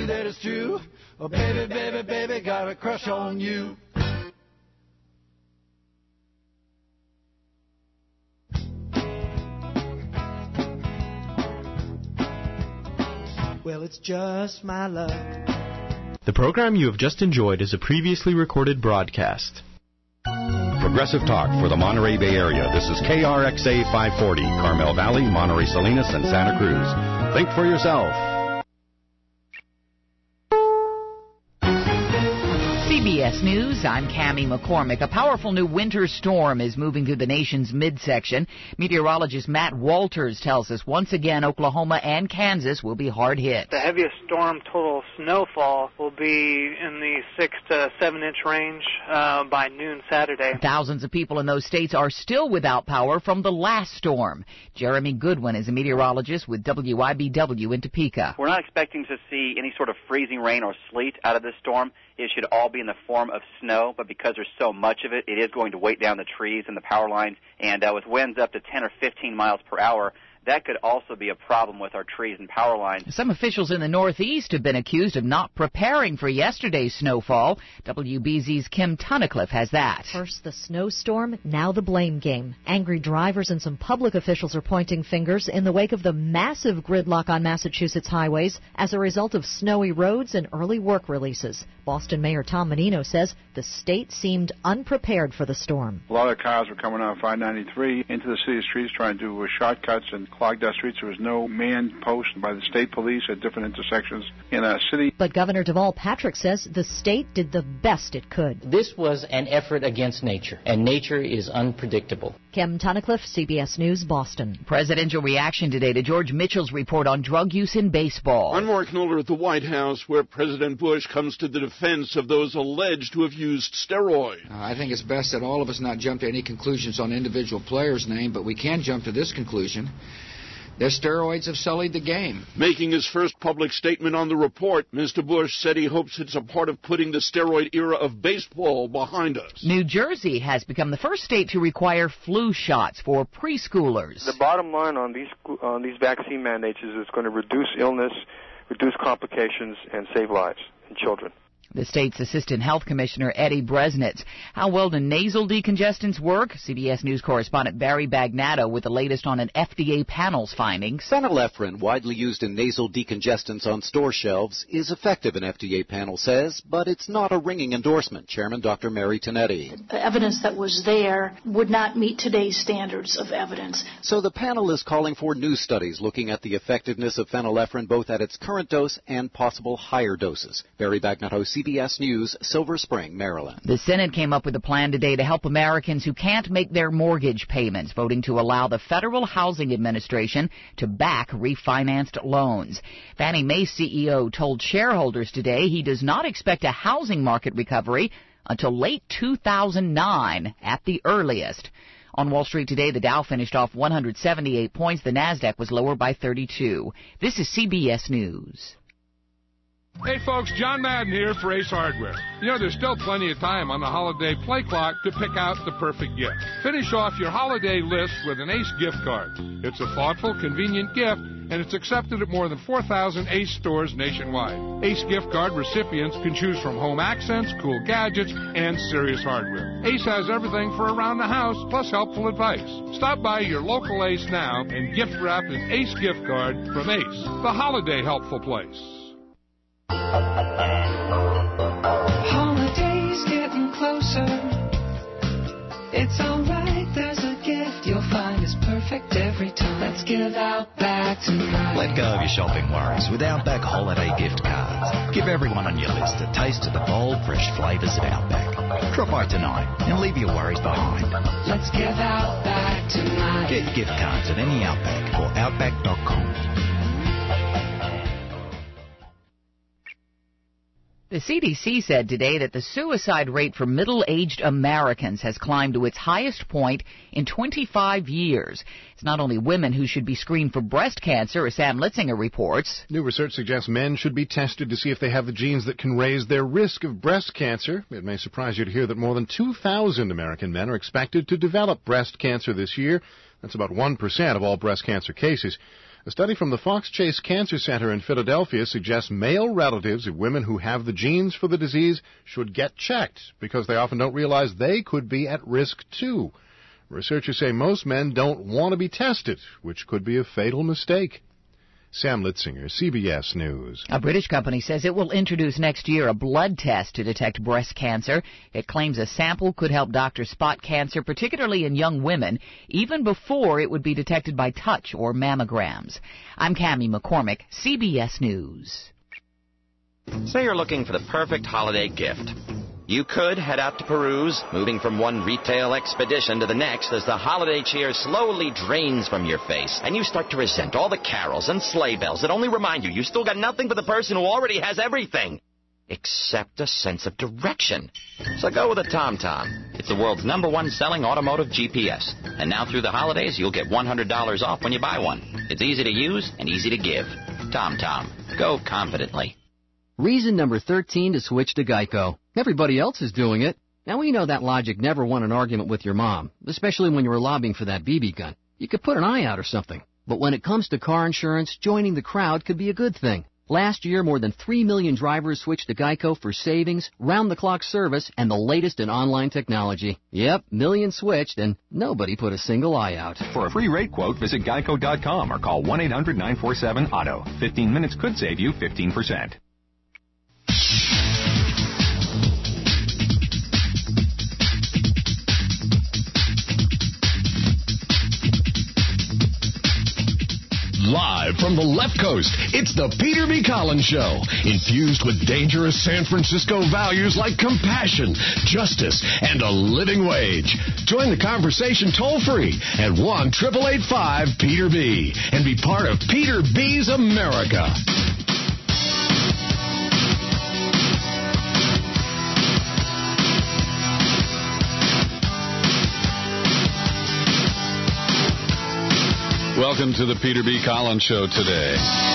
that it's true. Oh, baby, baby, baby, got a crush on you. Well, it's just my luck. The program you have just enjoyed is a previously recorded broadcast. Progressive Talk for the Monterey Bay Area. This is KRXA 540, Carmel Valley, Monterey, Salinas, and Santa Cruz. Think for yourself. CBS News, I'm Cammie McCormick. A powerful new winter storm is moving through the nation's midsection. Meteorologist Matt Walters tells us once again Oklahoma and Kansas will be hard hit. The heaviest storm total snowfall will be in the 6 to 7 inch range by noon Saturday. Thousands of people in those states are still without power from the last storm. Jeremy Goodwin is a meteorologist with WIBW in Topeka. We're not expecting to see any sort of freezing rain or sleet out of this storm. It should all be in the form of snow, but because there's so much of it, it is going to weight down the trees and the power lines. And with winds up to 10 or 15 miles per hour, that could also be a problem with our trees and power lines. Some officials in the Northeast have been accused of not preparing for yesterday's snowfall. WBZ's Kim Tunnicliffe has that. First the snowstorm, now the blame game. Angry drivers and some public officials are pointing fingers in the wake of the massive gridlock on Massachusetts highways as a result of snowy roads and early work releases. Boston Mayor Tom Menino says the state seemed unprepared for the storm. A lot of cars were coming on 593 into the city streets trying to do shortcuts and clogged up streets. There was no man post by the state police at different intersections in our city. But Governor Deval Patrick says the state did the best it could. This was an effort against nature, and nature is unpredictable. Kim Tunnicliffe, CBS News, Boston. Presidential reaction today to George Mitchell's report on drug use in baseball. I'm Mark Knoller at the White House, where President Bush comes to the defense of those alleged to have used steroids. I think it's best that all of us not jump to any conclusions on individual players' name, but we can jump to this conclusion. The steroids have sullied the game. Making his first public statement on the report, Mr. Bush said he hopes it's a part of putting the steroid era of baseball behind us. New Jersey has become the first state to require flu shots for preschoolers. The bottom line on these vaccine mandates is it's going to reduce illness, reduce complications, and save lives in children. The state's Assistant Health Commissioner, Eddie Bresnitz. How well do nasal decongestants work? CBS News correspondent Barry Bagnato with the latest on an FDA panel's findings. Phenylephrine, widely used in nasal decongestants on store shelves, is effective, an FDA panel says, but it's not a ringing endorsement. Chairman Dr. Mary Tonetti. The evidence that was there would not meet today's standards of evidence. So the panel is calling for new studies looking at the effectiveness of phenylephrine both at its current dose and possible higher doses. Barry Bagnato, CBS News, Silver Spring, Maryland. The Senate came up with a plan today to help Americans who can't make their mortgage payments, voting to allow the Federal Housing Administration to back refinanced loans. Fannie Mae's CEO told shareholders today he does not expect a housing market recovery until late 2009 at the earliest. On Wall Street today, the Dow finished off 178 points. The Nasdaq was lower by 32. This is CBS News. Hey folks, John Madden here for Ace Hardware. You know, there's still plenty of time on the holiday play clock to pick out the perfect gift. Finish off your holiday list with an Ace gift card. It's a thoughtful, convenient gift, and it's accepted at more than 4,000 Ace stores nationwide. Ace gift card recipients can choose from home accents, cool gadgets, and serious hardware. Ace has everything for around the house, plus helpful advice. Stop by your local Ace now and gift wrap an Ace gift card from Ace, the holiday helpful place. Holidays getting closer. It's alright, there's a gift you'll find is perfect every time. Let's give Outback tonight. Let go of your shopping worries with Outback holiday gift cards. Give everyone on your list a taste of the bold, fresh flavours of Outback. Drop by tonight and leave your worries behind. Let's give Outback tonight. Get gift cards at any Outback or Outback.com. The CDC said today that the suicide rate for middle-aged Americans has climbed to its highest point in 25 years. It's not only women who should be screened for breast cancer, as Sam Litzinger reports. New research suggests men should be tested to see if they have the genes that can raise their risk of breast cancer. It may surprise you to hear that more than 2,000 American men are expected to develop breast cancer this year. That's about 1% of all breast cancer cases. A study from the Fox Chase Cancer Center in Philadelphia suggests male relatives of women who have the genes for the disease should get checked because they often don't realize they could be at risk too. Researchers say most men don't want to be tested, which could be a fatal mistake. Sam Litzinger, CBS News. A British company says it will introduce next year a blood test to detect breast cancer. It claims a sample could help doctors spot cancer, particularly in young women, even before it would be detected by touch or mammograms. I'm Cammie McCormick, CBS News. Say you're looking for the perfect holiday gift. You could head out to peruse, moving from one retail expedition to the next as the holiday cheer slowly drains from your face, and you start to resent all the carols and sleigh bells that only remind you still got nothing for the person who already has everything, except a sense of direction. So go with a TomTom. It's the world's #1 selling automotive GPS. And now through the holidays, you'll get $100 off when you buy one. It's easy to use and easy to give. TomTom. Go confidently. Reason number 13 to switch to Geico. Everybody else is doing it. Now, we know that logic never won an argument with your mom, especially when you were lobbying for that BB gun. You could put an eye out or something. But when it comes to car insurance, joining the crowd could be a good thing. Last year, more than 3 million drivers switched to Geico for savings, round-the-clock service, and the latest in online technology. Yep, millions switched, and nobody put a single eye out. For a free rate quote, visit geico.com or call 1-800-947-AUTO. 15 minutes could save you 15%. Live from the left coast, it's the Peter B. Collins Show, infused with dangerous San Francisco values like compassion, justice, and a living wage. Join the conversation toll-free at 1-888-5-PETER-B and be part of Peter B's America. Welcome to the Peter B. Collins Show today.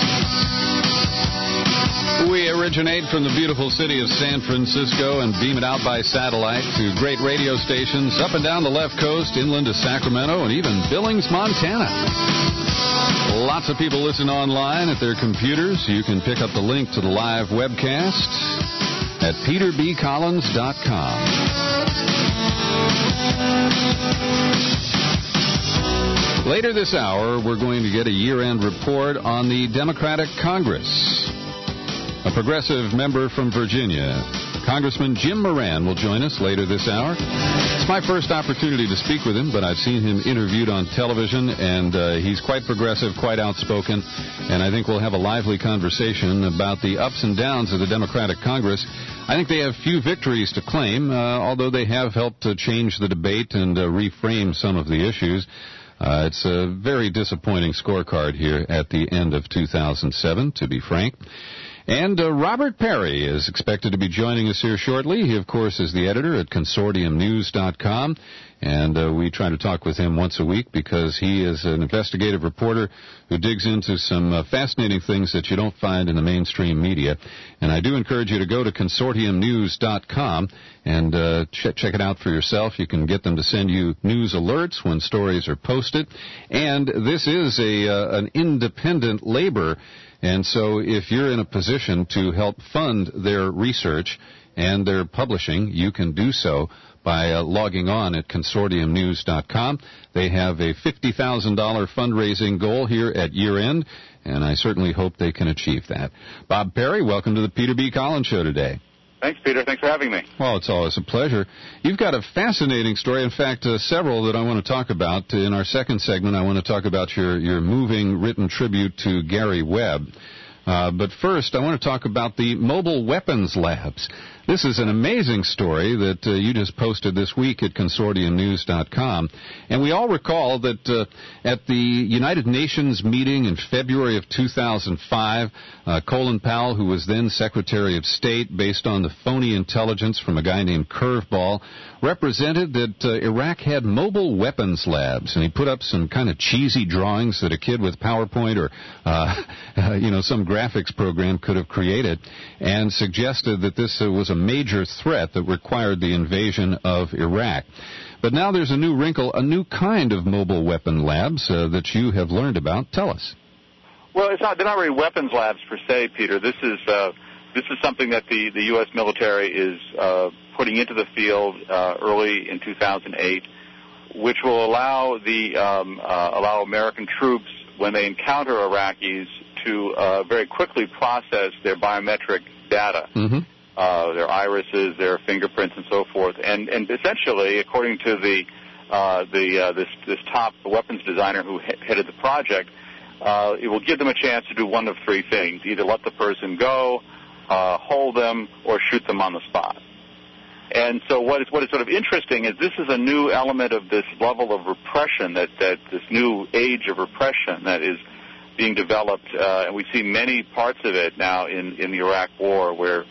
We originate from the beautiful city of San Francisco and beam it out by satellite to great radio stations up and down the left coast, inland to Sacramento, and even Billings, Montana. Lots of people listen online at their computers. You can pick up the link to the live webcast at peterbcollins.com. Later this hour, we're going to get a year-end report on the Democratic Congress. A progressive member from Virginia, Congressman Jim Moran, will join us later this hour. It's my first opportunity to speak with him, but I've seen him interviewed on television, and he's quite progressive, quite outspoken, and I think we'll have a lively conversation about the ups and downs of the Democratic Congress. I think they have few victories to claim, although they have helped to change the debate and reframe some of the issues. It's a very disappointing scorecard here at the end of 2007, to be frank. And Robert Perry is expected to be joining us here shortly. He, of course, is the editor at consortiumnews.com, and we try to talk with him once a week because he is an investigative reporter who digs into some fascinating things that you don't find in the mainstream media. And I do encourage you to go to consortiumnews.com and check it out for yourself. You can get them to send you news alerts when stories are posted. And this is an independent labor. And so if you're in a position to help fund their research and their publishing, you can do so by logging on at consortiumnews.com. They have a $50,000 fundraising goal here at year-end, and I certainly hope they can achieve that. Bob Perry, welcome to the Peter B. Collins Show today. Thanks, Peter. Thanks for having me. Well, it's always a pleasure. You've got a fascinating story. In fact, several that I want to talk about. In our second segment, I want to talk about your moving written tribute to Gary Webb. But first, I want to talk about the mobile weapons labs. This is an amazing story that you just posted this week at consortiumnews.com. And we all recall that at the United Nations meeting in February of 2005, Colin Powell, who was then Secretary of State, based on the phony intelligence from a guy named Curveball, represented that Iraq had mobile weapons labs. And he put up some kind of cheesy drawings that a kid with PowerPoint or, some graphics program could have created, and suggested that this was a major threat that required the invasion of Iraq. But now there's a new wrinkle, a new kind of mobile weapon labs that you have learned about. Tell us. Well, they're not really weapons labs per se, Peter. This is something that the U.S. military is putting into the field early in 2008, which will allow American troops, when they encounter Iraqis, to very quickly process their biometric data, their irises, their fingerprints, and so forth. And essentially, according to this top weapons designer who headed the project, it will give them a chance to do one of three things: either let the person go, hold them, or shoot them on the spot. And so what is sort of interesting is this is a new element of this level of repression, that this new age of repression that is being developed, and we see many parts of it now in the Iraq War, where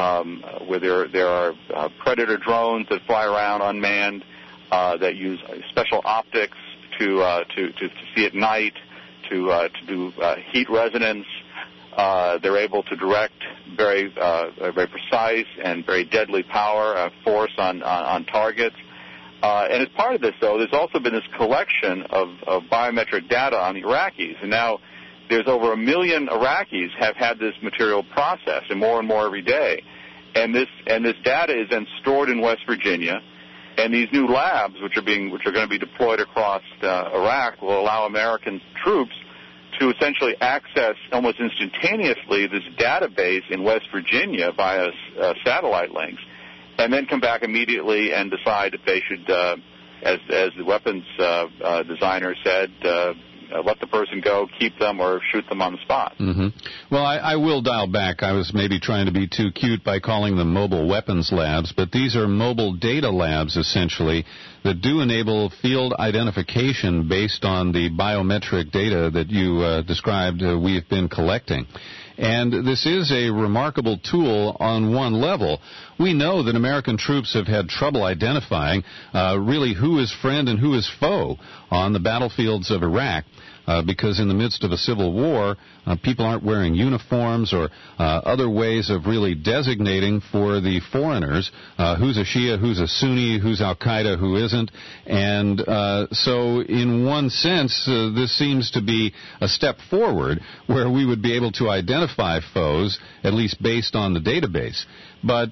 there are Predator drones that fly around unmanned, that use special optics to see at night, to do heat resonance. They're able to direct very precise and very deadly force on targets. And as part of this, though, there's also been this collection of biometric data on the Iraqis, and now there's over 1 million Iraqis have had this material processed, and more every day. And this data is then stored in West Virginia, and these new labs, which are going to be deployed across Iraq, will allow American troops to essentially access almost instantaneously this database in West Virginia via satellite links, and then come back immediately and decide if they should, as the weapons designer said, let the person go, keep them, or shoot them on the spot. Well, I will dial back. I was maybe trying to be too cute by calling them mobile weapons labs, but these are mobile data labs, essentially, that do enable field identification based on the biometric data that you described we've been collecting. And this is a remarkable tool on one level. We know that American troops have had trouble identifying really who is friend and who is foe on the battlefields of Iraq. Because in the midst of a civil war, people aren't wearing uniforms or other ways of really designating for the foreigners who's a Shia, who's a Sunni, who's Al-Qaeda, who isn't. And so in one sense, this seems to be a step forward where we would be able to identify foes, at least based on the database. But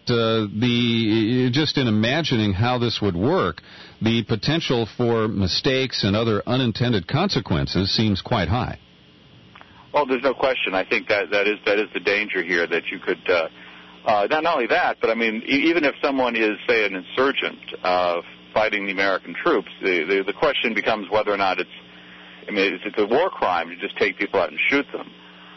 just in imagining how this would work, the potential for mistakes and other unintended consequences seems quite high. Well, there's no question. I think that is the danger here, that you could not only that, but I mean, even if someone is, say, an insurgent fighting the American troops, the question becomes whether or not it's a war crime to just take people out and shoot them.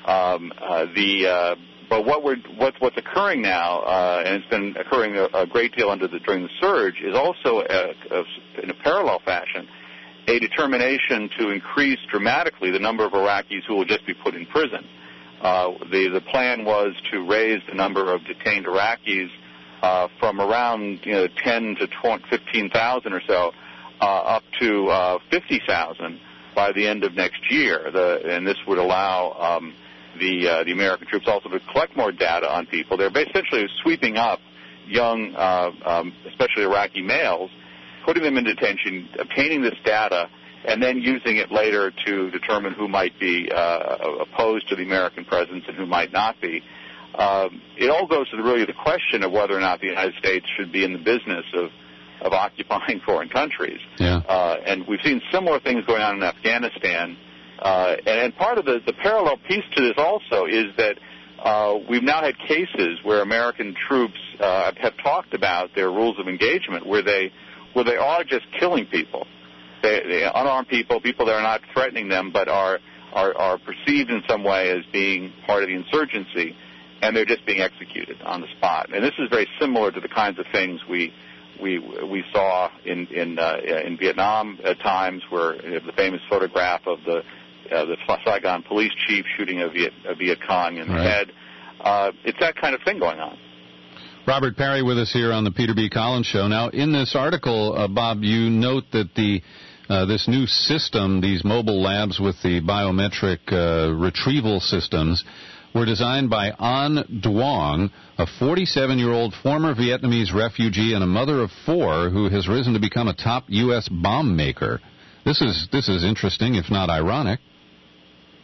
But what's occurring now, and it's been occurring a great deal during the surge, is also in a parallel fashion a determination to increase dramatically the number of Iraqis who will just be put in prison. The plan was to raise the number of detained Iraqis from around 10 to 15,000 or so up to 50,000 by the end of next year, and this would allow the American troops also to collect more data on people. They're essentially sweeping up young, especially Iraqi males, putting them in detention, obtaining this data, and then using it later to determine who might be opposed to the American presence and who might not be. It all goes to really the question of whether or not the United States should be in the business of occupying foreign countries. Yeah. And we've seen similar things going on in Afghanistan. And part of the parallel piece to this also is that we've now had cases where American troops have talked about their rules of engagement where they are just killing people. They unarmed people that are not threatening them but are perceived in some way as being part of the insurgency, and they're just being executed on the spot. And this is very similar to the kinds of things we saw in Vietnam at times, where the famous photograph of the Saigon police chief shooting a Viet Cong in the head. It's that kind of thing going on. Robert Parry with us here on the Peter B. Collins Show. Now, in this article, Bob, you note that this new system, these mobile labs with the biometric retrieval systems, were designed by An Duong, a 47-year-old former Vietnamese refugee and a mother of 4 who has risen to become a top U.S. bomb maker. This is interesting, if not ironic.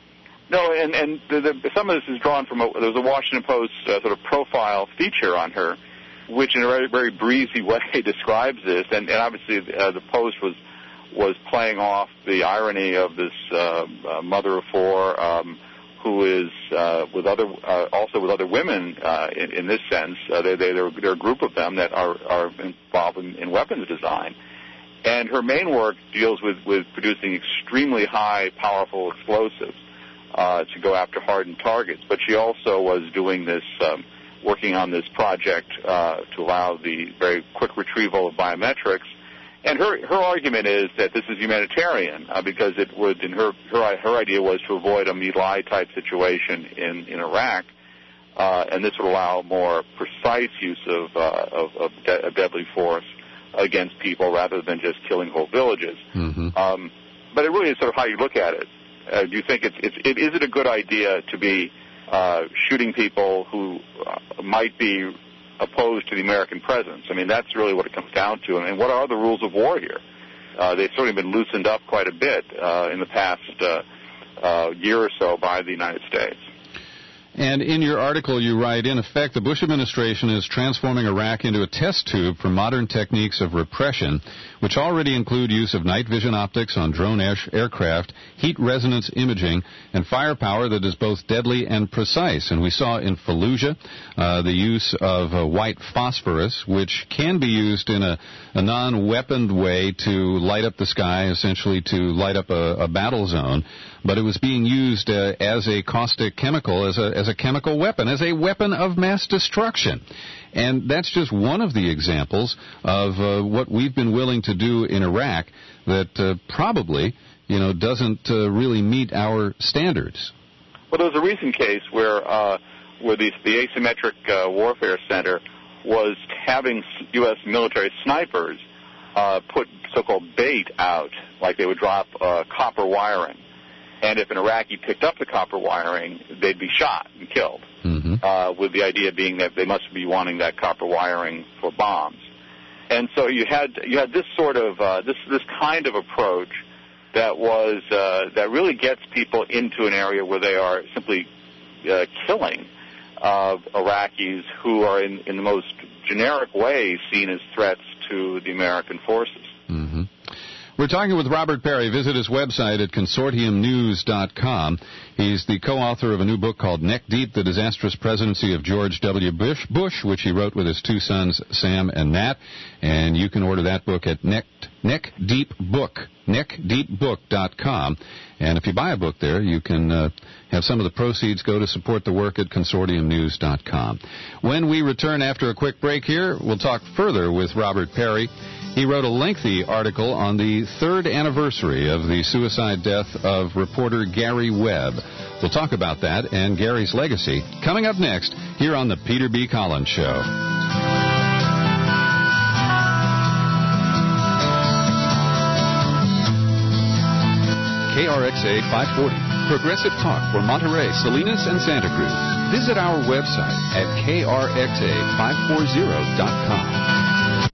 No, and some of this is drawn from there was a Washington Post sort of profile feature on her, which in a very, very breezy way describes this, and obviously the Post was playing off the irony of this mother of four who is with other women in this sense. There are a group of them that are involved in weapons design, and her main work deals with producing extremely high, powerful explosives to go after hardened targets. But she also was doing this. Working on this project to allow the very quick retrieval of biometrics. And her argument is that this is humanitarian because it would, in her idea was to avoid a My Lai type situation in Iraq, and this would allow more precise use of deadly force against people rather than just killing whole villages. Mm-hmm. But it really is sort of how you look at it. Do you think is it a good idea to be shooting people who might be opposed to the American presence? I mean, that's really what it comes down to. And what are the rules of war here? They've certainly been loosened up quite a bit in the past year or so by the United States. And in your article, you write, in effect, the Bush administration is transforming Iraq into a test tube for modern techniques of repression, which already include use of night vision optics on drone aircraft, heat resonance imaging, and firepower that is both deadly and precise. And we saw in Fallujah the use of white phosphorus, which can be used in a non-weaponed way to light up the sky, essentially to light up a battle zone. But it was being used as a caustic chemical, as a chemical weapon, as a weapon of mass destruction. And that's just one of the examples of what we've been willing to do in Iraq that probably, doesn't really meet our standards. Well, there was a recent case where the Asymmetric Warfare Center was having U.S. military snipers put so-called bait out, like they would drop copper wiring. And if an Iraqi picked up the copper wiring, they'd be shot and killed, with the idea being that they must be wanting that copper wiring for bombs. And so you had this sort of this kind of approach that was that really gets people into an area where they are simply killing Iraqis who are in the most generic way seen as threats to the American forces. Mm-hmm. We're talking with Robert Perry. Visit his website at consortiumnews.com. He's the co-author of a new book called Neck Deep, The Disastrous Presidency of George W. Bush, which he wrote with his two sons, Sam and Nat. And you can order that book at neckdeepbook.com. And if you buy a book there, you can have some of the proceeds go to support the work at consortiumnews.com. When we return after a quick break here, we'll talk further with Robert Perry. He wrote a lengthy article on the third anniversary of the suicide death of reporter Gary Webb. We'll talk about that and Gary's legacy coming up next here on the Peter B. Collins Show. KRXA 540, progressive talk for Monterey, Salinas, and Santa Cruz. Visit our website at krxa540.com.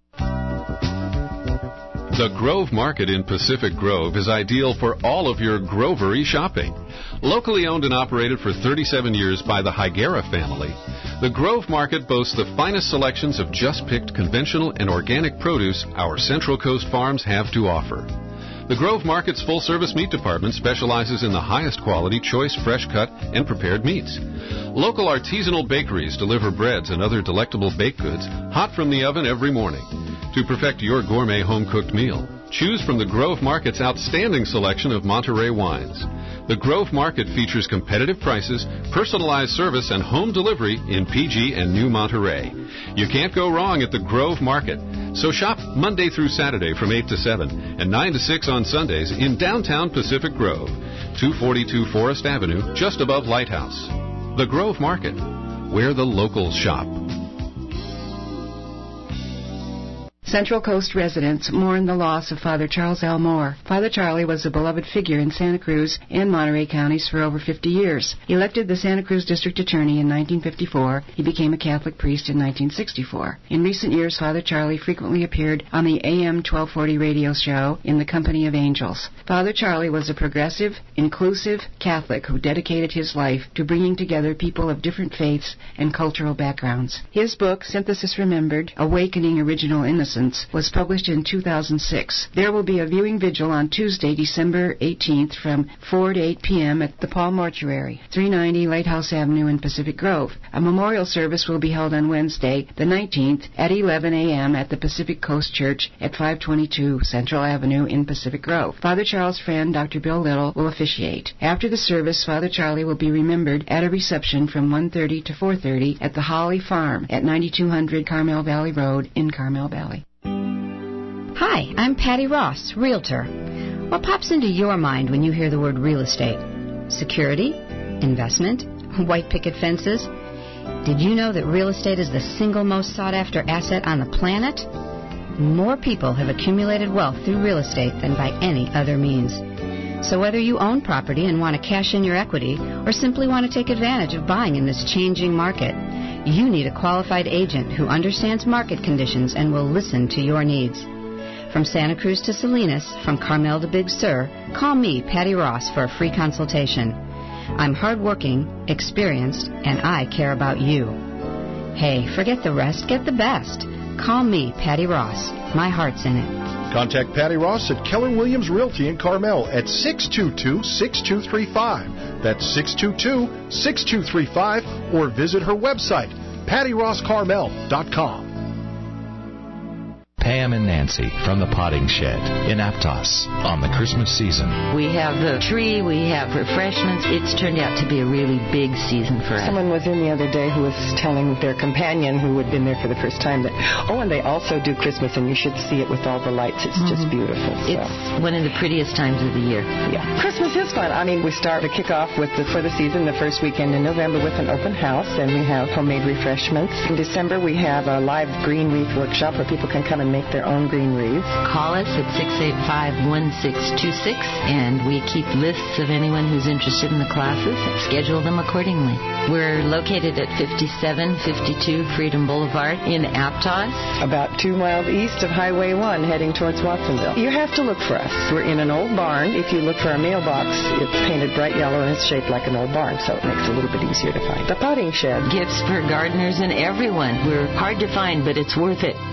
The Grove Market in Pacific Grove is ideal for all of your grovery shopping. Locally owned and operated for 37 years by the Higuera family, the Grove Market boasts the finest selections of just-picked conventional and organic produce our Central Coast farms have to offer. The Grove Market's full-service meat department specializes in the highest quality, choice, fresh-cut, and prepared meats. Local artisanal bakeries deliver breads and other delectable baked goods hot from the oven every morning. To perfect your gourmet home-cooked meal, choose from the Grove Market's outstanding selection of Monterey wines. The Grove Market features competitive prices, personalized service, and home delivery in PG and New Monterey. You can't go wrong at the Grove Market. So shop Monday through Saturday from 8 to 7 and 9 to 6 on Sundays in downtown Pacific Grove, 242 Forest Avenue, just above Lighthouse. The Grove Market, where the locals shop. Central Coast residents mourn the loss of Father Charles L. Moore. Father Charlie was a beloved figure in Santa Cruz and Monterey counties for over 50 years. Elected the Santa Cruz District Attorney in 1954, he became a Catholic priest in 1964. In recent years, Father Charlie frequently appeared on the AM 1240 radio show In the Company of Angels. Father Charlie was a progressive, inclusive Catholic who dedicated his life to bringing together people of different faiths and cultural backgrounds. His book, Synthesis Remembered, Awakening Original Innocence, was published in 2006. There will be a viewing vigil on Tuesday, December 18th from 4 to 8 p.m. at the Paul Mortuary, 390 Lighthouse Avenue in Pacific Grove. A memorial service will be held on Wednesday, the 19th, at 11 a.m. at the Pacific Coast Church at 522 Central Avenue in Pacific Grove. Father Charles' friend, Dr. Bill Little, will officiate. After the service, Father Charlie will be remembered at a reception from 1:30 to 4:30 at the Holly Farm at 9200 Carmel Valley Road in Carmel Valley. Hi, I'm Patty Ross, Realtor. What pops into your mind when you hear the word real estate? Security? Investment? White picket fences? Did you know that real estate is the single most sought-after asset on the planet? More people have accumulated wealth through real estate than by any other means. So whether you own property and want to cash in your equity or simply want to take advantage of buying in this changing market, you need a qualified agent who understands market conditions and will listen to your needs. From Santa Cruz to Salinas, from Carmel to Big Sur, call me, Patty Ross, for a free consultation. I'm hardworking, experienced, and I care about you. Hey, forget the rest, get the best. Call me, Patty Ross. My heart's in it. Contact Patty Ross at Keller Williams Realty in Carmel at 622-6235. That's 622-6235, or visit her website, pattyrosscarmel.com. Pam and Nancy from the Potting Shed in Aptos on the Christmas season. We have the tree, we have refreshments. It's turned out to be a really big season for us. Someone was in the other day who was telling their companion who had been there for the first time that, and they also do Christmas, and you should see it with all the lights. It's just beautiful. So. It's one of the prettiest times of the year. Yeah. Christmas is fun. I mean, we start to kick off for the season the first weekend in November with an open house, and we have homemade refreshments. In December, we have a live green wreath workshop where people can come and make their own green wreaths. Call us at 685-1626, and we keep lists of anyone who's interested in the classes and schedule them accordingly. We're located at 5752 Freedom Boulevard in Aptos. About 2 miles east of Highway 1 heading towards Watsonville. You have to look for us. We're in an old barn. If you look for our mailbox, it's painted bright yellow and it's shaped like an old barn, so it makes it a little bit easier to find. The Potting Shed. Gifts for gardeners and everyone. We're hard to find, but it's worth it.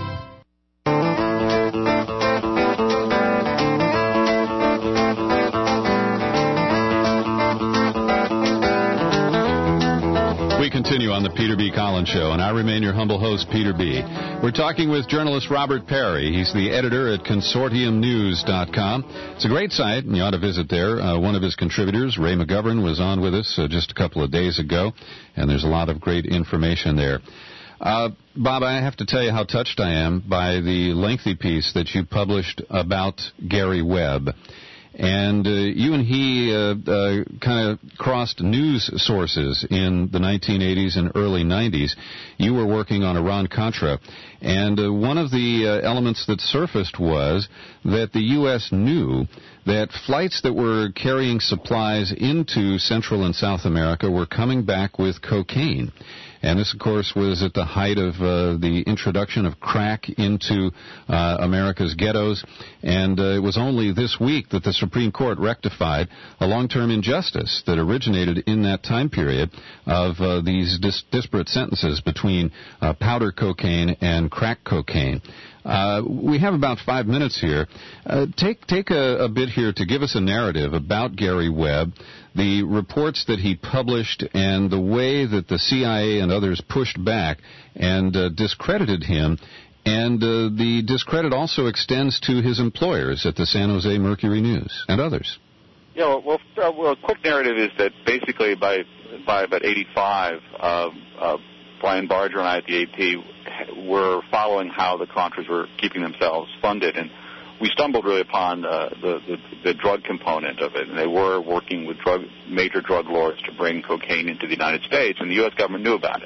We continue on the Peter B. Collins Show, and I remain your humble host, Peter B. We're talking with journalist Robert Perry. He's the editor at consortiumnews.com. It's a great site, and you ought to visit there. One of his contributors, Ray McGovern, was on with us just a couple of days ago, and there's a lot of great information there. Bob, I have to tell you how touched I am by the lengthy piece that you published about Gary Webb. And you and he kind of crossed news sources in the 1980s and early 90s. You were working on Iran-Contra. And one of the elements that surfaced was that the U.S. knew that flights that were carrying supplies into Central and South America were coming back with cocaine. And this, of course, was at the height of the introduction of crack into America's ghettos. And it was only this week that the Supreme Court rectified a long-term injustice that originated in that time period of these disparate sentences between powder cocaine and crack cocaine. We have about 5 minutes here. Take a bit here to give us a narrative about Gary Webb, the reports that he published, and the way that the CIA and others pushed back and discredited him. And the discredit also extends to his employers at the San Jose Mercury News and others. Yeah, well, a quick narrative is that basically by about 85, Brian Barger and I at the AP were following how the Contras were keeping themselves funded, and we stumbled really upon the drug component of it. And they were working with major drug lords to bring cocaine into the United States, and the U.S. government knew about it.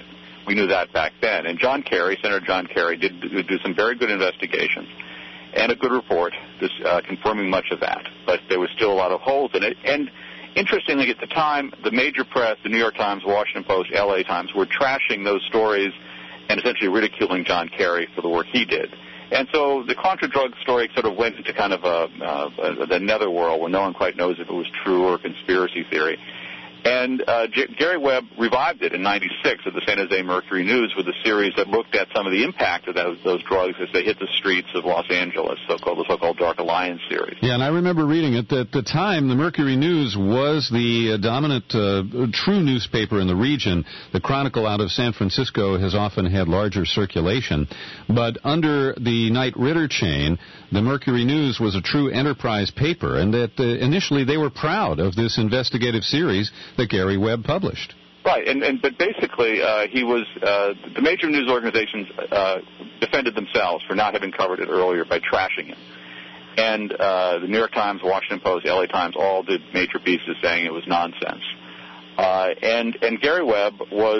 We knew that back then. And Senator John Kerry, did do some very good investigations and a good report confirming much of that. But there was still a lot of holes in it. And interestingly, at the time, the major press, the New York Times, Washington Post, L.A. Times, were trashing those stories and essentially ridiculing John Kerry for the work he did. And so the Contra drug story sort of went into kind of the netherworld where no one quite knows if it was true or conspiracy theory. And Gary Webb revived it in '96 at the San Jose Mercury News with a series that looked at some of the impact of those drugs as they hit the streets of Los Angeles, the so-called Dark Alliance series. Yeah, and I remember reading it. At the time, the Mercury News was the dominant true newspaper in the region. The Chronicle out of San Francisco has often had larger circulation. But under the Knight-Ridder chain, the Mercury News was a true enterprise paper, and that initially they were proud of this investigative series that Gary Webb published. Right, but basically he was the major news organizations defended themselves for not having covered it earlier by trashing him. And the New York Times, Washington Post, LA Times all did major pieces saying it was nonsense. And Gary Webb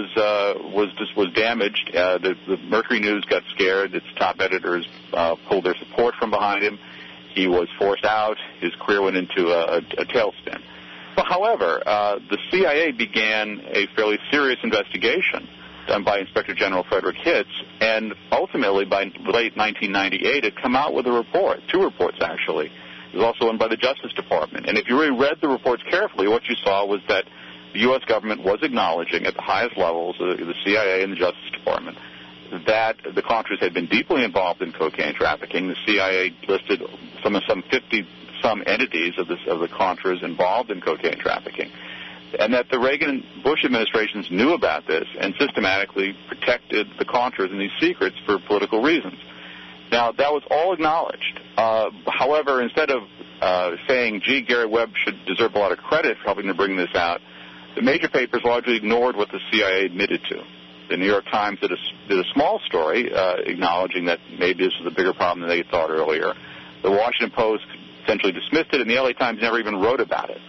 was damaged. The Mercury News got scared. Its top editors pulled their support from behind him. He was forced out. His career went into a tailspin. But however, the CIA began a fairly serious investigation done by Inspector General Frederick Hitz, and ultimately by late 1998 it come out with a report, 2 reports actually. It was also done by the Justice Department. And if you really read the reports carefully, what you saw was that the U.S. government was acknowledging at the highest levels, the CIA and the Justice Department, that the Contras had been deeply involved in cocaine trafficking. The CIA listed some 50-some entities of the Contras involved in cocaine trafficking, and that the Reagan-Bush administrations knew about this and systematically protected the Contras and these secrets for political reasons. Now, that was all acknowledged. However, instead of saying, gee, Gary Webb should deserve a lot of credit for helping to bring this out, the major papers largely ignored what the CIA admitted to. The New York Times did a small story acknowledging that maybe this was a bigger problem than they thought earlier. The Washington Post essentially dismissed it, and the LA Times never even wrote about it.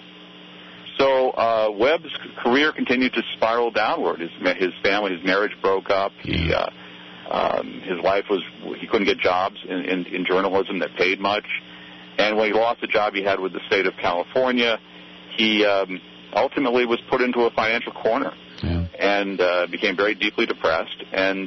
So Webb's career continued to spiral downward. His family, his marriage broke up. His life he couldn't get jobs in journalism that paid much. And when he lost the job he had with the state of California, he ultimately was put into a financial corner. Yeah. And became very deeply depressed. And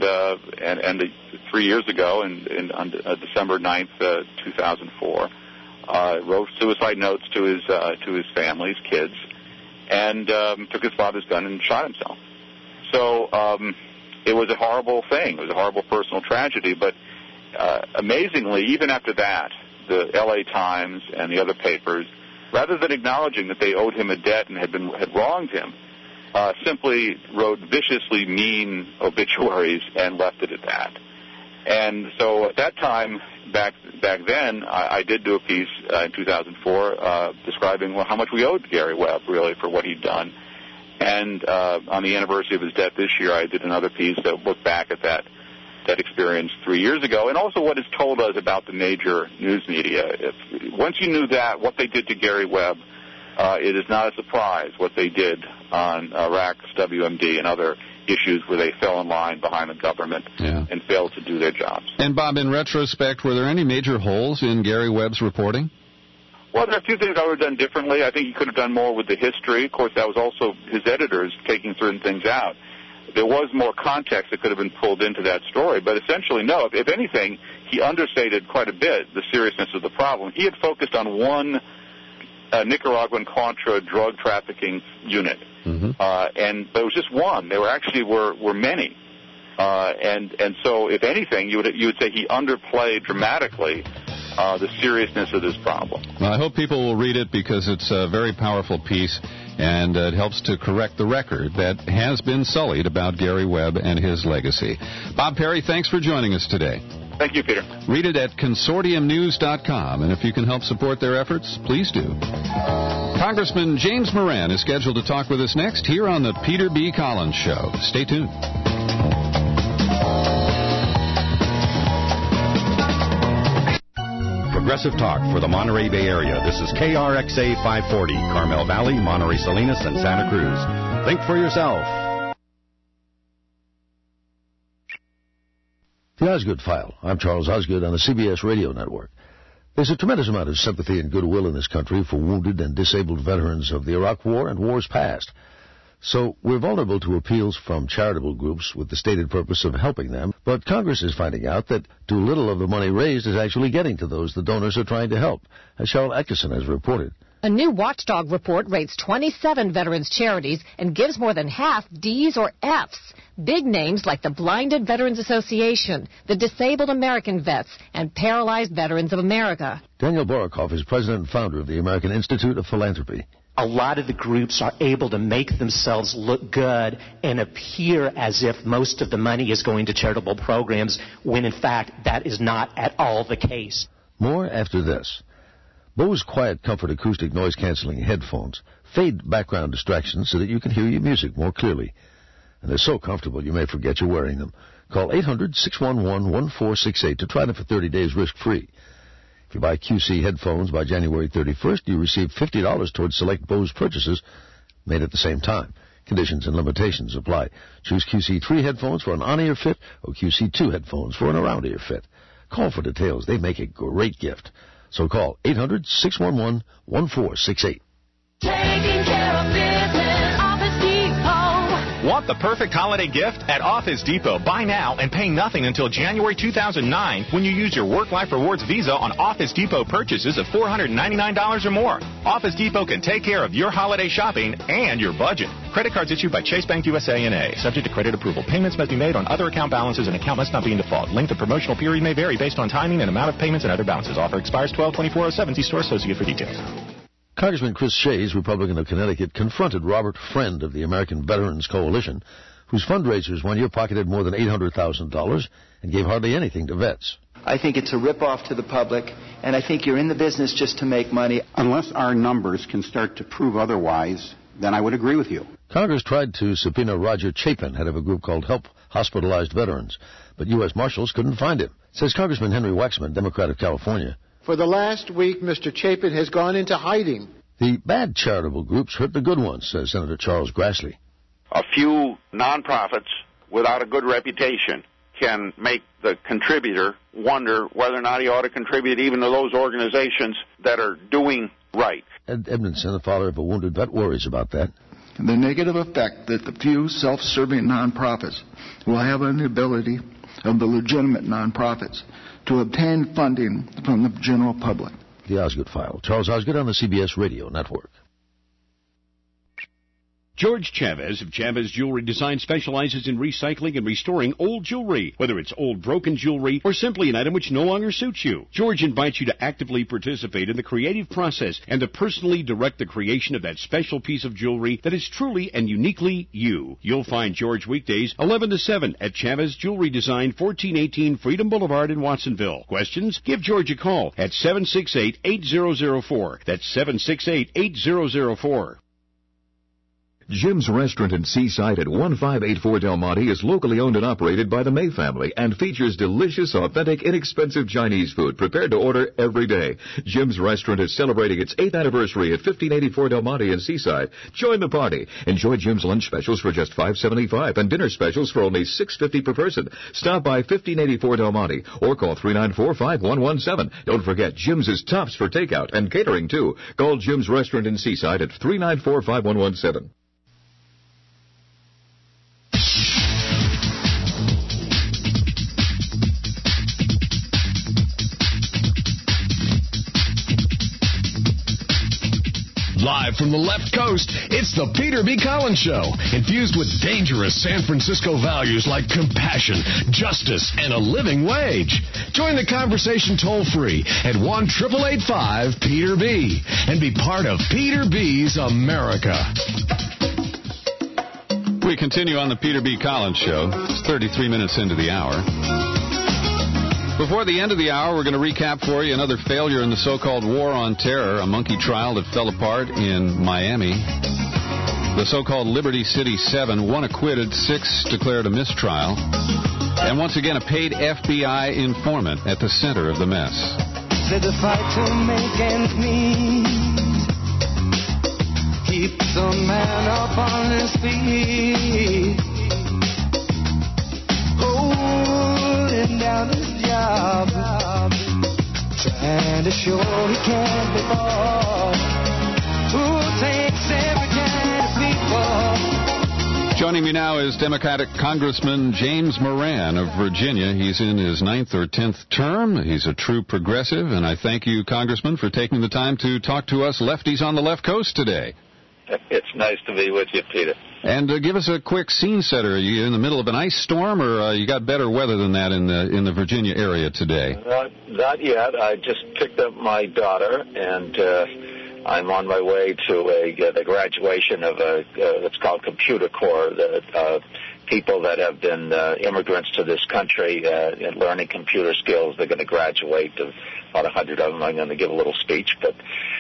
3 years ago, on December 9th, 2004, wrote suicide notes to his family, his kids, and took his father's gun and shot himself. So it was a horrible thing. It was a horrible personal tragedy. But amazingly, even after that, the L.A. Times and the other papers, rather than acknowledging that they owed him a debt and had wronged him, simply wrote viciously mean obituaries and left it at that. And so at that time, back then, I did do a piece in 2004 describing how much we owed Gary Webb, really, for what he'd done. And on the anniversary of his death this year, I did another piece that looked back at that experience 3 years ago, and also what it's told us about the major news media. Once you knew that, what they did to Gary Webb, it is not a surprise what they did on Iraq's WMD and other issues where they fell in line behind the government and failed to do their jobs. And, Bob, in retrospect, were there any major holes in Gary Webb's reporting? Well, there are a few things I would have done differently. I think he could have done more with the history. Of course, that was also his editors taking certain things out. There was more context that could have been pulled into that story, but essentially, no. If anything, he understated quite a bit the seriousness of the problem. He had focused on one Nicaraguan Contra drug trafficking unit, but it was just one. There were many, and so if anything, you would say he underplayed dramatically the seriousness of this problem. Well, I hope people will read it because it's a very powerful piece, and it helps to correct the record that has been sullied about Gary Webb and his legacy. Bob Perry, thanks for joining us today. Thank you, Peter. Read it at consortiumnews.com, and if you can help support their efforts, please do. Congressman James Moran is scheduled to talk with us next here on the Peter B. Collins Show. Stay tuned. Progressive talk for the Monterey Bay Area. This is KRXA 540, Carmel Valley, Monterey Salinas, and Santa Cruz. Think for yourself. The Osgood File. I'm Charles Osgood on the CBS Radio Network. There's a tremendous amount of sympathy and goodwill in this country for wounded and disabled veterans of the Iraq War and wars past. So we're vulnerable to appeals from charitable groups with the stated purpose of helping them, but Congress is finding out that too little of the money raised is actually getting to those the donors are trying to help, as Cheryl Atkinson has reported. A new watchdog report rates 27 veterans charities and gives more than half D's or F's. Big names like the Blinded Veterans Association, the Disabled American Vets, and Paralyzed Veterans of America. Daniel Borokoff is president and founder of the American Institute of Philanthropy. A lot of the groups are able to make themselves look good and appear as if most of the money is going to charitable programs, when in fact that is not at all the case. More after this. Bose Quiet Comfort acoustic noise-canceling headphones fade background distractions so that you can hear your music more clearly. And they're so comfortable you may forget you're wearing them. Call 800-611-1468 to try them for 30 days risk-free. If you buy QC headphones by January 31st, you receive $50 towards select Bose purchases made at the same time. Conditions and limitations apply. Choose QC3 headphones for an on-ear fit or QC2 headphones for an around-ear fit. Call for details. They make a great gift. So call 800-611-1468. Taking care of business, Office Depot. Want the perfect holiday gift? At Office Depot, buy now and pay nothing until January 2009 when you use your Work Life Rewards Visa on Office Depot purchases of $499 or more. Office Depot can take care of your holiday shopping and your budget. Credit cards issued by Chase Bank USA N.A. Subject to credit approval. Payments must be made on other account balances and account must not be in default. Length of promotional period may vary based on timing and amount of payments and other balances. Offer expires 12/24/07. See store associate for details. Congressman Chris Shays, Republican of Connecticut, confronted Robert Friend of the American Veterans Coalition, whose fundraisers one year pocketed more than $800,000 and gave hardly anything to vets. I think it's a ripoff to the public, and I think you're in the business just to make money. Unless our numbers can start to prove otherwise, then I would agree with you. Congress tried to subpoena Roger Chapin, head of a group called Help Hospitalized Veterans, but U.S. Marshals couldn't find him, says Congressman Henry Waxman, Democrat of California. For the last week, Mr. Chapin has gone into hiding. The bad charitable groups hurt the good ones, says Senator Charles Grassley. A few nonprofits without a good reputation can make the contributor wonder whether or not he ought to contribute even to those organizations that are doing right. Ed Edmondson, the father of a wounded vet, worries about that. The negative effect that the few self-serving nonprofits will have on the ability of the legitimate nonprofits to obtain funding from the general public. The Osgood File. Charles Osgood on the CBS Radio Network. George Chavez of Chavez Jewelry Design specializes in recycling and restoring old jewelry, whether it's old broken jewelry or simply an item which no longer suits you. George invites you to actively participate in the creative process and to personally direct the creation of that special piece of jewelry that is truly and uniquely you. You'll find George weekdays 11 to 7 at Chavez Jewelry Design, 1418 Freedom Boulevard in Watsonville. Questions? Give George a call at 768-8004. That's 768-8004. Jim's Restaurant in Seaside at 1584 Del Monte is locally owned and operated by the May family and features delicious, authentic, inexpensive Chinese food prepared to order every day. Jim's Restaurant is celebrating its 8th anniversary at 1584 Del Monte in Seaside. Join the party. Enjoy Jim's lunch specials for just $5.75 and dinner specials for only $6.50 per person. Stop by 1584 Del Monte or call 394-5117. Don't forget, Jim's is tops for takeout and catering too. Call Jim's Restaurant in Seaside at 394-5117. Live from the left coast, it's the Peter B. Collins Show, infused with dangerous San Francisco values like compassion, justice, and a living wage. Join the conversation toll-free at 1-888-5-PETER-B and be part of Peter B.'s America. We continue on the Peter B. Collins Show. It's 33 minutes into the hour. Before the end of the hour, we're going to recap for you another failure in the so-called War on Terror, a monkey trial that fell apart in Miami. The so-called Liberty City 7, 1 acquitted, 6 declared a mistrial. And once again, a paid FBI informant at the center of the mess. Said the fight to make ends meet keeps a man up on his feet, holding down to show he can't be bought. Who takes every kind of people? Joining me now is Democratic Congressman James Moran of Virginia. He's in his 9th or 10th term. He's a true progressive, and I thank you, Congressman, for taking the time to talk to us lefties on the left coast today. It's nice to be with you, Peter. And give us a quick scene setter. Are you in the middle of an ice storm, or you got better weather than that in the Virginia area today? Not yet. I just picked up my daughter, and I'm on my way to the graduation of it's called Computer Corps, people that have been immigrants to this country and learning computer skills. They're going to graduate. About 100 of them. I'm going to give a little speech, but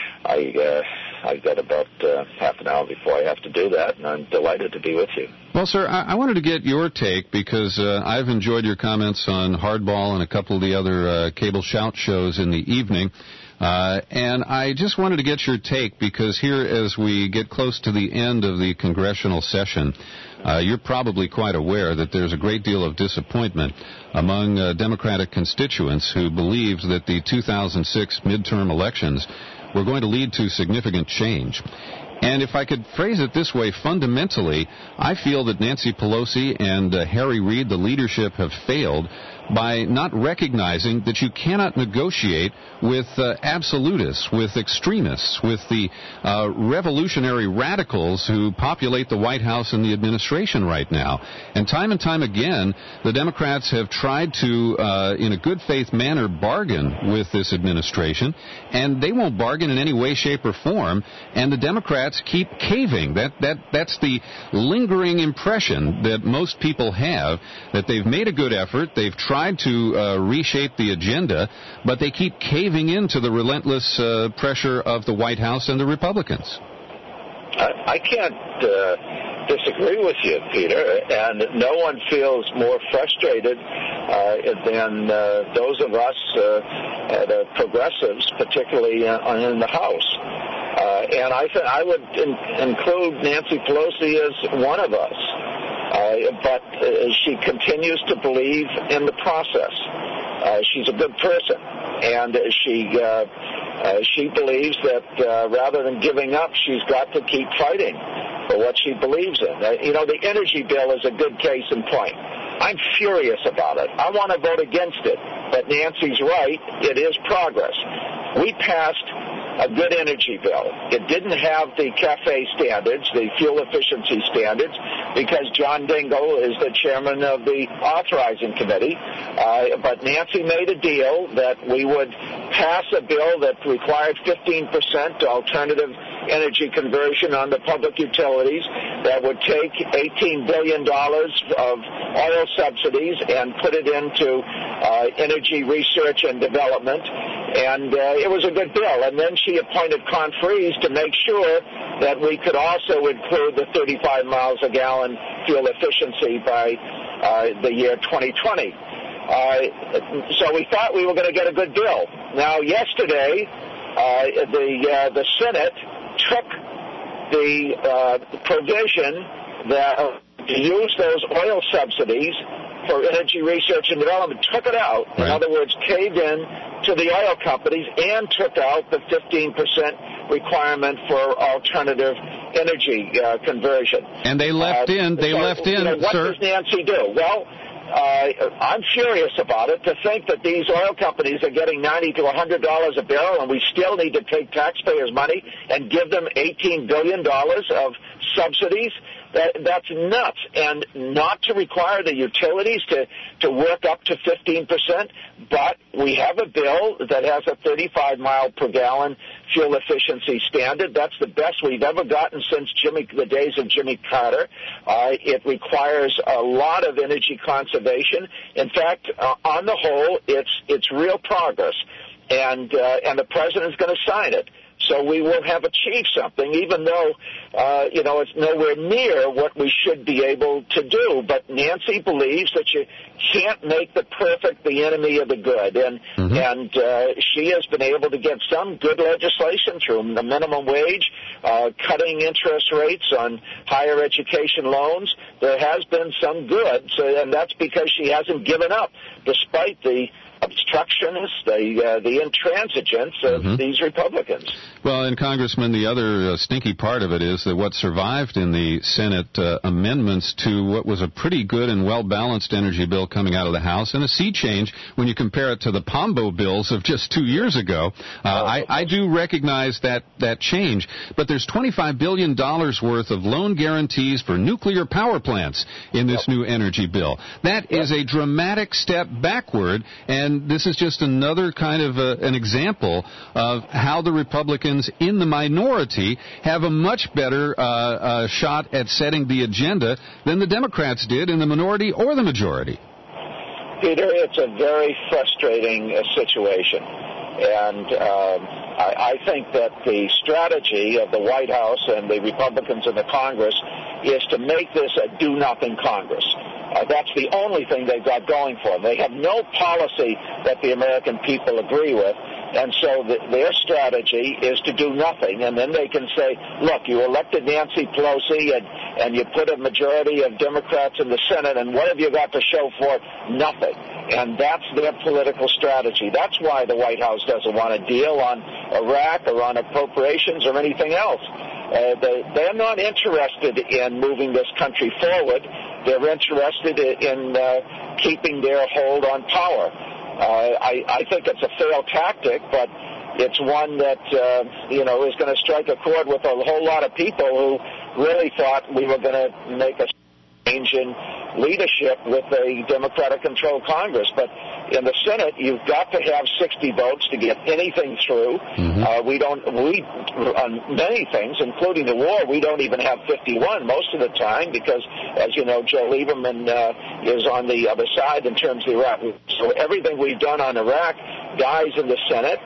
I've got about half an hour before I have to do that, and I'm delighted to be with you. Well, sir, I wanted to get your take because I've enjoyed your comments on Hardball and a couple of the other cable shout shows in the evening. And I just wanted to get your take because here, as we get close to the end of the congressional session, you're probably quite aware that there's a great deal of disappointment among Democratic constituents who believed that the 2006 midterm elections were going to lead to significant change. And if I could phrase it this way, fundamentally, I feel that Nancy Pelosi and Harry Reid, the leadership, have failed by not recognizing that you cannot negotiate with absolutists, with extremists, with the revolutionary radicals who populate the White House and the administration right now. And time again, the Democrats have tried to, in a good faith manner, bargain with this administration, and they won't bargain in any way, shape, or form, and the Democrats keep caving. That's the lingering impression that most people have, that they've made a good effort, they've tried to reshape the agenda, but they keep caving into the relentless pressure of the White House and the Republicans. I can't disagree with you, Peter, and no one feels more frustrated than those of us, the progressives, particularly in the House. And I would include Nancy Pelosi as one of us. But she continues to believe in the process. She's a good person, and she believes that rather than giving up, she's got to keep fighting for what she believes in. The energy bill is a good case in point. I'm furious about it. I want to vote against it, but Nancy's right. It is progress. We passed a good energy bill. It didn't have the CAFE standards, the fuel efficiency standards, because John Dingell is the chairman of the authorizing committee. But Nancy made a deal that we would pass a bill that required 15% alternative energy conversion on the public utilities, that would take $18 billion of oil subsidies and put it into energy research and development. And it was a good bill. And then she appointed Con Freeze to make sure that we could also include the 35 miles a gallon fuel efficiency by the year 2020. So we thought we were going to get a good bill. Now, yesterday, the Senate took the provision that to use those oil subsidies for energy research and development, took it out. Right. In other words, caved in to the oil companies and took out the 15% requirement for alternative energy conversion. And they left in, what sir. Does Nancy do? Well, I'm furious about it, to think that these oil companies are getting $90 to $100 a barrel, and we still need to take taxpayers' money and give them $18 billion of subsidies. That's nuts. And not to require the utilities to work up to 15%, but we have a bill that has a 35 mile per gallon fuel efficiency standard. That's the best we've ever gotten since the days of Jimmy Carter. It requires a lot of energy conservation. In fact, on the whole, it's real progress, and the president's going to sign it. So we will have achieved something, even though, it's nowhere near what we should be able to do. But Nancy believes that you can't make the perfect the enemy of the good. And she has been able to get some good legislation through the minimum wage, cutting interest rates on higher education loans. There has been some good, and that's because she hasn't given up, despite the obstructionists, the intransigents of these Republicans. Well, and Congressman, the other stinky part of it is that what survived in the Senate amendments to what was a pretty good and well-balanced energy bill coming out of the House, and a sea change when you compare it to the Pombo bills of just 2 years ago. I do recognize that change, but there's $25 billion worth of loan guarantees for nuclear power plants in this new energy bill. That is a dramatic step backward, and this is just another kind of an example of how the Republicans in the minority have a much better shot at setting the agenda than the Democrats did in the minority or the majority. Peter, it's a very frustrating situation. And I think that the strategy of the White House and the Republicans in the Congress is to make this a do-nothing Congress. That's the only thing they've got going for them. They have no policy that the American people agree with, and so their strategy is to do nothing, and then they can say, look, you elected Nancy Pelosi, and you put a majority of Democrats in the Senate, and what have you got to show for it? Nothing. And that's their political strategy. That's why the White House doesn't want to deal on Iraq or on appropriations or anything else. They're not interested in moving this country forward. They're interested in keeping their hold on power. I think it's a failed tactic, but it's one that, is going to strike a chord with a whole lot of people who really thought we were going to make a change in leadership with a Democratic-controlled Congress. But in the Senate, you've got to have 60 votes to get anything through. We on many things, including the war, we don't even have 51 most of the time because, as you know, Joe Lieberman is on the other side in terms of Iraq. So everything we've done on Iraq dies in the Senate.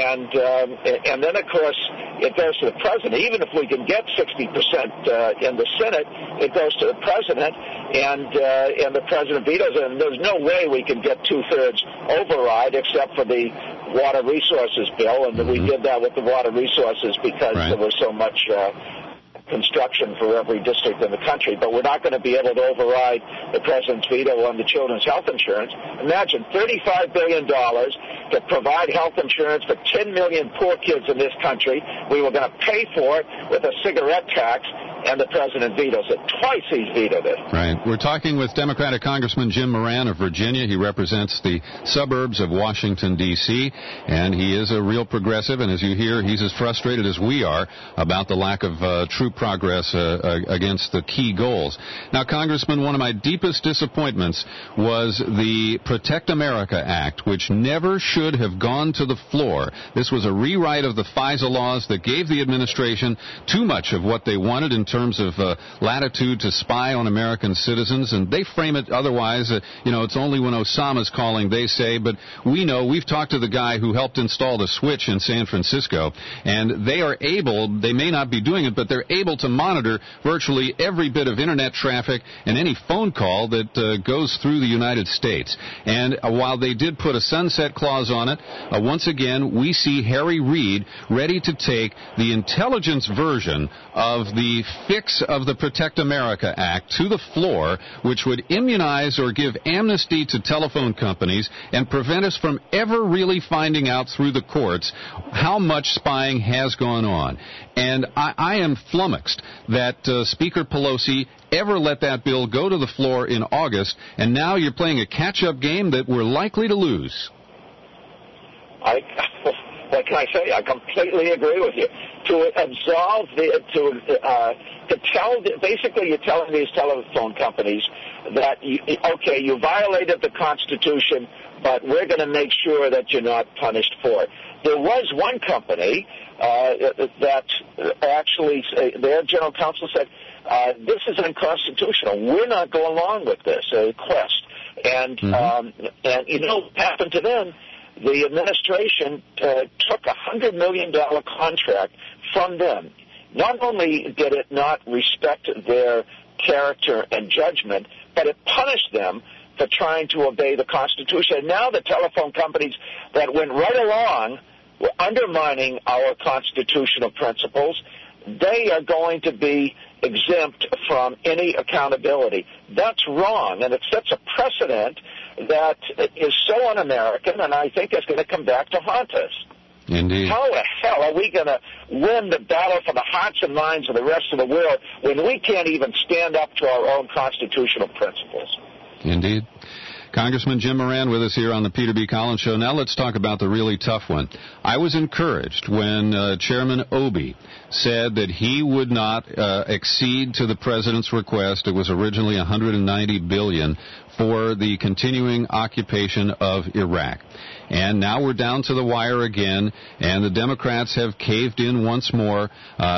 And then, of course, it goes to the president. Even if we can get 60% in the Senate, it goes to the president, and the president vetoes it. And there's no way we can get 2/3 override except for the water resources bill, and we did that with the water resources because there was so much construction for every district in the country, but we're not going to be able to override the president's veto on the children's health insurance. Imagine $35 billion to provide health insurance for 10 million poor kids in this country. We were going to pay for it with a cigarette tax, and the president vetoes it. Twice he's vetoed it. Right. We're talking with Democratic Congressman Jim Moran of Virginia. He represents the suburbs of Washington, D.C., and he is a real progressive, and as you hear, he's as frustrated as we are about the lack of true progress against the key goals. Now, Congressman, one of my deepest disappointments was the Protect America Act, which never should have gone to the floor. This was a rewrite of the FISA laws that gave the administration too much of what they wanted in terms of latitude to spy on American citizens, and they frame it otherwise. It's only when Osama's calling, they say, but we know, we've talked to the guy who helped install the switch in San Francisco, and they are able, they may not be doing it, but they're able to monitor virtually every bit of internet traffic and any phone call that goes through the United States. And while they did put a sunset clause on it, once again, we see Harry Reid ready to take the intelligence version of the fix of the Protect America Act to the floor, which would immunize or give amnesty to telephone companies and prevent us from ever really finding out through the courts how much spying has gone on. And I am flummoxed that Speaker Pelosi ever let that bill go to the floor in August, and now you're playing a catch-up game that we're likely to lose. What can I say? I completely agree with you. To absolve basically you're telling these telephone companies that, you violated the Constitution, but we're going to make sure that you're not punished for it. There was one company that actually, their general counsel said, this is unconstitutional. We're not going along with this, Quest. And what happened to them? The administration took a $100 million contract from them. Not only did it not respect their character and judgment, but it punished them for trying to obey the Constitution. And now the telephone companies that went right along were undermining our constitutional principles. They are going to be exempt from any accountability. That's wrong, and it sets a precedent that is so un-American, and I think is going to come back to haunt us. Indeed. How the hell are we going to win the battle for the hearts and minds of the rest of the world when we can't even stand up to our own constitutional principles? Indeed. Congressman Jim Moran with us here on the Peter B. Collins Show. Now let's talk about the really tough one. I was encouraged when Chairman Obey said that he would not accede to the president's request. It was originally $190 billion for the continuing occupation of Iraq. And now we're down to the wire again, and the Democrats have caved in once more.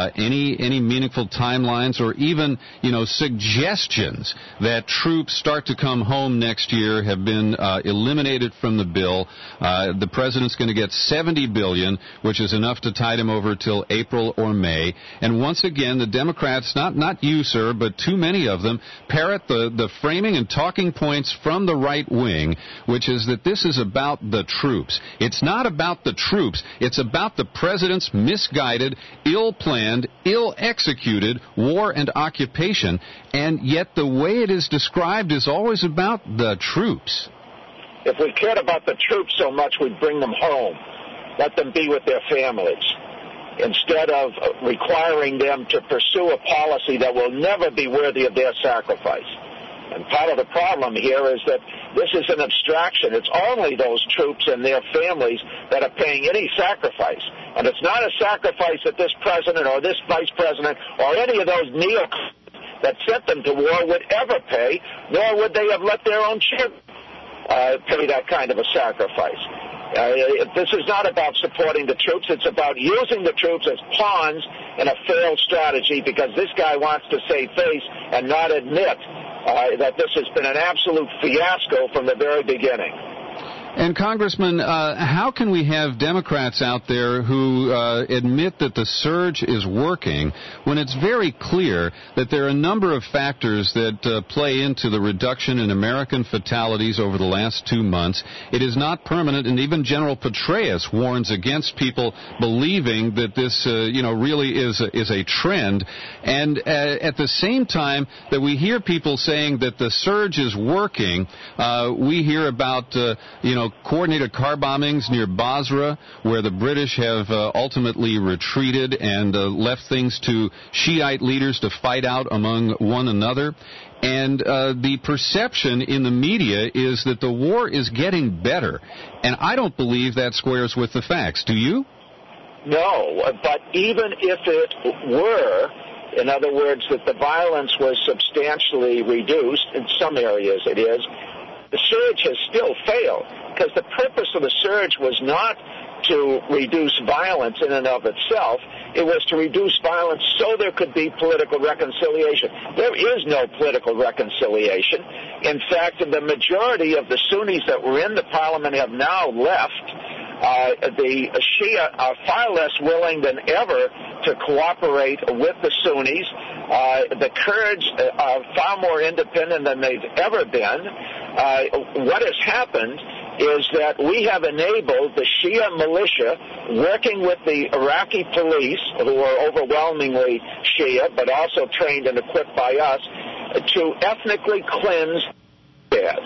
Any meaningful timelines or even, suggestions that troops start to come home next year have been eliminated from the bill. The president's going to get $70 billion, which is enough to tide him over till April or May. And once again, the Democrats, not you, sir, but too many of them, parrot the framing and talking points from the right wing, which is that this is about the troops. It's not about the troops. It's about the president's misguided, ill-planned, ill-executed war and occupation, and yet the way it is described is always about the troops. If we cared about the troops so much, we'd bring them home, let them be with their families, instead of requiring them to pursue a policy that will never be worthy of their sacrifice. And part of the problem here is that this is an abstraction. It's only those troops and their families that are paying any sacrifice. And it's not a sacrifice that this president or this vice president or any of those neocons that sent them to war would ever pay, nor would they have let their own children pay that kind of a sacrifice. This is not about supporting the troops. It's about using the troops as pawns in a failed strategy because this guy wants to save face and not admit that this has been an absolute fiasco from the very beginning. And, Congressman, how can we have Democrats out there who admit that the surge is working when it's very clear that there are a number of factors that play into the reduction in American fatalities over the last 2 months? It is not permanent, and even General Petraeus warns against people believing that this, really is a trend. And at the same time that we hear people saying that the surge is working, we hear about, coordinated car bombings near Basra, where the British have ultimately retreated and left things to Shiite leaders to fight out among one another. And the perception in the media is that the war is getting better. And I don't believe that squares with the facts. Do you? No, but even if it were, in other words, that the violence was substantially reduced, in some areas it is, the surge has still failed, because the purpose of the surge was not to reduce violence in and of itself. It was to reduce violence so there could be political reconciliation. There is no political reconciliation. In fact, the majority of the Sunnis that were in the parliament have now left. The Shia are far less willing than ever to cooperate with the Sunnis. The Kurds are far more independent than they've ever been. What has happened is that we have enabled the Shia militia, working with the Iraqi police, who are overwhelmingly Shia, but also trained and equipped by us, to ethnically cleanse Baghdad.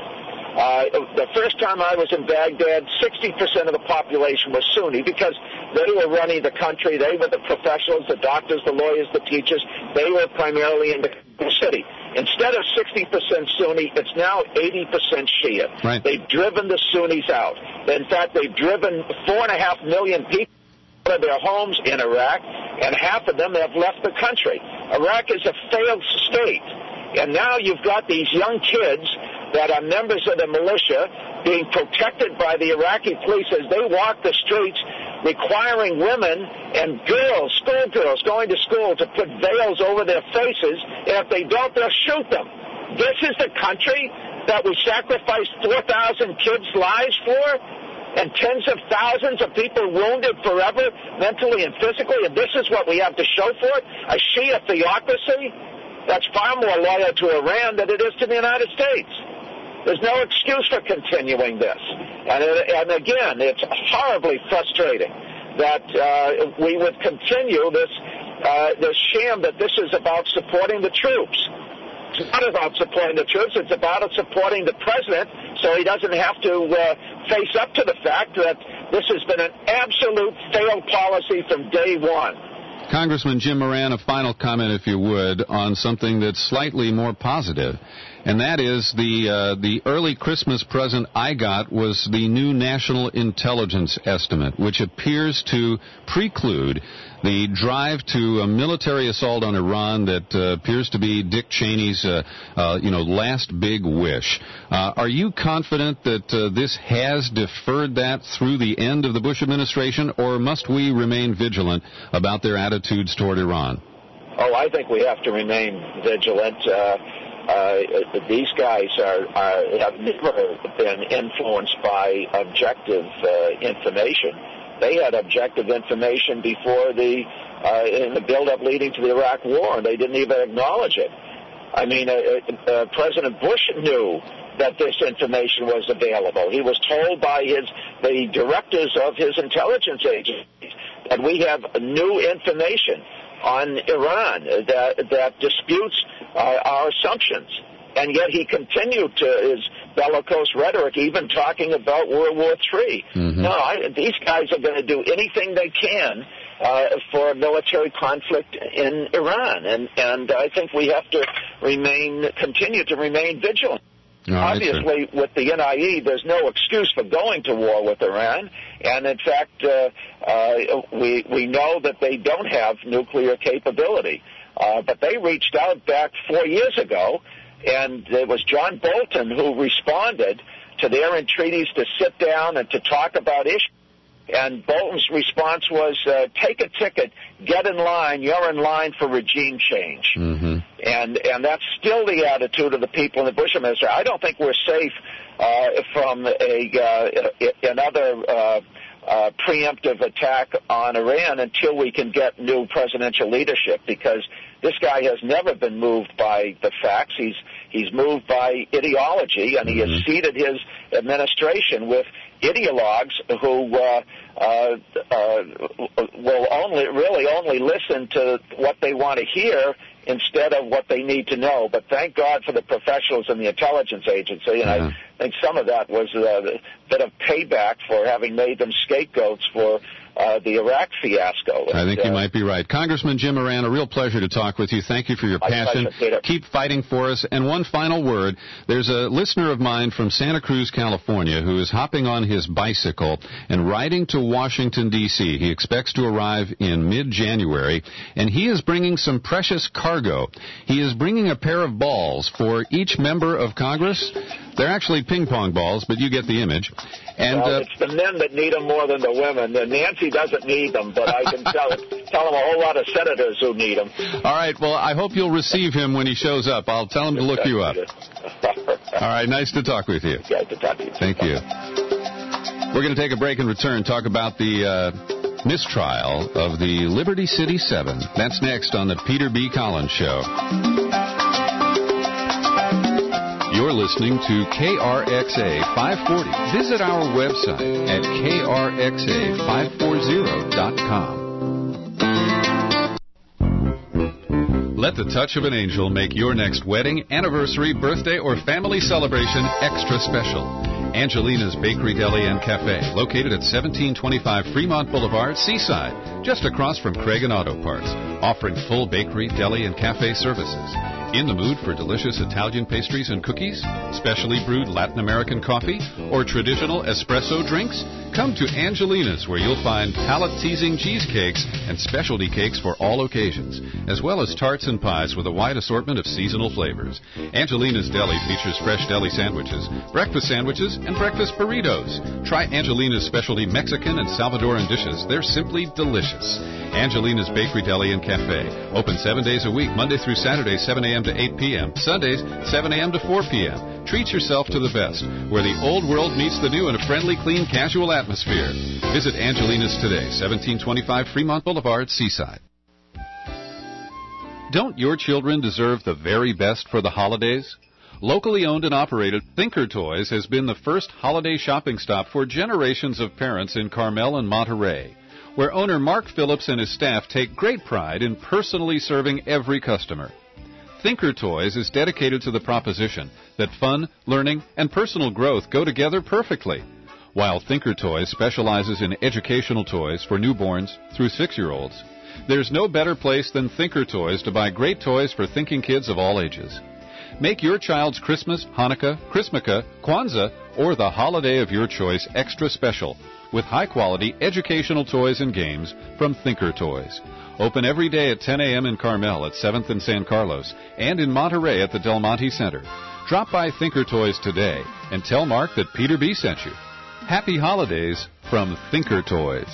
The first time I was in Baghdad, 60% of the population was Sunni because they were running the country. They were the professionals, the doctors, the lawyers, the teachers. They were primarily in the city. Instead of 60% Sunni, it's now 80% Shia. Right. They've driven the Sunnis out. In fact, they've driven 4.5 million people out of their homes in Iraq, and half of them have left the country. Iraq is a failed state. And now you've got these young kids that are members of the militia being protected by the Iraqi police as they walk the streets, requiring women and girls, schoolgirls going to school, to put veils over their faces, and if they don't, they'll shoot them. This is the country that we sacrificed 4,000 kids' lives for, and tens of thousands of people wounded forever, mentally and physically, and this is what we have to show for it? A Shia theocracy that's far more loyal to Iran than it is to the United States. There's no excuse for continuing this. And again, it's horribly frustrating that we would continue this sham that this is about supporting the troops. It's not about supporting the troops. It's about supporting the president so he doesn't have to face up to the fact that this has been an absolute failed policy from day one. Congressman Jim Moran, a final comment, if you would, on something that's slightly more positive, and that is the early Christmas present I got was the new National Intelligence Estimate, which appears to preclude the drive to a military assault on Iran that appears to be Dick Cheney's, last big wish. Are you confident that this has deferred that through the end of the Bush administration, or must we remain vigilant about their attitudes toward Iran? Oh, I think we have to remain vigilant. These guys have never been influenced by objective information. They had objective information before in the build-up leading to the Iraq War, and they didn't even acknowledge it. I mean, President Bush knew that this information was available. He was told by the directors of his intelligence agencies that we have new information on Iran that disputes our assumptions. And yet he continued to his bellicose rhetoric, even talking about World War III. Mm-hmm. No, these guys are going to do anything they can for a military conflict in Iran. And I think we have to continue to remain vigilant. Right, obviously, with the NIE, there's no excuse for going to war with Iran. And, in fact, we know that they don't have nuclear capability. But they reached out back 4 years ago, and it was John Bolton who responded to their entreaties to sit down and to talk about issues. And Bolton's response was, take a ticket, get in line, you're in line for regime change. Mm-hmm. And that's still the attitude of the people in the Bush administration. I don't think we're safe from another preemptive attack on Iran until we can get new presidential leadership, because this guy has never been moved by the facts. He's moved by ideology, and he has seeded his administration with ideologues who will only listen to what they want to hear instead of what they need to know. But thank God for the professionals in the intelligence agency, and I think some of that was a bit of payback for having made them scapegoats for the Iraq fiasco. I think you might be right. Congressman Jim Moran, a real pleasure to talk with you. Thank you for your passion. Pleasure, keep fighting for us. And one final word. There's a listener of mine from Santa Cruz, California, who is hopping on his bicycle and riding to Washington, D.C. He expects to arrive in mid-January, and he is bringing some precious cargo. He is bringing a pair of balls for each member of Congress. They're actually ping-pong balls, but you get the image. And it's the men that need them more than the women. And Nancy doesn't need them, but I can tell him a whole lot of senators who need them. All right. Well, I hope you'll receive him when he shows up. I'll tell him to look you up. All right. Nice to talk with you. Nice to talk to you. Thank you. We're going to take a break and return, talk about the mistrial of the Liberty City 7. That's next on the Peter B. Collins Show. You're listening to KRXA 540. Visit our website at krxa540.com. Let the touch of an angel make your next wedding, anniversary, birthday, or family celebration extra special. Angelina's Bakery, Deli, and Cafe, located at 1725 Fremont Boulevard, Seaside, just across from Craig & Auto Parts, offering full bakery, deli, and cafe services. In the mood for delicious Italian pastries and cookies, specially brewed Latin American coffee, or traditional espresso drinks? Come to Angelina's, where you'll find palate-teasing cheesecakes and specialty cakes for all occasions, as well as tarts and pies with a wide assortment of seasonal flavors. Angelina's Deli features fresh deli sandwiches, breakfast sandwiches, and breakfast burritos. Try Angelina's specialty Mexican and Salvadoran dishes. They're simply delicious. Angelina's Bakery, Deli, and Cafe. Open 7 days a week, Monday through Saturday, 7 a.m. to 8 p.m. Sundays, 7 a.m. to 4 p.m. Treat yourself to the best, where the old world meets the new in a friendly, clean, casual atmosphere. Visit Angelina's today, 1725 Fremont Boulevard, Seaside. Don't your children deserve the very best for the holidays? Locally owned and operated, Thinker Toys has been the first holiday shopping stop for generations of parents in Carmel and Monterey, where owner Mark Phillips and his staff take great pride in personally serving every customer. Thinker Toys is dedicated to the proposition that fun, learning, and personal growth go together perfectly. While Thinker Toys specializes in educational toys for newborns through 6-year-olds, there's no better place than Thinker Toys to buy great toys for thinking kids of all ages. Make your child's Christmas, Hanukkah, Christmaka, Kwanzaa, or the holiday of your choice extra special with high-quality educational toys and games from Thinker Toys. Open every day at 10 a.m. in Carmel at 7th and San Carlos and in Monterey at the Del Monte Center. Drop by Thinker Toys today and tell Mark that Peter B. sent you. Happy holidays from Thinker Toys.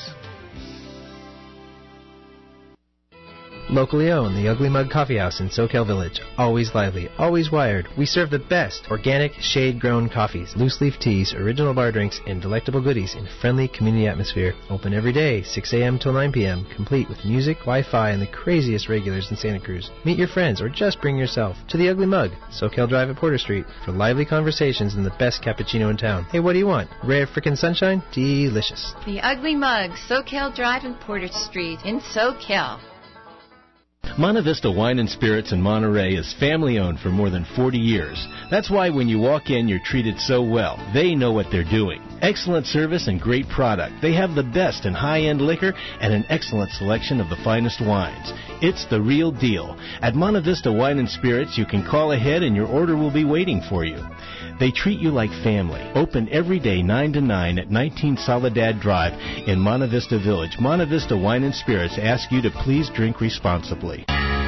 Locally owned, the Ugly Mug Coffee House in Soquel Village. Always lively, always wired. We serve the best organic, shade-grown coffees, loose-leaf teas, original bar drinks, and delectable goodies in a friendly community atmosphere. Open every day, 6 a.m. till 9 p.m., complete with music, Wi-Fi, and the craziest regulars in Santa Cruz. Meet your friends or just bring yourself to the Ugly Mug, Soquel Drive at Porter Street, for lively conversations and the best cappuccino in town. Hey, what do you want? Rare frickin' sunshine? Delicious. The Ugly Mug, Soquel Drive and Porter Street in Soquel. Monte Vista Wine and Spirits in Monterey is family-owned for more than 40 years. That's why when you walk in, you're treated so well. They know what they're doing. Excellent service and great product. They have the best in high-end liquor and an excellent selection of the finest wines. It's the real deal. At Monte Vista Wine and Spirits, you can call ahead and your order will be waiting for you. They treat you like family. Open every day 9 to 9 at 19 Soledad Drive in Monte Vista Village. Monte Vista Wine and Spirits ask you to please drink responsibly.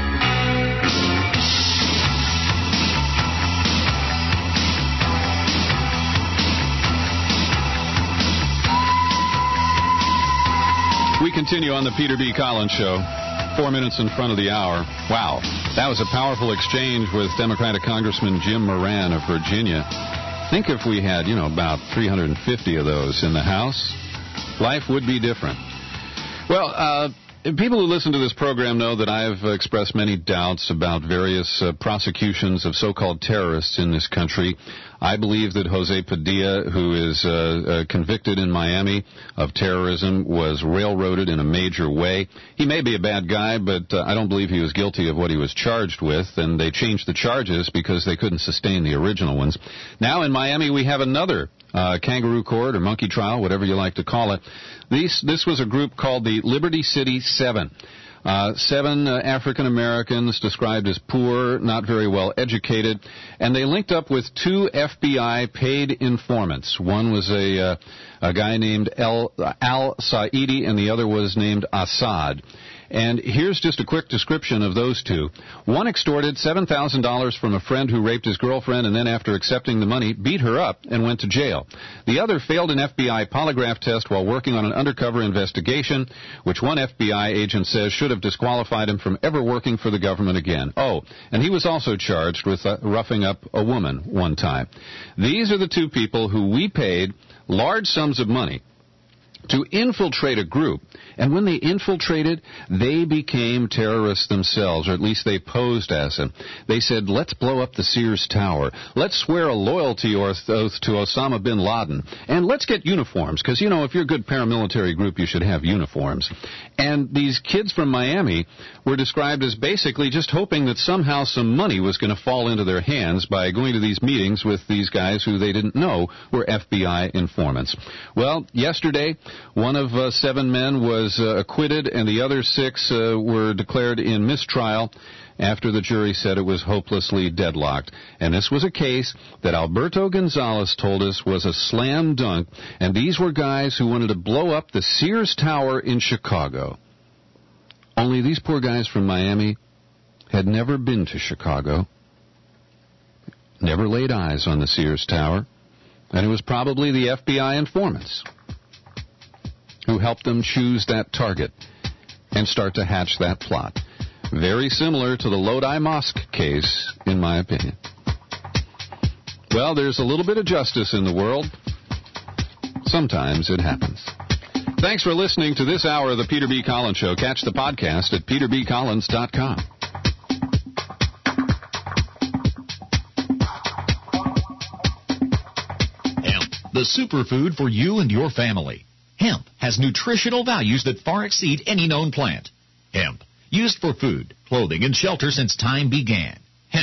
We continue on the Peter B. Collins Show. 4 minutes in front of the hour. Wow. That was a powerful exchange with Democratic Congressman Jim Moran of Virginia. Think if we had, about 350 of those in the House, life would be different. Well, people who listen to this program know that I've expressed many doubts about various prosecutions of so-called terrorists in this country. I believe that Jose Padilla, who is convicted in Miami of terrorism, was railroaded in a major way. He may be a bad guy, but I don't believe he was guilty of what he was charged with, and they changed the charges because they couldn't sustain the original ones. Now in Miami we have another kangaroo court or monkey trial, whatever you like to call it. This was a group called the Liberty City 7. 7 African Americans described as poor, not very well educated, and they linked up with 2 FBI paid informants. One was a guy named Al-Saidi, and the other was named Assad. And here's just a quick description of those two. One extorted $7,000 from a friend who raped his girlfriend and then, after accepting the money, beat her up and went to jail. The other failed an FBI polygraph test while working on an undercover investigation, which one FBI agent says should have disqualified him from ever working for the government again. Oh, and he was also charged with roughing up a woman one time. These are the 2 people who we paid large sums of money to infiltrate a group, and when they infiltrated, they became terrorists themselves, or at least they posed as them. They said, let's blow up the Sears Tower, let's swear a loyalty oath to Osama bin Laden, and let's get uniforms, because, if you're a good paramilitary group, you should have uniforms. And these kids from Miami were described as basically just hoping that somehow some money was going to fall into their hands by going to these meetings with these guys who they didn't know were FBI informants. Well, yesterday, one of 7 men was acquitted, and the other 6 were declared in mistrial after the jury said it was hopelessly deadlocked. And this was a case that Alberto Gonzalez told us was a slam dunk, and these were guys who wanted to blow up the Sears Tower in Chicago. Only these poor guys from Miami had never been to Chicago, never laid eyes on the Sears Tower, and it was probably the FBI informants who helped them choose that target and start to hatch that plot. Very similar to the Lodi Mosque case, in my opinion. Well, there's a little bit of justice in the world. Sometimes it happens. Thanks for listening to this hour of the Peter B. Collins Show. Catch the podcast at peterbcollins.com. Hemp, the superfood for you and your family. Hemp has nutritional values that far exceed any known plant. Hemp, used for food, clothing, and shelter since time began. Hemp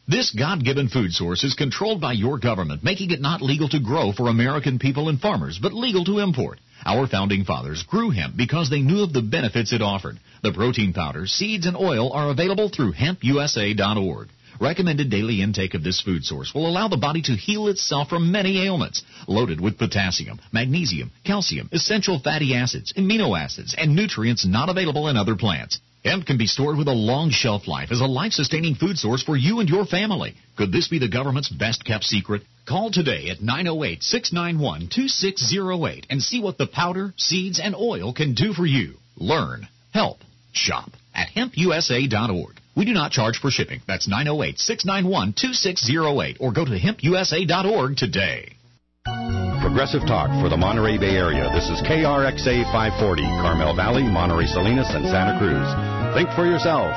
This God-given food source is controlled by your government, making it not legal to grow for American people and farmers, but legal to import. Our founding fathers grew hemp because they knew of the benefits it offered. The protein powder, seeds, and oil are available through hempusa.org. Recommended daily intake of this food source will allow the body to heal itself from many ailments. Loaded with potassium, magnesium, calcium, essential fatty acids, amino acids, and nutrients not available in other plants. Hemp can be stored with a long shelf life as a life-sustaining food source for you and your family. Could this be the government's best-kept secret? Call today at 908-691-2608 and see what the powder, seeds, and oil can do for you. Learn, help, shop at hempusa.org. We do not charge for shipping. That's 908-691-2608 or go to hempusa.org today. Progressive Talk for the Monterey Bay Area. This is KRXA 540, Carmel Valley, Monterey Salinas, and Santa Cruz. Think for yourself.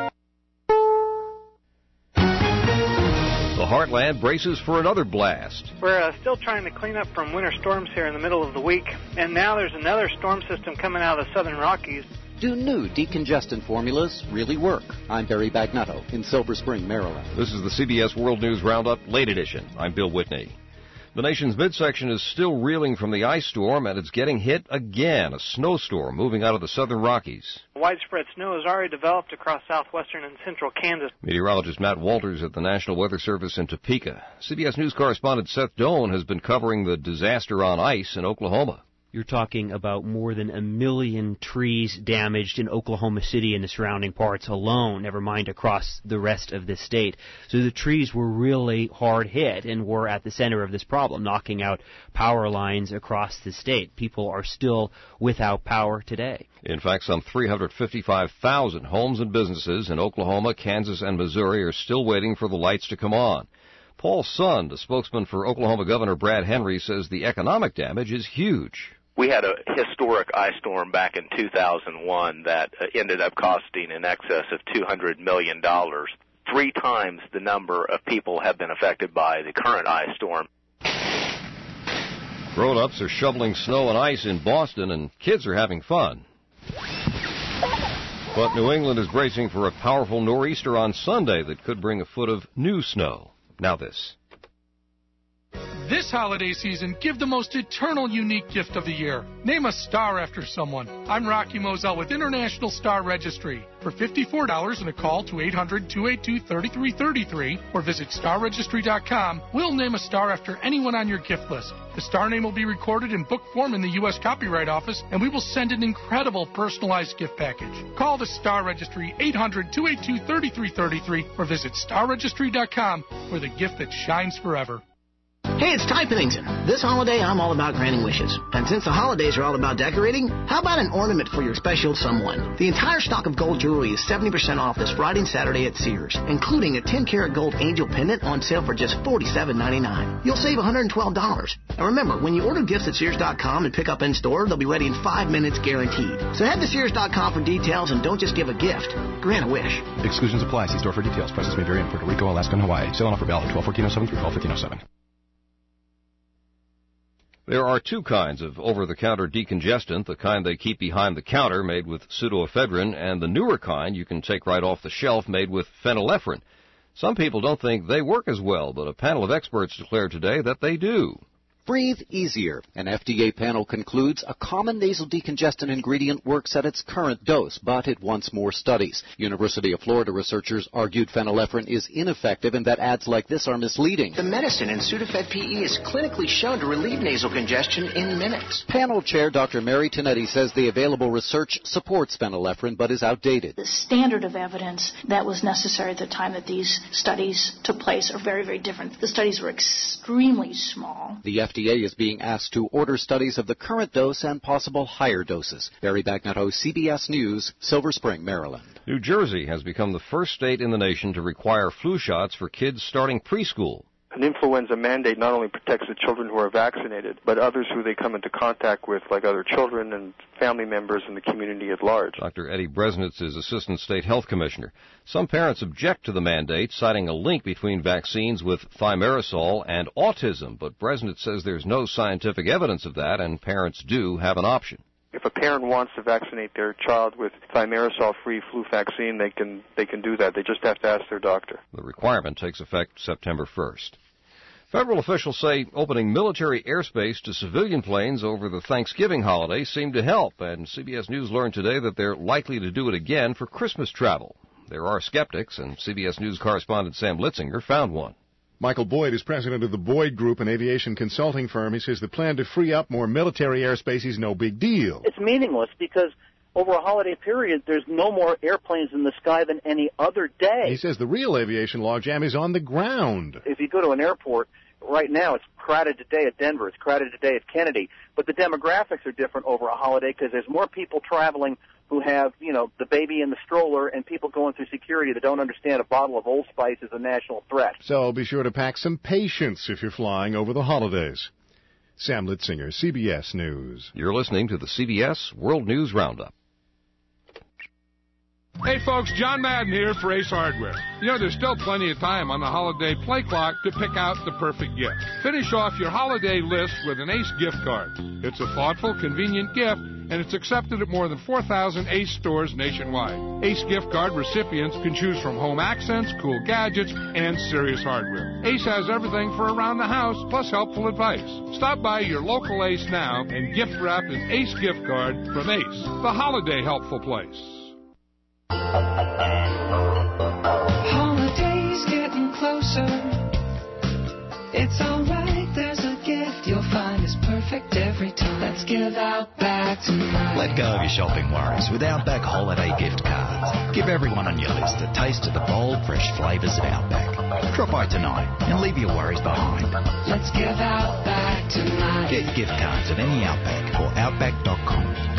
The Heartland braces for another blast. We're still trying to clean up from winter storms here in the middle of the week, and now there's another storm system coming out of the southern Rockies. Do new decongestant formulas really work? I'm Barry Bagnetto in Silver Spring, Maryland. This is the CBS World News Roundup, late edition. I'm Bill Whitney. The nation's midsection is still reeling from the ice storm, and it's getting hit again, a snowstorm moving out of the southern Rockies. Widespread snow has already developed across southwestern and central Kansas. Meteorologist Matt Walters at the National Weather Service in Topeka. CBS News correspondent Seth Doan has been covering the disaster on ice in Oklahoma. You're talking about more than 1 million trees damaged in Oklahoma City and the surrounding parts alone, never mind across the rest of the state. So the trees were really hard hit and were at the center of this problem, knocking out power lines across the state. People are still without power today. In fact, some 355,000 homes and businesses in Oklahoma, Kansas, and Missouri are still waiting for the lights to come on. Paul Sund, a spokesman for Oklahoma Governor Brad Henry, says the economic damage is huge. We had a historic ice storm back in 2001 that ended up costing in excess of $200 million. 3 times the number of people have been affected by the current ice storm. Grown-ups are shoveling snow and ice in Boston, and kids are having fun. But New England is bracing for a powerful nor'easter on Sunday that could bring a foot of new snow. Now this. This holiday season, give the most eternal, unique gift of the year. Name a star after someone. I'm Rocky Moselle with International Star Registry. For $54 and a call to 800-282-3333 or visit starregistry.com, we'll name a star after anyone on your gift list. The star name will be recorded in book form in the U.S. Copyright Office, and we will send an incredible personalized gift package. Call the Star Registry, 800-282-3333 or visit starregistry.com for the gift that shines forever. Hey, it's Ty Pennington. This holiday, I'm all about granting wishes. And since the holidays are all about decorating, how about an ornament for your special someone? The entire stock of gold jewelry is 70% off this Friday and Saturday at Sears, including a 10-karat gold angel pendant on sale for just $47.99. You'll save $112. And remember, when you order gifts at Sears.com and pick up in-store, they'll be ready in 5 minutes guaranteed. So head to Sears.com for details and don't just give a gift. Grant a wish. Exclusions apply. See store for details. Prices may vary in Puerto Rico, Alaska, and Hawaii. Sale and offer valid 12/14/07 through 12/15/07. There are 2 kinds of over-the-counter decongestant, the kind they keep behind the counter made with pseudoephedrine, and the newer kind you can take right off the shelf made with phenylephrine. Some people don't think they work as well, but a panel of experts declared today that they do. Breathe easier. An FDA panel concludes a common nasal decongestant ingredient works at its current dose, but it wants more studies. University of Florida researchers argued phenylephrine is ineffective and that ads like this are misleading. The medicine in Sudafed PE is clinically shown to relieve nasal congestion in minutes. Panel chair Dr. Mary Tinetti says the available research supports phenylephrine but is outdated. The standard of evidence that was necessary at the time that these studies took place are very, very different. The studies were extremely small. The FDA is being asked to order studies of the current dose and possible higher doses. Barry Bagnetto, CBS News, Silver Spring, Maryland. New Jersey has become the first state in the nation to require flu shots for kids starting preschool. An influenza mandate not only protects the children who are vaccinated, but others who they come into contact with, like other children and family members in the community at large. Dr. Eddie Bresnitz is Assistant State Health Commissioner. Some parents object to the mandate, citing a link between vaccines with thimerosal and autism, but Bresnitz says there's no scientific evidence of that, and parents do have an option. If a parent wants to vaccinate their child with thimerosal-free flu vaccine, they can do that. They just have to ask their doctor. The requirement takes effect September 1st. Federal officials say opening military airspace to civilian planes over the Thanksgiving holiday seemed to help, and CBS News learned today that they're likely to do it again for Christmas travel. There are skeptics, and CBS News correspondent Sam Litzinger found one. Michael Boyd is president of the Boyd Group, an aviation consulting firm. He says the plan to free up more military airspace is no big deal. It's meaningless because over a holiday period, there's no more airplanes in the sky than any other day. He says the real aviation logjam is on the ground. If you go to an airport, right now it's crowded today at Denver, it's crowded today at Kennedy, but the demographics are different over a holiday because there's more people traveling who have, the baby in the stroller and people going through security that don't understand a bottle of Old Spice is a national threat. So be sure to pack some patience if you're flying over the holidays. Sam Litzinger, CBS News. You're listening to the CBS World News Roundup. Hey folks, John Madden here for Ace Hardware. There's still plenty of time on the holiday play clock to pick out the perfect gift. Finish off your holiday list with an Ace gift card. It's a thoughtful, convenient gift, and it's accepted at more than 4,000 Ace stores nationwide. Ace gift card recipients can choose from home accents, cool gadgets, and serious hardware. Ace has everything for around the house, plus helpful advice. Stop by your local Ace now and gift wrap an Ace gift card from Ace, the holiday helpful place. Holidays getting closer. It's alright, there's a gift you'll find is perfect every time. Let's give Outback tonight. Let go of your shopping worries with Outback holiday gift cards. Give everyone on your list a taste of the bold, fresh flavours of Outback. Drop by tonight and leave your worries behind. Let's give Outback tonight. Get gift cards at any Outback or Outback.com.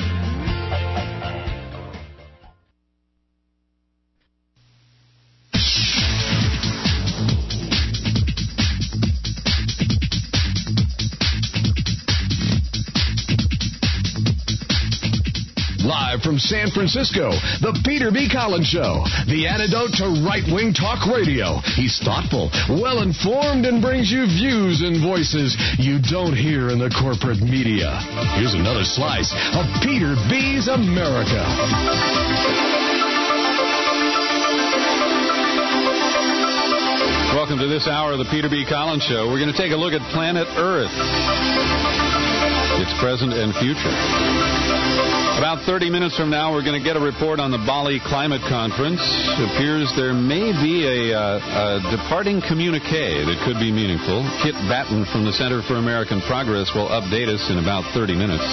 Live from San Francisco, the Peter B. Collins Show, the antidote to right-wing talk radio. He's thoughtful, well-informed, and brings you views and voices you don't hear in the corporate media. Here's another slice of Peter B.'s America. Welcome to this hour of the Peter B. Collins Show. We're going to take a look at planet Earth, its present and future. About 30 minutes from now, we're going to get a report on the Bali Climate Conference. It appears there may be a departing communique that could be meaningful. Kit Batten from the Center for American Progress will update us in about 30 minutes.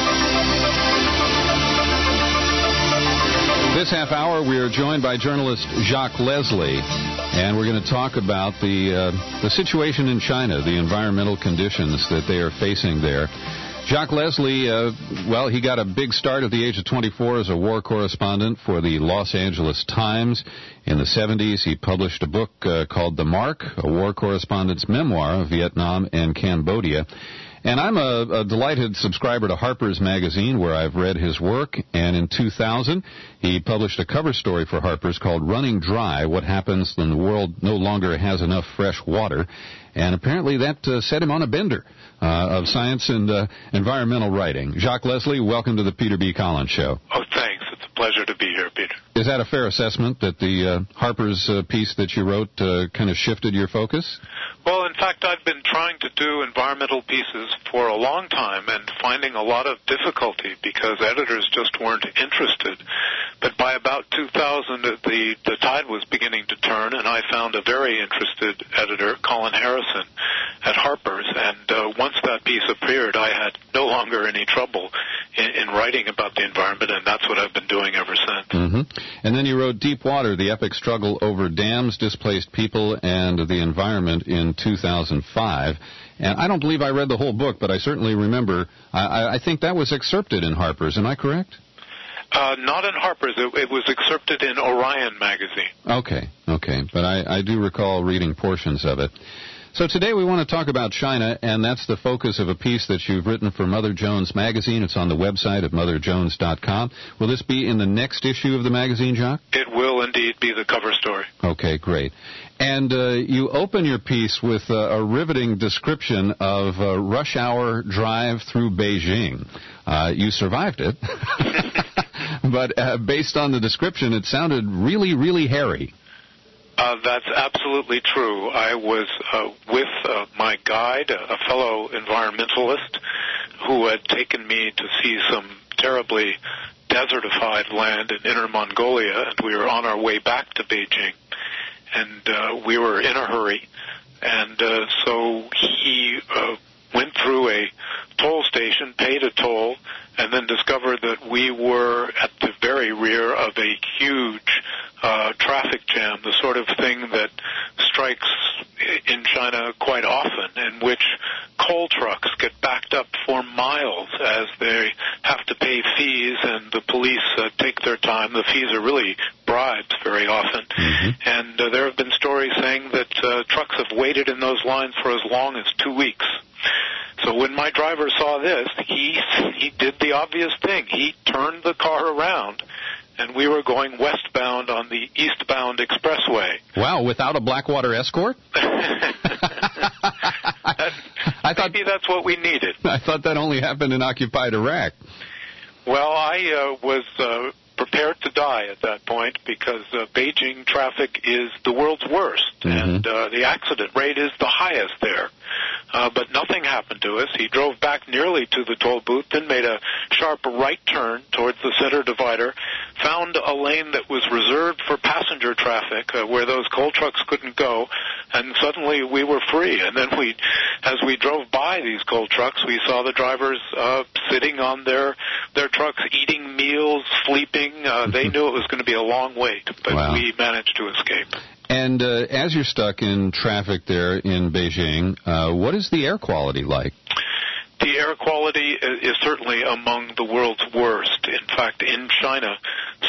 This half hour, we are joined by journalist Jacques Leslie, and we're going to talk about the situation in China, the environmental conditions that they are facing there. Jacques Leslie, he got a big start at the age of 24 as a war correspondent for the Los Angeles Times. In the 70s, he published a book called The Mark, a war correspondent's memoir of Vietnam and Cambodia. And I'm a delighted subscriber to Harper's Magazine, where I've read his work. And in 2000, he published a cover story for Harper's called Running Dry, What Happens When the World No Longer Has Enough Fresh Water. And apparently that set him on a bender of science and environmental writing. Jacques Leslie, welcome to the Peter B. Collins Show. Oh, thanks. It's a pleasure to be here, Peter. Is that a fair assessment that the Harper's piece that you wrote kind of shifted your focus? Well, in fact, I've been trying to do environmental pieces for a long time and finding a lot of difficulty because editors just weren't interested. But by about 2000, the tide was beginning to turn, and I found a very interested editor, Colin Harrison, at Harper's. And once that piece appeared, I had no longer any trouble in writing about the environment, and that's what I've been doing ever since. Mm-hmm. And then you wrote Deep Water, the epic struggle over dams, displaced people, and the environment in 2005. And I don't believe I read the whole book, but I certainly remember, I think that was excerpted in Harper's. Am I correct? Not in Harper's. It was excerpted in Orion magazine. Okay. But I do recall reading portions of it. So today we want to talk about China, and that's the focus of a piece that you've written for Mother Jones Magazine. It's on the website at motherjones.com. Will this be in the next issue of the magazine, Jacques? It will indeed be the cover story. Okay, great. And you open your piece with a riveting description of a rush hour drive through Beijing. You survived it, but based on the description, it sounded really, really hairy. That's absolutely true. I was with my guide, a fellow environmentalist, who had taken me to see some terribly desertified land in Inner Mongolia, and we were on our way back to Beijing. And we were in a hurry, and so he went through a toll station, paid a toll, and then discovered that we were at the very rear of a huge traffic jam, the sort of thing that strikes in China quite often, in which coal trucks get backed up for miles as they have to pay fees, and the police take their time. The fees are really bribes very often. Mm-hmm. And there have been stories saying that trucks have waited in those lines for as long as 2 weeks. So when my driver saw this, he did the obvious thing. He turned the car around, and we were going westbound on the eastbound expressway. Wow, without a Blackwater escort? Maybe that's what we needed. I thought that only happened in occupied Iraq. Well, I was prepared to die at that point because Beijing traffic is the world's worst, and the accident rate is the highest there. But nothing happened to us. He drove back nearly to the toll booth, then made a sharp right turn towards the center divider, found a lane that was reserved for passenger traffic where those coal trucks couldn't go, and suddenly we were free. And then as we drove by these coal trucks, we saw the drivers sitting on their trucks, eating meals, sleeping. They knew it was going to be a long wait, but we managed to escape. And as you're stuck in traffic there in Beijing, what is the air quality like? The air quality is certainly among the world's worst. In fact, in China,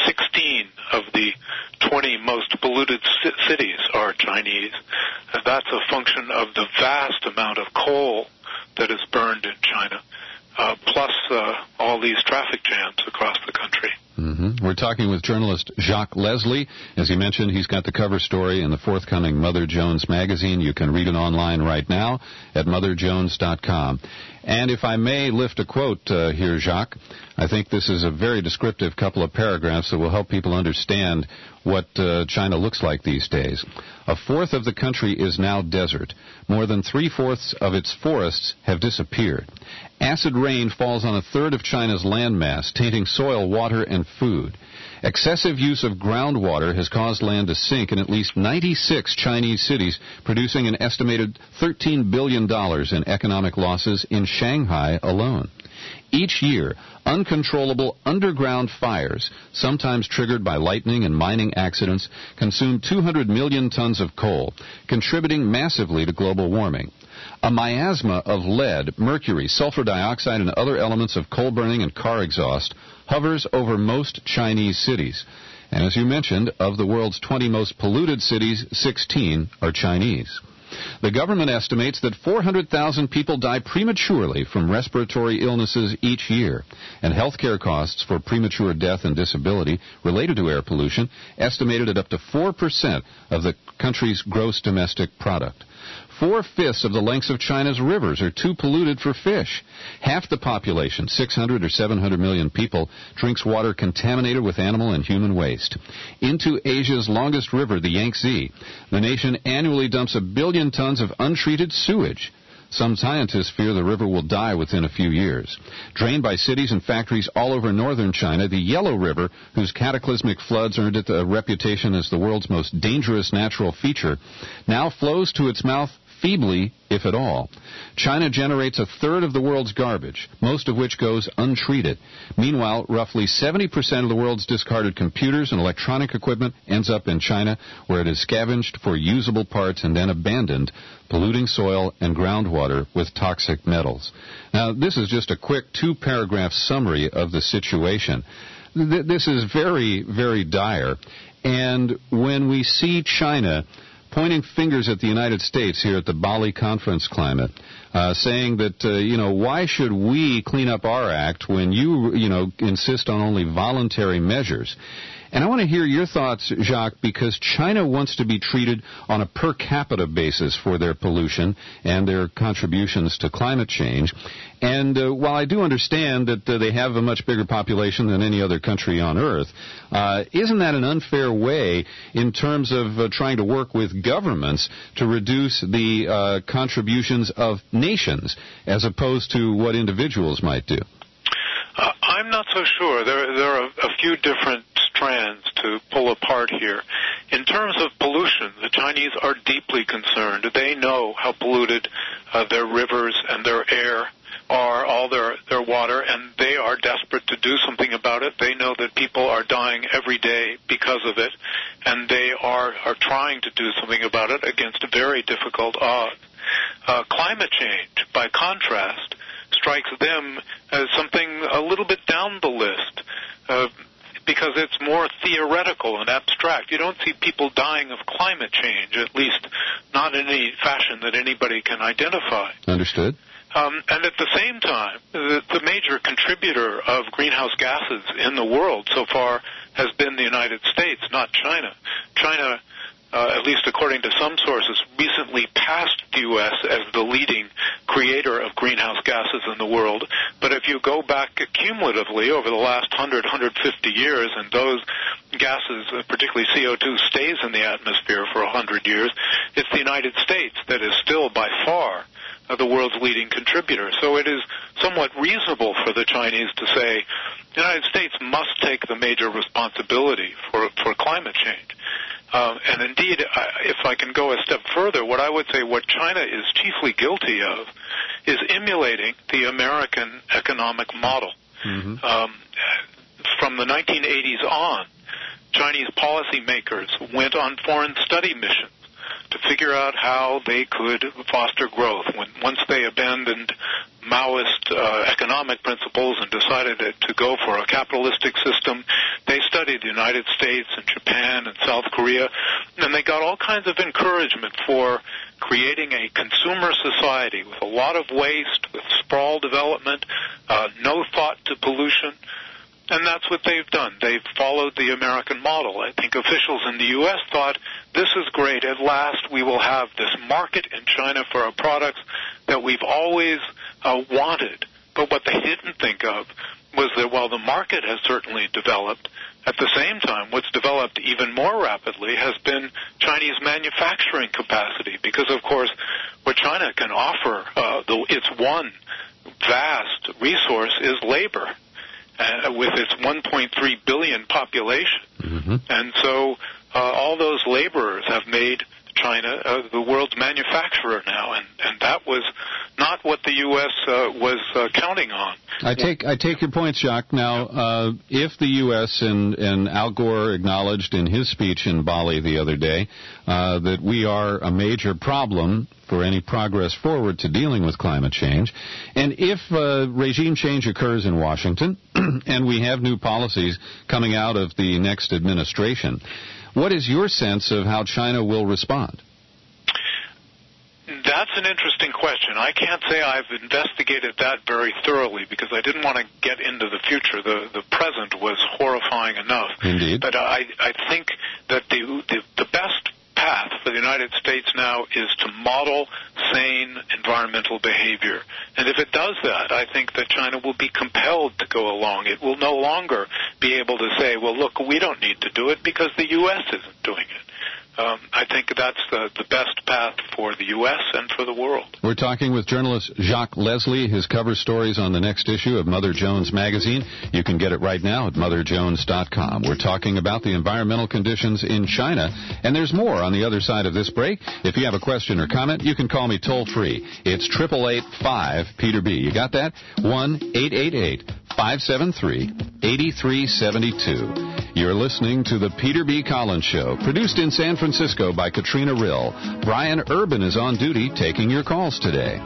16 of the 20 most polluted cities are Chinese. And that's a function of the vast amount of coal that is burned in China, plus all these traffic jams across the country. Mm-hmm. We're talking with journalist Jacques Leslie. As he mentioned, he's got the cover story in the forthcoming Mother Jones magazine. You can read it online right now at motherjones.com. And if I may lift a quote here, Jacques, I think this is a very descriptive couple of paragraphs that will help people understand what China looks like these days. A fourth of the country is now desert. More than 3/4 of its forests have disappeared. Acid rain falls on a third of China's landmass, tainting soil, water, and food. Excessive use of groundwater has caused land to sink in at least 96 Chinese cities, producing an estimated $13 billion in economic losses in Shanghai alone. Each year, uncontrollable underground fires, sometimes triggered by lightning and mining accidents, consume 200 million tons of coal, contributing massively to global warming. A miasma of lead, mercury, sulfur dioxide, and other elements of coal burning and car exhaust hovers over most Chinese cities. And as you mentioned, of the world's 20 most polluted cities, 16 are Chinese. The government estimates that 400,000 people die prematurely from respiratory illnesses each year, and healthcare costs for premature death and disability related to air pollution estimated at up to 4% of the country's gross domestic product. 4/5 of the lengths of China's rivers are too polluted for fish. Half the population, 600 or 700 million people, drinks water contaminated with animal and human waste. Into Asia's longest river, the Yangtze, the nation annually dumps 1 billion tons of untreated sewage. Some scientists fear the river will die within a few years. Drained by cities and factories all over northern China, the Yellow River, whose cataclysmic floods earned it a reputation as the world's most dangerous natural feature, now flows to its mouth feebly, if at all. China generates 1/3 of the world's garbage, most of which goes untreated. Meanwhile, roughly 70% of the world's discarded computers and electronic equipment ends up in China, where it is scavenged for usable parts and then abandoned, polluting soil and groundwater with toxic metals. Now, this is just a quick 2-paragraph summary of the situation. This is very, very dire. And when we see China pointing fingers at the United States here at the Bali Conference Climate, saying that, why should we clean up our act when you insist on only voluntary measures? And I want to hear your thoughts, Jacques, because China wants to be treated on a per capita basis for their pollution and their contributions to climate change. And while I do understand that they have a much bigger population than any other country on Earth, isn't that an unfair way in terms of trying to work with governments to reduce the contributions of nations as opposed to what individuals might do? I'm not so sure. There are a few different strands to pull apart here. In terms of pollution, the Chinese are deeply concerned. They know how polluted their rivers and their air are, all their water, and they are desperate to do something about it. They know that people are dying every day because of it, and they are trying to do something about it against very difficult odds. Climate change, by contrast, strikes them as something a little bit down the list because it's more theoretical and abstract. You don't see people dying of climate change, at least not in any fashion that anybody can identify. Understood. And at the same time, the major contributor of greenhouse gases in the world so far has been the United States, not China. China, at least according to some sources, recently passed the U.S. as the leading creator of greenhouse gases in the world. But if you go back cumulatively over the last 100, 150 years, and those gases, particularly CO2, stays in the atmosphere for 100 years, it's the United States that is still by far the world's leading contributor. So it is somewhat reasonable for the Chinese to say the United States must take the major responsibility for climate change. And indeed, if I can go a step further, what I would say what China is chiefly guilty of is emulating the American economic model. Mm-hmm. From the 1980s on, Chinese policymakers went on foreign study missions to figure out how they could foster growth. Once they abandoned Maoist economic principles and decided to go for a capitalistic system, they studied the United States and Japan and South Korea, and they got all kinds of encouragement for creating a consumer society with a lot of waste, with sprawl development, no thought to pollution. And that's what they've done. They've followed the American model. I think officials in the U.S. thought, this is great. At last we will have this market in China for our products that we've always wanted. But what they didn't think of was that while the market has certainly developed, at the same time, what's developed even more rapidly has been Chinese manufacturing capacity. Because, of course, what China can offer, its one vast resource is labor. With its 1.3 billion population. Mm-hmm. And so all those laborers have made China the world's manufacturer now, and that was not what the U.S. was counting on. I take your point, Jacques. Now, if the U.S. and Al Gore acknowledged in his speech in Bali the other day that we are a major problem for any progress forward to dealing with climate change, and if regime change occurs in Washington and we have new policies coming out of the next administration, what is your sense of how China will respond? That's an interesting question. I can't say I've investigated that very thoroughly because I didn't want to get into the future. The present was horrifying enough. Indeed. But I think that the best path for the United States now is to model sane environmental behavior. And if it does that, I think that China will be compelled to go along. It will no longer be able to say, well, look, we don't need to do it because the U.S. isn't doing it. I think that's the best path for the U.S. and for the world. We're talking with journalist Jacques Leslie. His cover stories on the next issue of Mother Jones magazine. You can get it right now at motherjones.com. We're talking about the environmental conditions in China, and there's more on the other side of this break. If you have a question or comment, you can call me toll-free. It's 888-5-PETER-B. You got that? 1-888-573-8372. You're listening to The Peter B. Collins Show, produced in San Francisco by Katrina Rill. Brian Urban is on duty taking your calls today.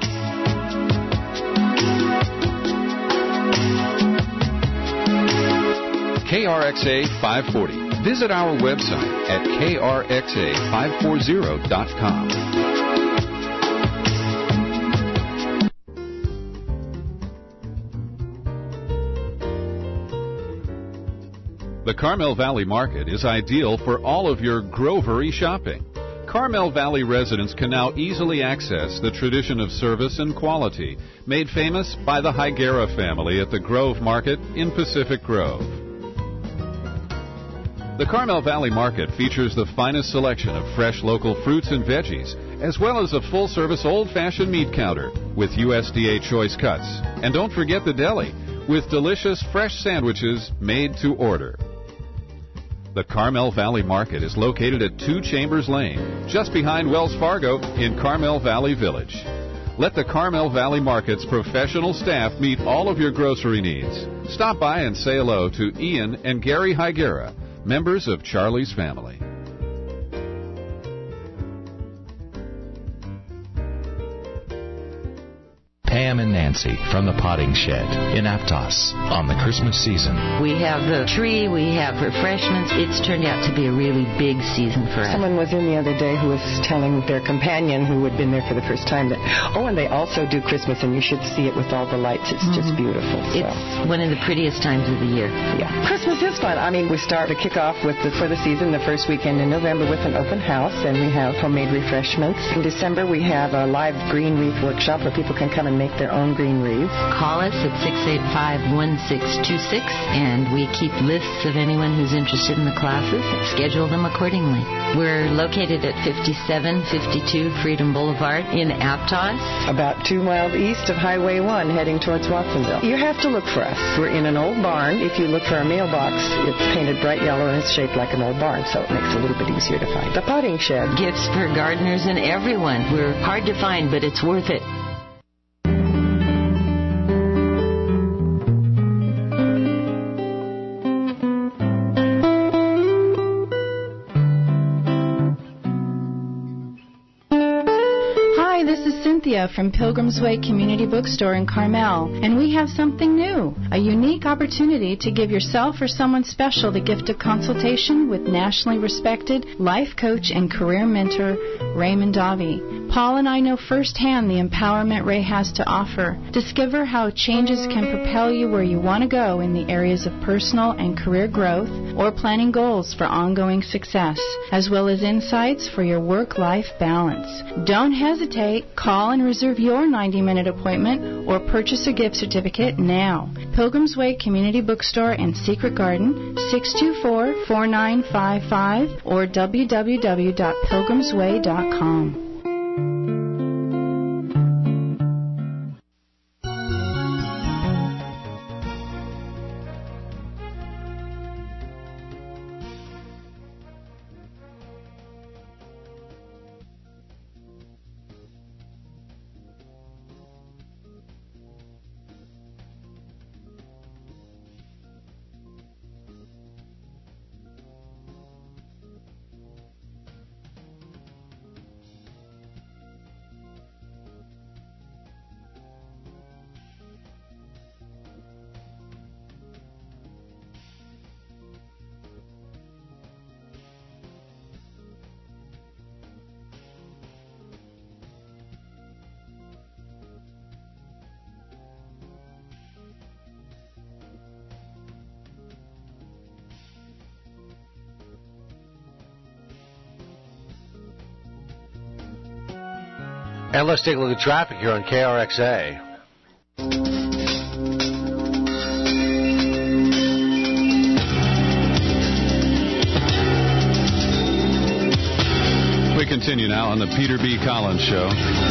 KRXA 540, Visit our website at krxa540.com. The Carmel Valley Market is ideal for all of your grovery shopping. Carmel Valley residents can now easily access the tradition of service and quality made famous by the Higuera family at the Grove Market in Pacific Grove. The Carmel Valley Market features the finest selection of fresh local fruits and veggies, as well as a full-service old-fashioned meat counter with USDA choice cuts. And don't forget the deli, with delicious fresh sandwiches made to order. The Carmel Valley Market is located at 2 Chambers Lane, just behind Wells Fargo in Carmel Valley Village. Let the Carmel Valley Market's professional staff meet all of your grocery needs. Stop by and say hello to Ian and Gary Higuera, members of Charlie's family. Pam and Nancy from the Potting Shed in Aptos on the Christmas season. We have the tree, we have refreshments. It's turned out to be a really big season for us. Someone was in the other day who was telling their companion who had been there for the first time that, and they also do Christmas, and you should see it with all the lights. It's just beautiful. So. It's one of the prettiest times of the year. Yeah. Christmas is fun. I mean, we start to kick off for the season the first weekend in November with an open house, and we have homemade refreshments. In December, we have a live green wreath workshop where people can come and make their own green wreaths. Call us at 685-1626, and we keep lists of anyone who's interested in the classes. Schedule them accordingly. We're located at 5752 Freedom Boulevard in Aptos. About 2 miles east of Highway 1 heading towards Watsonville. You have to look for us. We're in an old barn. If you look for our mailbox, it's painted bright yellow and it's shaped like an old barn, so it makes it a little bit easier to find. The Potting Shed. Gifts for gardeners and everyone. We're hard to find, but it's worth it. From Pilgrim's Way Community Bookstore in Carmel, and we have something new, a unique opportunity to give yourself or someone special the gift of consultation with nationally respected life coach and career mentor Raymond Davi. Paul and I know firsthand the empowerment Ray has to offer. Discover how changes can propel you where you want to go in the areas of personal and career growth or planning goals for ongoing success, as well as insights for your work-life balance. Don't hesitate. Call and reserve your 90-minute appointment or purchase a gift certificate now. Pilgrim's Way Community Bookstore and Secret Garden, 624-4955 or www.pilgrimsway.com. And let's take a look at traffic here on KRXA. We continue now on the Peter B. Collins Show.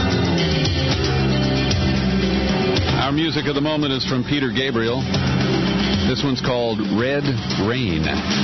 Our music of the moment is from Peter Gabriel. This one's called Red Rain.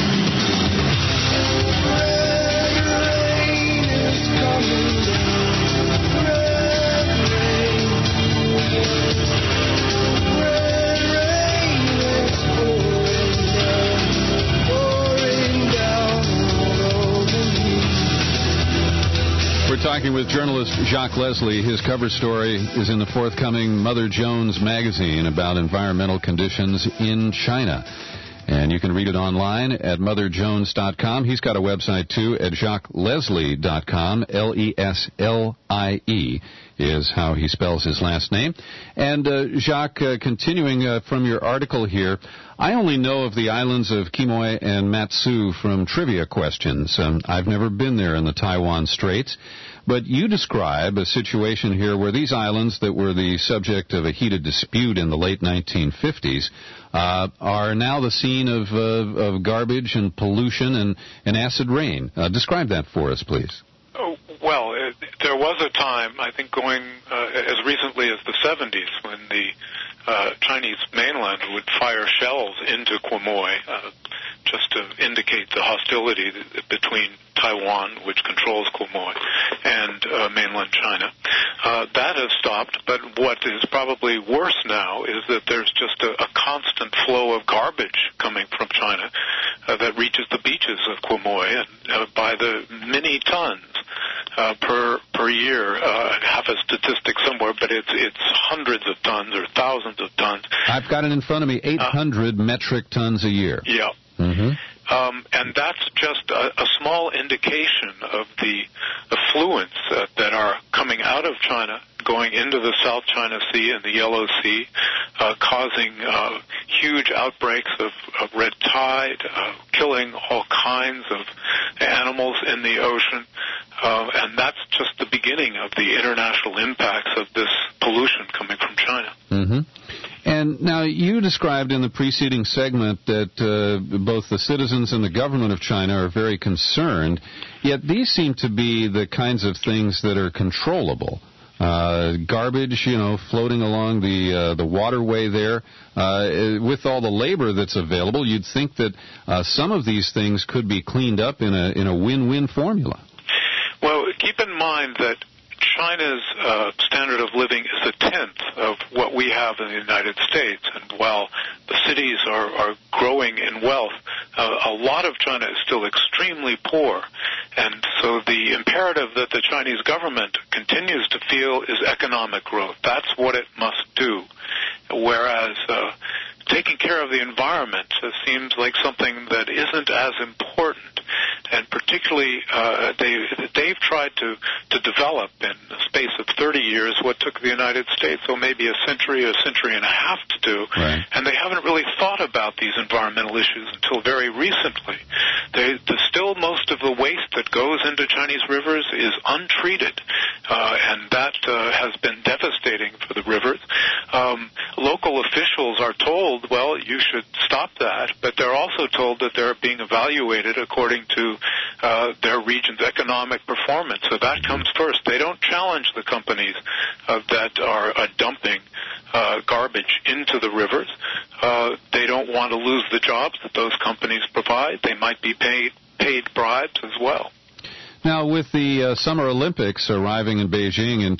We're talking with journalist Jacques Leslie. His cover story is in the forthcoming Mother Jones magazine about environmental conditions in China. And you can read it online at motherjones.com. He's got a website, too, at JacquesLeslie.com. Leslie is how he spells his last name. And, Jacques, continuing from your article here, I only know of the islands of Quemoy and Matsu from trivia questions. I've never been there in the Taiwan Straits. But you describe a situation here where these islands that were the subject of a heated dispute in the late 1950s are now the scene of garbage and pollution and acid rain. Describe that for us, please. Oh, well, there was a time, I think going as recently as the 70s, when the Chinese mainland would fire shells into Quemoy just to indicate the hostility between Taiwan, which controls Quemoy, and mainland China. That has stopped, but what is probably worse now is that there's just a constant flow of garbage coming from China that reaches the beaches of Quemoy and by the many tons per year. I have a statistic somewhere, but it's hundreds of tons or thousands of tons. I've got it in front of me, 800 metric tons a year. Yeah. Mm-hmm. And that's just a small indication of the effluents that are coming out of China, going into the South China Sea and the Yellow Sea, causing huge outbreaks of red tide, killing all kinds of animals in the ocean. And that's just the beginning of the international impacts of this pollution coming from China. Mm-hmm. And now you described in the preceding segment that both the citizens and the government of China are very concerned, yet these seem to be the kinds of things that are controllable. Garbage, floating along the waterway there. With all the labor that's available, you'd think that some of these things could be cleaned up in a win-win formula. Well, keep in mind that China's standard of living is a tenth of what we have in the United States. And while the cities are growing in wealth, a lot of China is still extremely poor. And so the imperative that the Chinese government continues to feel is economic growth. That's what it must do. Whereas taking care of the environment seems like something that isn't as important. And particularly, they've tried to develop in the space of 30 years what took the United States, maybe a century and a half to do. Right. And they haven't really thought about these environmental issues until very recently. Still most of the waste that goes into Chinese rivers is untreated, and that has been devastating for the rivers. Local officials are told, well, you should stop that, but they're also told that they're being evaluated according to their region's economic performance. So that comes first. They don't challenge the companies that are dumping garbage into the rivers. They don't want to lose the jobs that those companies provide. They might be paid bribes as well. Now, with the Summer Olympics arriving in Beijing in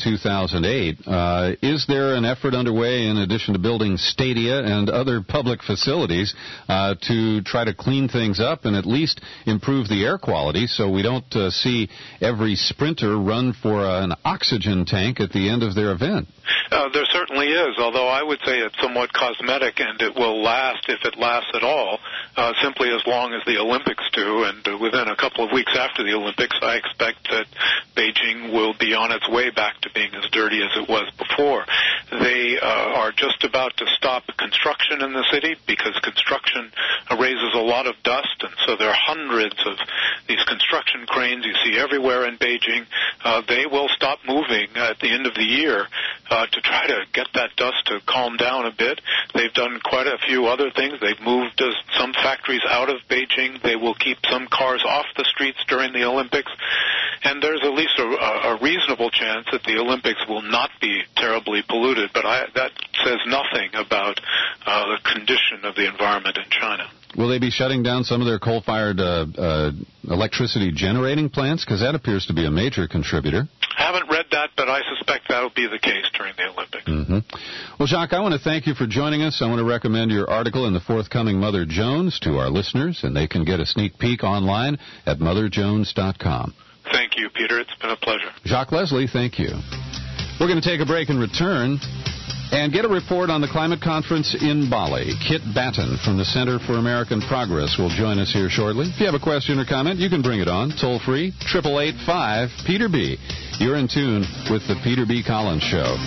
2008, is there an effort underway, in addition to building stadia and other public facilities, to try to clean things up and at least improve the air quality so we don't see every sprinter run for an oxygen tank at the end of their event? There certainly is, although I would say it's somewhat cosmetic, and it will last, if it lasts at all, simply as long as the Olympics do. And within a couple of weeks after the Olympics, I expect that Beijing will be on its way back to being as dirty as it was before. They are just about to stop construction in the city because construction raises a lot of dust, and so there are hundreds of these construction cranes you see everywhere in Beijing. They will stop moving at the end of the year to try to get that dust to calm down a bit. They've done quite a few other things. They've moved some factories out of Beijing. They will keep some cars off the streets during the Olympics. And there's at least a reasonable chance that the Olympics will not be terribly polluted. But that says nothing about the condition of the environment in China. Will they be shutting down some of their coal-fired electricity generating plants? Because that appears to be a major contributor. I haven't read that, but I suspect that will be the case during the Olympics. Mm-hmm. Well, Jacques, I want to thank you for joining us. I want to recommend your article in the forthcoming Mother Jones to our listeners, and they can get a sneak peek online at motherjones.com. Thank you, Peter. It's been a pleasure. Jacques Leslie, thank you. We're going to take a break and return. And get a report on the climate conference in Bali. Kit Batten from the Center for American Progress will join us here shortly. If you have a question or comment, you can bring it on. Toll free, 888-5-PETER-B. You're in tune with the Peter B. Collins Show.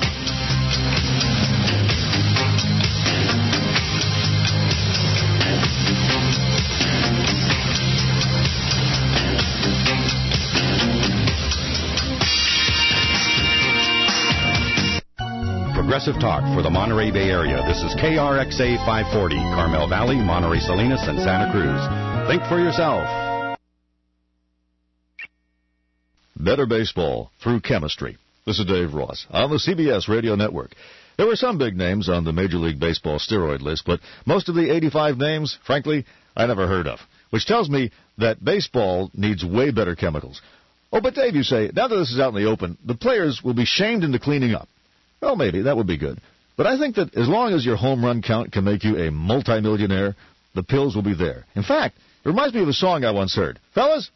Progressive talk for the Monterey Bay Area. This is KRXA 540, Carmel Valley, Monterey Salinas, and Santa Cruz. Think for yourself. Better baseball through chemistry. This is Dave Ross on the CBS Radio Network. There were some big names on the Major League Baseball steroid list, but most of the 85 names, frankly, I never heard of, which tells me that baseball needs way better chemicals. Oh, but Dave, you say, now that this is out in the open, the players will be shamed into cleaning up. Well, maybe. That would be good. But I think that as long as your home run count can make you a multimillionaire, the pills will be there. In fact, it reminds me of a song I once heard. Fellas?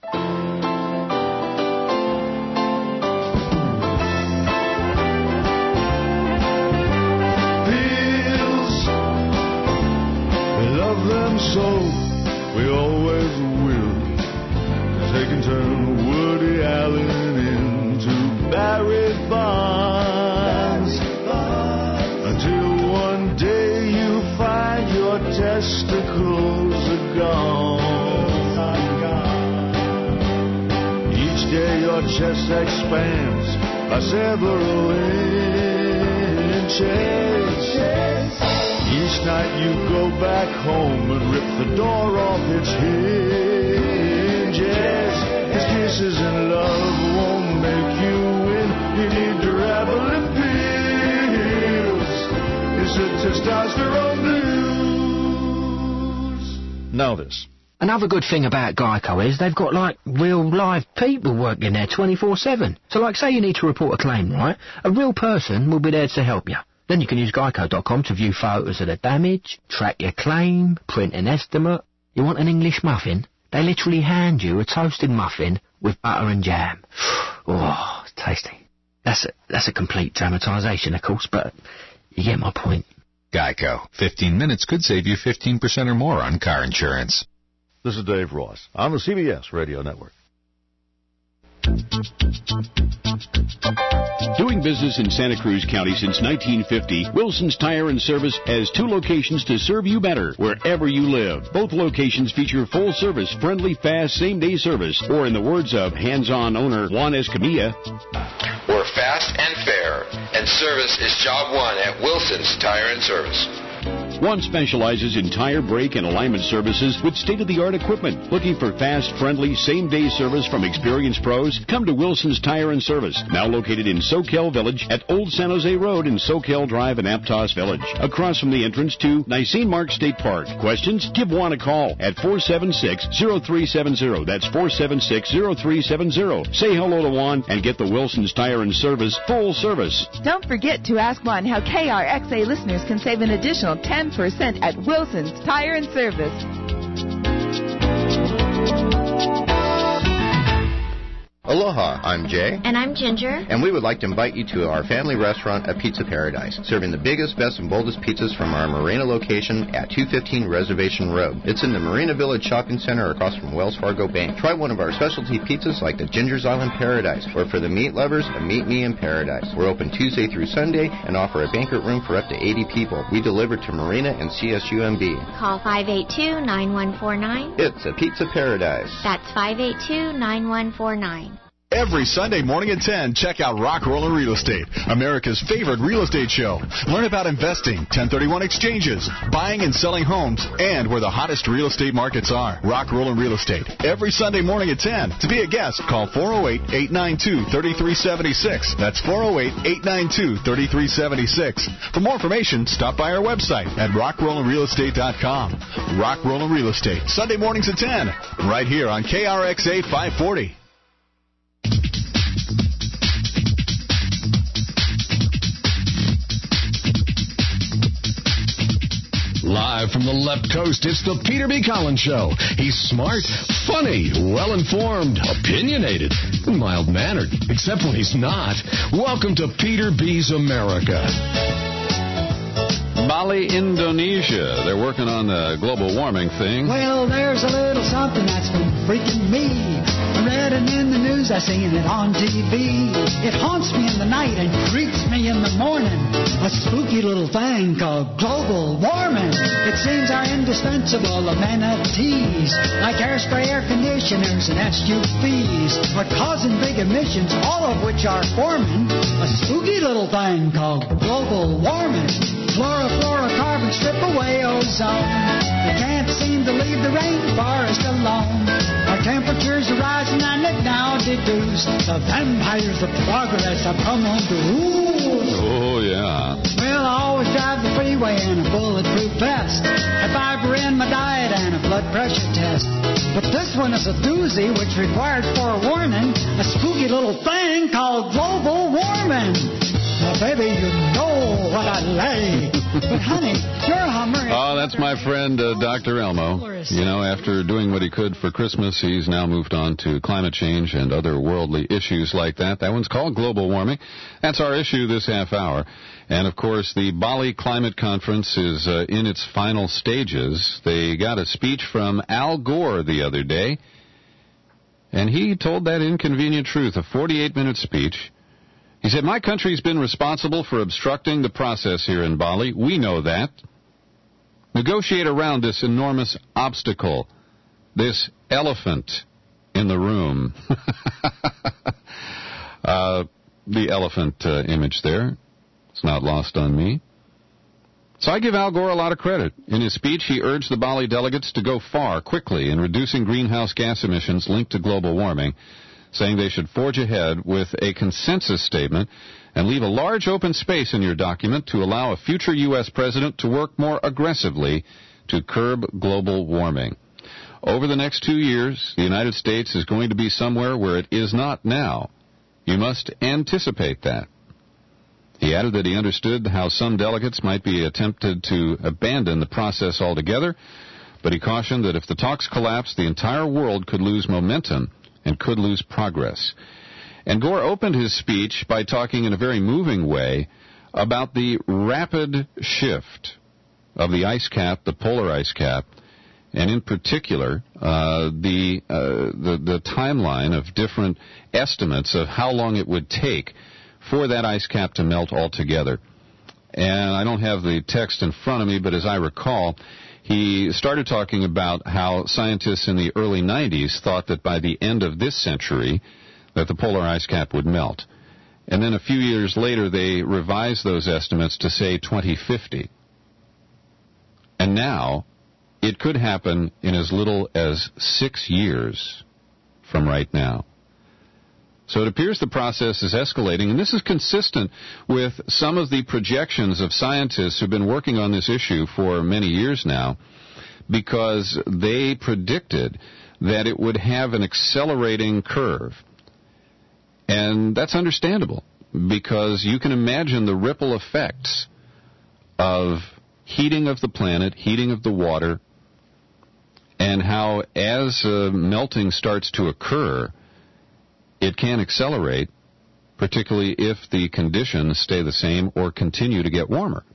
Pills, we love them so, we always will. Taking turn Woody Allen into Barry Bonds. Until one day you find your testicles are gone. Each day your chest expands by several inches. Each night you go back home and rip the door off its hinges. His kisses and love won't make you win. You need to rebel in pills. It's a testosterone blues. Now this. Another good thing about Geico is they've got, like, real live people working there 24/7. So, like, say you need to report a claim, right? A real person will be there to help you. Then you can use Geico.com to view photos of the damage, track your claim, print an estimate. You want an English muffin? They literally hand you a toasted muffin with butter and jam. Oh, it's tasty. That's a complete dramatisation, of course, but you get my point. Geico. 15 minutes could save you 15% or more on car insurance. This is Dave Ross on the CBS Radio Network. Doing business in Santa Cruz County since 1950, Wilson's Tire and Service has 2 locations to serve you better wherever you live. Both locations feature full-service, friendly, fast, same-day service, or in the words of hands-on owner Juan Escamilla, we're fast and fair, and service is job one at Wilson's Tire and Service. One specializes in tire, brake, and alignment services with state-of-the-art equipment. Looking for fast, friendly, same-day service from experienced pros? Come to Wilson's Tire and Service, now located in Soquel Village at Old San Jose Road in Soquel Drive in Aptos Village, across from the entrance to Nisene Mark State Park. Questions? Give Juan a call at 476-0370. That's 476-0370. Say hello to Juan and get the Wilson's Tire and Service full service. Don't forget to ask Juan how KRXA listeners can save an additional 10% at Wilson's Tire and Service. Aloha, I'm Jay. And I'm Ginger. And we would like to invite you to our family restaurant at Pizza Paradise, serving the biggest, best, and boldest pizzas from our Marina location at 215 Reservation Road. It's in the Marina Village Shopping Center across from Wells Fargo Bank. Try one of our specialty pizzas like the Ginger's Island Paradise, or for the meat lovers, a Meet Me in Paradise. We're open Tuesday through Sunday and offer a banquet room for up to 80 people. We deliver to Marina and CSUMB. Call 582-9149. It's a Pizza Paradise. That's 582-9149. Every Sunday morning at 10, check out Rock Roller Real Estate, America's favorite real estate show. Learn about investing, 1031 exchanges, buying and selling homes, and where the hottest real estate markets are. Rock Roller Real Estate, every Sunday morning at 10. To be a guest, call 408-892-3376. That's 408-892-3376. For more information, stop by our website at rockrollerrealestate.com. Rock Roller Real Estate, Sunday mornings at 10, right here on KRXA 540. Live from the left coast, it's the Peter B. Collins Show. He's smart, funny, well-informed, opinionated, and mild-mannered, except when he's not. Welcome to Peter B's America. Bali, Indonesia. They're working on the global warming thing. Well, there's a little something that's been freaking me. I read it in the news, I seen it on TV. It haunts me in the night and creeps me in the morning. A spooky little thing called global warming. It seems our indispensable amenities, like hairspray, air conditioners, and SUVs, are causing big emissions, all of which are forming a spooky little thing called global warming. Fluorocarbons strip away ozone. They can't seem to leave the rainforest alone. Our temperatures are rising and it now deduced the vampires of progress have come home to rule. Oh, yeah. Well, I always drive the freeway in a bulletproof vest, a fiber in my diet and a blood pressure test. But this one is a doozy which required forewarning, a spooky little thing called global warming. Now, baby, you know what I like. But, honey, you're a Hummer. Oh, that's my friend, Dr. Elmo. You know, after doing what he could for Christmas, he's now moved on to climate change and other worldly issues like that. That one's called global warming. That's our issue this half hour. And, of course, the Bali Climate Conference is in its final stages. They got a speech from Al Gore the other day, and he told that inconvenient truth, a 48-minute speech. He said, my country's been responsible for obstructing the process here in Bali. We know that. Negotiate around this enormous obstacle, this elephant in the room. The elephant image there. It's not lost on me. So I give Al Gore a lot of credit. In his speech, he urged the Bali delegates to go far, quickly, in reducing greenhouse gas emissions linked to global warming, saying they should forge ahead with a consensus statement and leave a large open space in your document to allow a future U.S. president to work more aggressively to curb global warming. Over the next 2 years, the United States is going to be somewhere where it is not now. You must anticipate that. He added that he understood how some delegates might be tempted to abandon the process altogether, but he cautioned that if the talks collapsed, the entire world could lose momentum and could lose progress. And Gore opened his speech by talking in a very moving way about the rapid shift of the ice cap, the polar ice cap, and in particular the timeline of different estimates of how long it would take for that ice cap to melt altogether. And I don't have the text in front of me, but as I recall, he started talking about how scientists in the early 90s thought that by the end of this century that the polar ice cap would melt. And then a few years later, they revised those estimates to say 2050. And now, it could happen in as little as 6 years from right now. So it appears the process is escalating, and this is consistent with some of the projections of scientists who've been working on this issue for many years now, because they predicted that it would have an accelerating curve. And that's understandable, because you can imagine the ripple effects of heating of the planet, heating of the water, and how as melting starts to occur, it can accelerate, particularly if the conditions stay the same or continue to get warmer.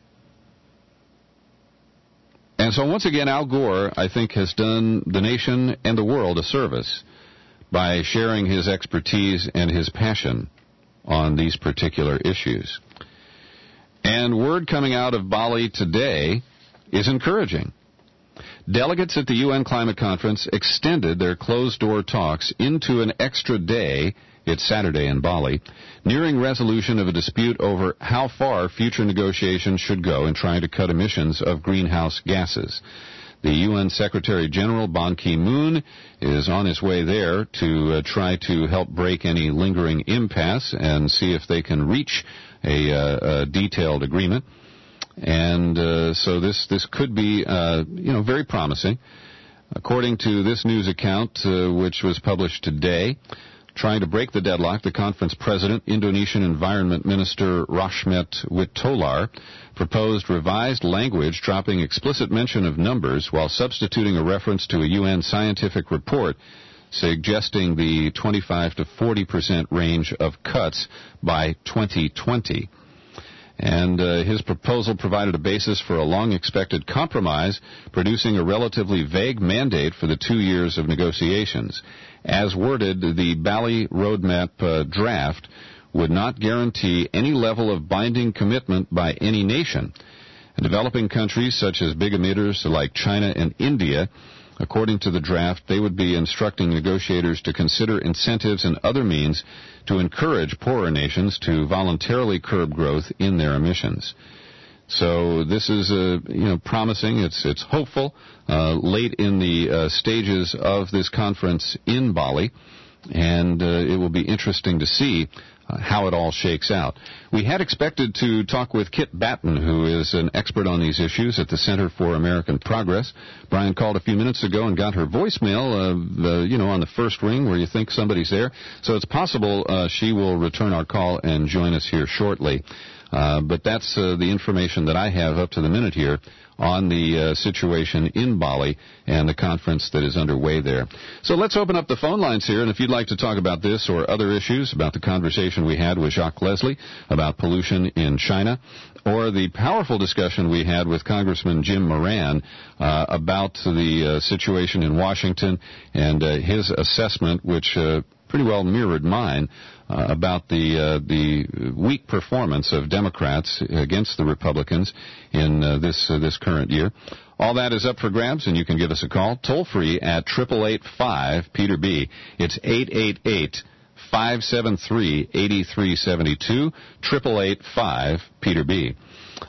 And so once again, Al Gore, I think, has done the nation and the world a service by sharing his expertise and his passion on these particular issues. And word coming out of Bali today is encouraging. Delegates at the UN Climate Conference extended their closed-door talks into an extra day, it's Saturday in Bali, nearing resolution of a dispute over how far future negotiations should go in trying to cut emissions of greenhouse gases. The UN Secretary General Ban Ki-moon is on his way there to try to help break any lingering impasse and see if they can reach a detailed agreement. And so this could be, very promising. According to this news account, which was published today, trying to break the deadlock, the conference president, Indonesian Environment Minister Rashmet Witolar, proposed revised language dropping explicit mention of numbers while substituting a reference to a UN scientific report suggesting the 25 to 40% range of cuts by 2020. And his proposal provided a basis for a long-expected compromise, producing a relatively vague mandate for the 2 years of negotiations. As worded, the Bali Roadmap draft would not guarantee any level of binding commitment by any nation. Developing countries such as big emitters like China and India, according to the draft, they would be instructing negotiators to consider incentives and other means to encourage poorer nations to voluntarily curb growth in their emissions. So this is promising. It's hopeful. Late in the stages of this conference in Bali, and it will be interesting to see how it all shakes out. We had expected to talk with Kit Batten, who is an expert on these issues at the Center for American Progress. Brian called a few minutes ago and got her voicemail, on the first ring where you think somebody's there. So it's possible she will return our call and join us here shortly. But that's the information that I have up to the minute here on the situation in Bali and the conference that is underway there. So let's open up the phone lines here, and if you'd like to talk about this or other issues, about the conversation we had with Jacques Leslie about pollution in China, or the powerful discussion we had with Congressman Jim Moran about the situation in Washington and his assessment, which pretty well mirrored mine, about the weak performance of Democrats against the Republicans in this current year. All that is up for grabs, and you can give us a call toll free at 888-5-PETER-B. It's 888-573-8372, 888-5-PETER-B.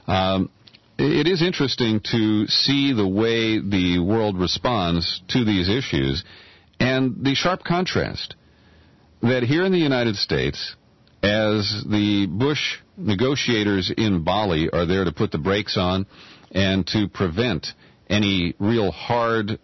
It is interesting to see the way the world responds to these issues and the sharp contrast that here in the United States, as the Bush negotiators in Bali are there to put the brakes on and to prevent any real hard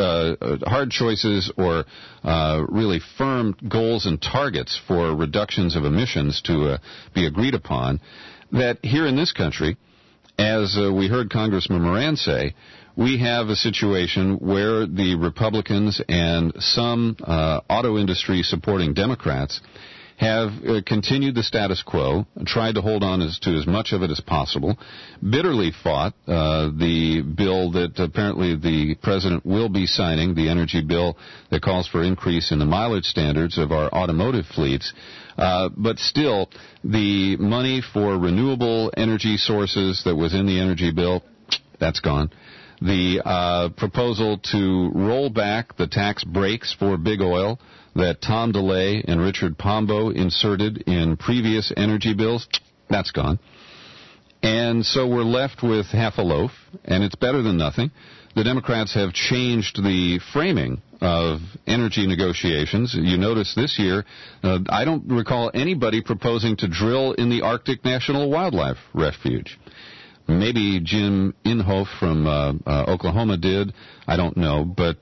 choices or really firm goals and targets for reductions of emissions to be agreed upon, that here in this country, as we heard Congressman Moran say, we have a situation where the Republicans and some auto industry supporting Democrats have continued the status quo, tried to hold on to as much of it as possible, bitterly fought the bill that apparently the president will be signing, the energy bill that calls for increase in the mileage standards of our automotive fleets. But still, the money for renewable energy sources that was in the energy bill, that's gone. The proposal to roll back the tax breaks for big oil that Tom DeLay and Richard Pombo inserted in previous energy bills, that's gone. And so we're left with half a loaf, and it's better than nothing. The Democrats have changed the framing of energy negotiations. You notice this year, I don't recall anybody proposing to drill in the Arctic National Wildlife Refuge. Maybe Jim Inhofe from Oklahoma did. I don't know. But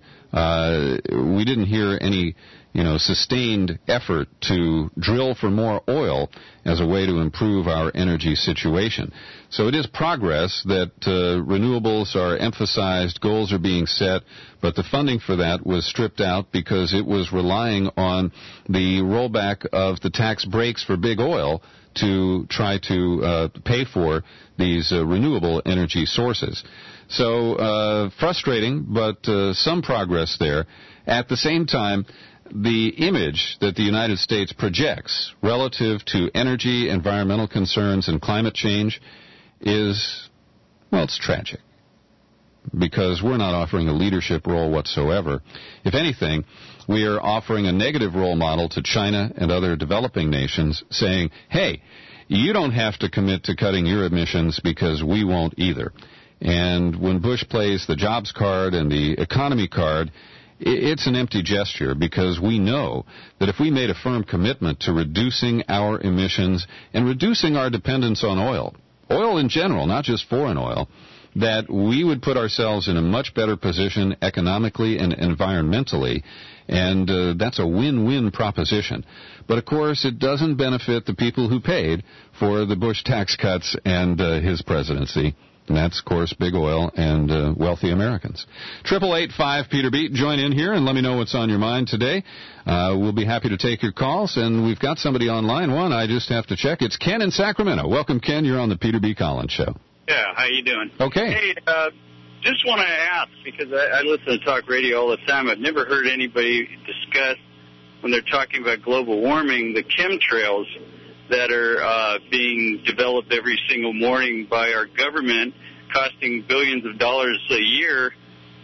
we didn't hear any, sustained effort to drill for more oil as a way to improve our energy situation. So it is progress that renewables are emphasized, goals are being set, but the funding for that was stripped out because it was relying on the rollback of the tax breaks for big oil to try to pay for these renewable energy sources. So frustrating, but some progress there. At the same time, the image that the United States projects relative to energy, environmental concerns, and climate change is, well, it's tragic, because we're not offering a leadership role whatsoever. If anything, we are offering a negative role model to China and other developing nations, saying, hey, you don't have to commit to cutting your emissions because we won't either. And when Bush plays the jobs card and the economy card, it's an empty gesture, because we know that if we made a firm commitment to reducing our emissions and reducing our dependence on oil in general, not just foreign oil, that we would put ourselves in a much better position economically and environmentally, and that's a win-win proposition. But, of course, it doesn't benefit the people who paid for the Bush tax cuts and his presidency. And that's, of course, big oil and wealthy Americans. 888-5-PETER-BEAT. Join in here and let me know what's on your mind today. We'll be happy to take your calls, and we've got somebody on line one. I just have to check. It's Ken in Sacramento. Welcome, Ken. You're on the Peter B. Collins Show. Yeah, how you doing? Okay. Hey, just want to ask, because I listen to talk radio all the time. I've never heard anybody discuss, when they're talking about global warming, the chemtrails that are being developed every single morning by our government, costing billions of dollars a year,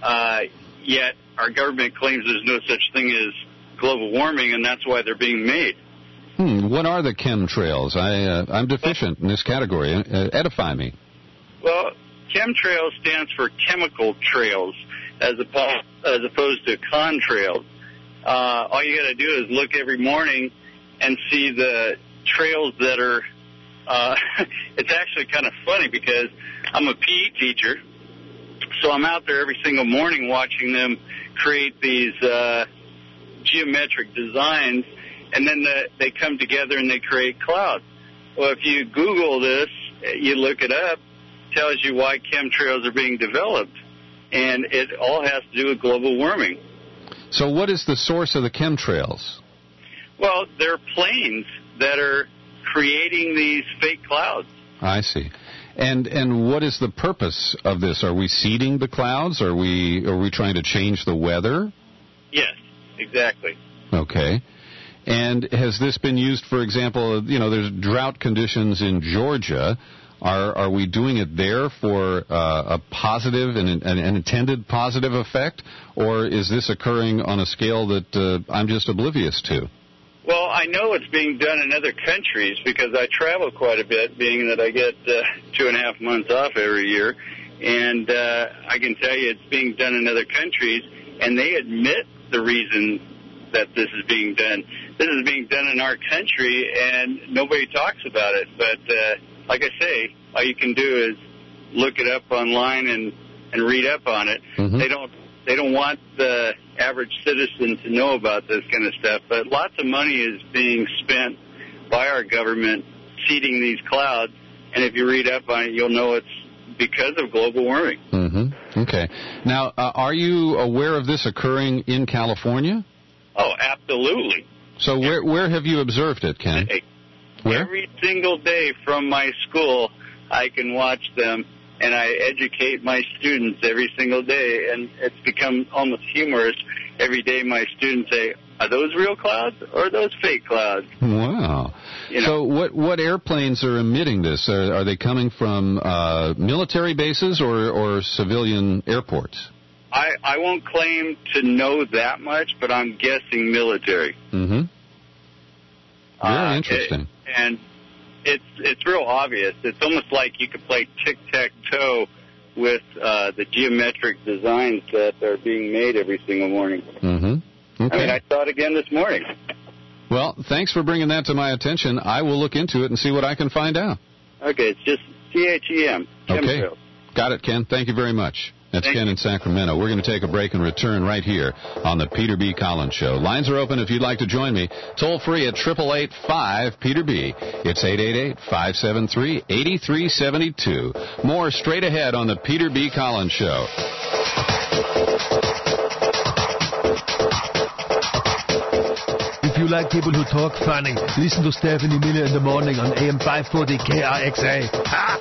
yet our government claims there's no such thing as global warming, and that's why they're being made. What are the chemtrails? I'm deficient in this category. Edify me. Well, chemtrails stands for chemical trails, as opposed to contrails. All you got to do is look every morning and see the trails that are. It's actually kind of funny because I'm a PE teacher, so I'm out there every single morning watching them create these geometric designs, and then they come together and they create clouds. Well, if you Google this, you look it up, it tells you why chemtrails are being developed, and it all has to do with global warming. So what is the source of the chemtrails? Well, they're planes that are creating these fake clouds. I see. And what is the purpose of this? Are we seeding the clouds? Are we trying to change the weather? Yes, exactly. Okay. And has this been used, for example, there's drought conditions in Georgia. Are we doing it there for a positive and an intended positive effect, or is this occurring on a scale that I'm just oblivious to? Well, I know it's being done in other countries because I travel quite a bit, being that I get 2.5 months off every year, and I can tell you it's being done in other countries, and they admit the reason that this is being done. This is being done in our country, and nobody talks about it, but like I say, all you can do is look it up online and read up on it. Mm-hmm. They don't want the average citizen to know about this kind of stuff, but lots of money is being spent by our government seeding these clouds, and if you read up on it, you'll know it's because of global warming. Mm-hmm. Okay. Now, are you aware of this occurring in California? Oh, absolutely. So where have you observed it, Ken? Where? Every single day from my school, I can watch them, and I educate my students every single day, and it's become almost humorous. Every day my students say, are those real clouds or are those fake clouds? Wow. So what airplanes are emitting this? Are they coming from military bases or civilian airports? I won't claim to know that much, but I'm guessing military. Mm-hmm. Very interesting. And it's real obvious. It's almost like you could play tic-tac-toe with the geometric designs that are being made every single morning. Mm-hmm. Okay. I mean, I saw it again this morning. Well, thanks for bringing that to my attention. I will look into it and see what I can find out. Okay, it's just CHEM. Okay. Got it, Ken. Thank you very much. That's Ken in Sacramento. We're going to take a break and return right here on the Peter B. Collins Show. Lines are open if you'd like to join me. Toll free at 888-5-PETER-B. It's 888-573-8372. More straight ahead on the Peter B. Collins Show. If you like people who talk funny, listen to Stephanie Miller in the morning on AM 540 KRXA. Ha!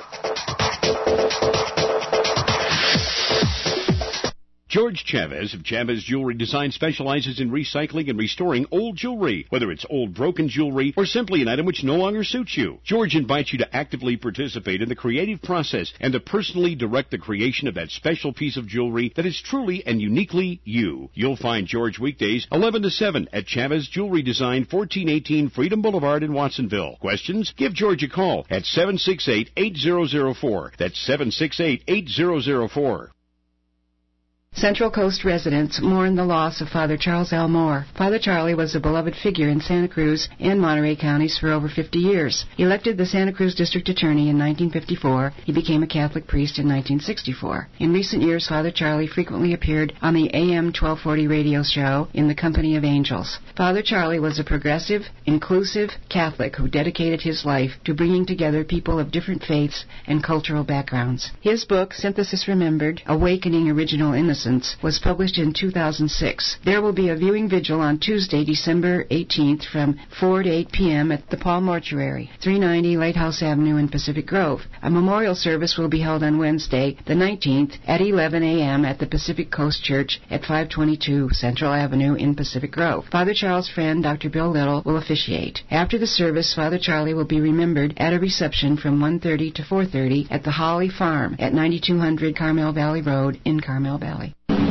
George Chavez of Chavez Jewelry Design specializes in recycling and restoring old jewelry, whether it's old broken jewelry or simply an item which no longer suits you. George invites you to actively participate in the creative process and to personally direct the creation of that special piece of jewelry that is truly and uniquely you. You'll find George weekdays 11 to 7 at Chavez Jewelry Design, 1418 Freedom Boulevard in Watsonville. Questions? Give George a call at 768-8004. That's 768-8004. Central Coast residents mourn the loss of Father Charles L. Moore. Father Charlie was a beloved figure in Santa Cruz and Monterey counties for over 50 years. Elected the Santa Cruz District Attorney in 1954, he became a Catholic priest in 1964. In recent years, Father Charlie frequently appeared on the AM 1240 radio show In the Company of Angels. Father Charlie was a progressive, inclusive Catholic who dedicated his life to bringing together people of different faiths and cultural backgrounds. His book, Synthesis Remembered, Awakening Original Innocence, was published in 2006. There will be a viewing vigil on Tuesday, December 18th from 4 to 8 p.m. at the Paul Mortuary, 390 Lighthouse Avenue in Pacific Grove. A memorial service will be held on Wednesday, the 19th, at 11 a.m. at the Pacific Coast Church at 522 Central Avenue in Pacific Grove. Father Charles' friend, Dr. Bill Little, will officiate. After the service, Father Charlie will be remembered at a reception from 1:30 to 4:30 at the Holly Farm at 9200 Carmel Valley Road in Carmel Valley.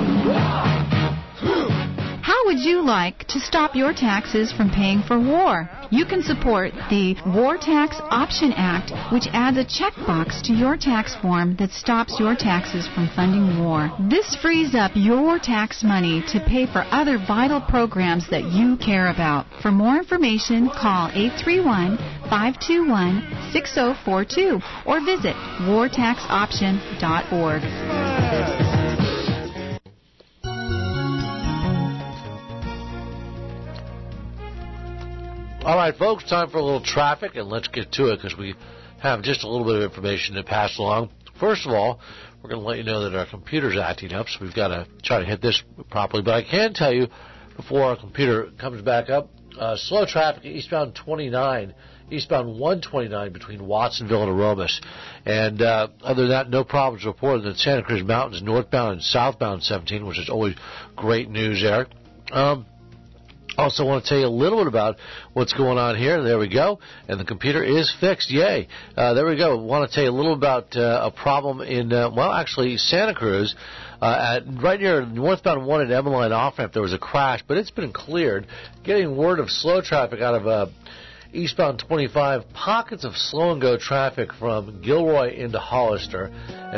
How would you like to stop your taxes from paying for war? You can support the War Tax Option Act, which adds a checkbox to your tax form that stops your taxes from funding war. This frees up your tax money to pay for other vital programs that you care about. For more information, call 831-521-6042 or visit wartaxoption.org. All right, folks, time for a little traffic, and let's get to it because we have just a little bit of information to pass along. First of all, we're going to let you know that our computer's acting up, so we've got to try to hit this properly. But I can tell you, before our computer comes back up, slow traffic eastbound 29, eastbound 129 between Watsonville and Aromas. And other than that, no problems reported in the Santa Cruz Mountains, northbound and southbound 17, which is always great news there. Also want to tell you a little bit about what's going on here. There we go. And the computer is fixed. Yay. There we go. Want to tell you a little about a problem in, Santa Cruz. Right near northbound 1 at Emmeline off-ramp, there was a crash, but it's been cleared. Getting word of slow traffic out of eastbound 25. Pockets of slow-and-go traffic from Gilroy into Hollister.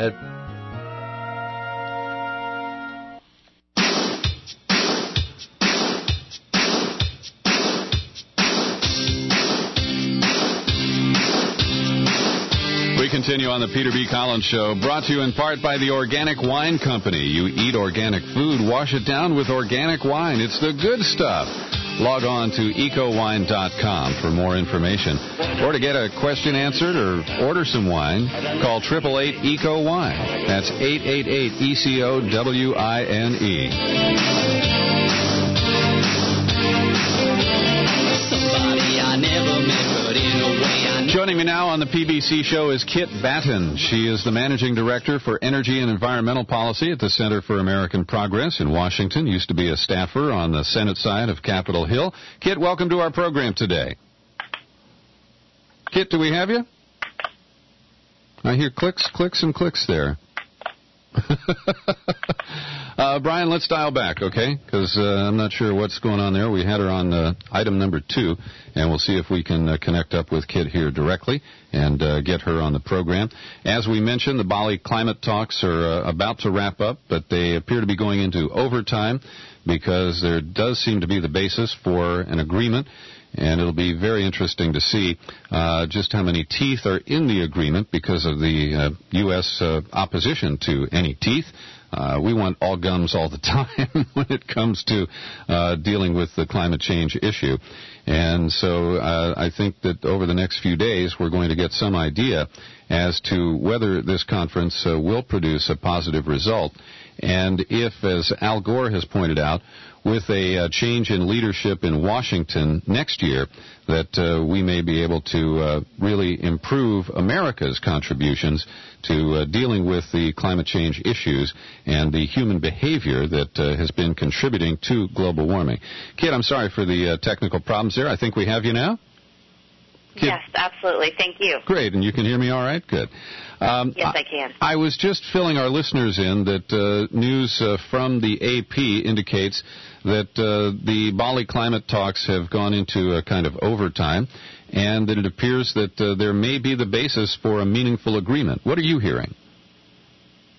Continue on the Peter B. Collins Show, brought to you in part by the Organic Wine Company. You eat organic food, wash it down with organic wine. It's the good stuff. Log on to ecowine.com for more information. Or to get a question answered or order some wine, call 888-ECO-WINE. That's 888-ECOWINE. Somebody I never met, but in a way I know. Joining me now on the PBC show is Kit Batten. She is the Managing Director for Energy and Environmental Policy at the Center for American Progress in Washington. Used to be a staffer on the Senate side of Capitol Hill. Kit, welcome to our program today. Kit, do we have you? I hear clicks, and clicks there. Brian, let's dial back, okay? Because I'm not sure what's going on there. We had her on item number 2, and we'll see if we can connect up with Kit here directly and get her on the program. As we mentioned, the Bali climate talks are about to wrap up, but they appear to be going into overtime because there does seem to be the basis for an agreement. And it'll be very interesting to see just how many teeth are in the agreement because of the U.S. Opposition to any teeth. We want all gums all the time when it comes to dealing with the climate change issue. And so I think that over the next few days we're going to get some idea as to whether this conference will produce a positive result. And if, as Al Gore has pointed out, with a change in leadership in Washington next year, that we may be able to really improve America's contributions to dealing with the climate change issues and the human behavior that has been contributing to global warming. Kit, I'm sorry for the technical problems there. I think we have you now. Kit? Yes, absolutely. Thank you. Great, and you can hear me all right? Good. Yes, I can. I was just filling our listeners in that news from the AP indicates that the Bali climate talks have gone into a kind of overtime, and that it appears that there may be the basis for a meaningful agreement. What are you hearing?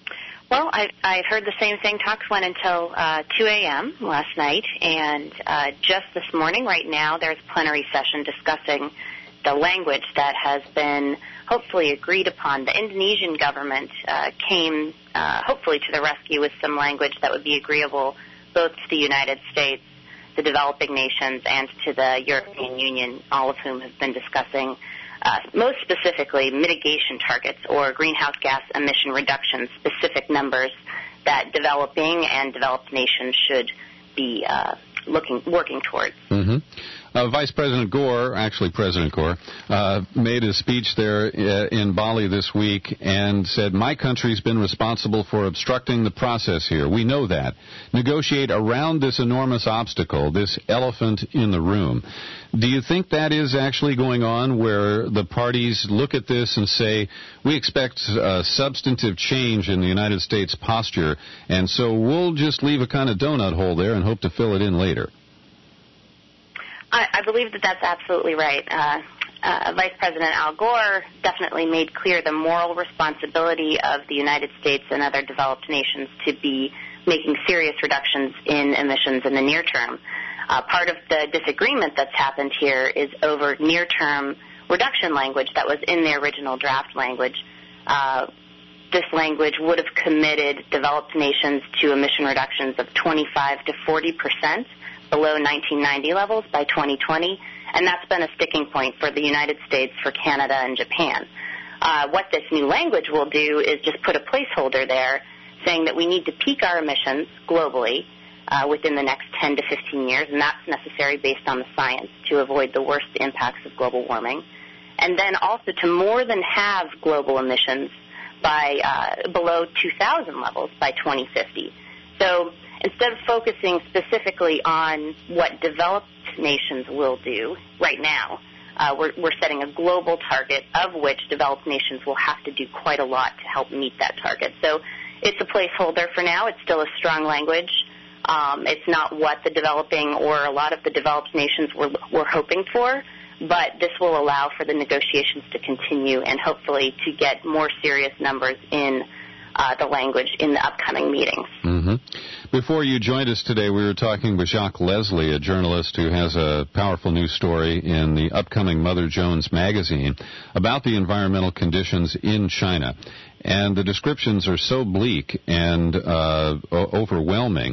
Well, I heard the same thing. Talks went until 2 a.m. last night, and just this morning, right now, there's a plenary session discussing the language that has been hopefully agreed upon. The Indonesian government came hopefully to the rescue with some language that would be agreeable both to the United States, the developing nations, and to the European Union, all of whom have been discussing most specifically mitigation targets or greenhouse gas emission reduction specific numbers that developing and developed nations should be working towards. Mm-hmm. Vice President Gore, actually President Gore, made a speech there in Bali this week and said, my country's been responsible for obstructing the process here. We know that. Negotiate around this enormous obstacle, this elephant in the room. Do you think that is actually going on, where the parties look at this and say, we expect substantive change in the United States posture, and so we'll just leave a kind of donut hole there and hope to fill it in later? I believe that that's absolutely right. Vice President Al Gore definitely made clear the moral responsibility of the United States and other developed nations to be making serious reductions in emissions in the near term. Part of the disagreement that's happened here is over near-term reduction language that was in the original draft language. This language would have committed developed nations to emission reductions of 25 to 40% below 1990 levels by 2020, and that's been a sticking point for the United States, for Canada, and Japan. What this new language will do is just put a placeholder there saying that we need to peak our emissions globally within the next 10 to 15 years, and that's necessary based on the science to avoid the worst impacts of global warming, and then also to more than halve global emissions by below 2000 levels by 2050. So instead of focusing specifically on what developed nations will do right now, we're setting a global target of which developed nations will have to do quite a lot to help meet that target. So it's a placeholder for now. It's still a strong language. It's not what the developing or a lot of the developed nations were hoping for, but this will allow for the negotiations to continue and hopefully to get more serious numbers in the language in the upcoming meetings. Mm-hmm. Before you joined us today, we were talking with Jacques Leslie, a journalist who has a powerful news story in the upcoming Mother Jones magazine about the environmental conditions in China. And the descriptions are so bleak and overwhelming.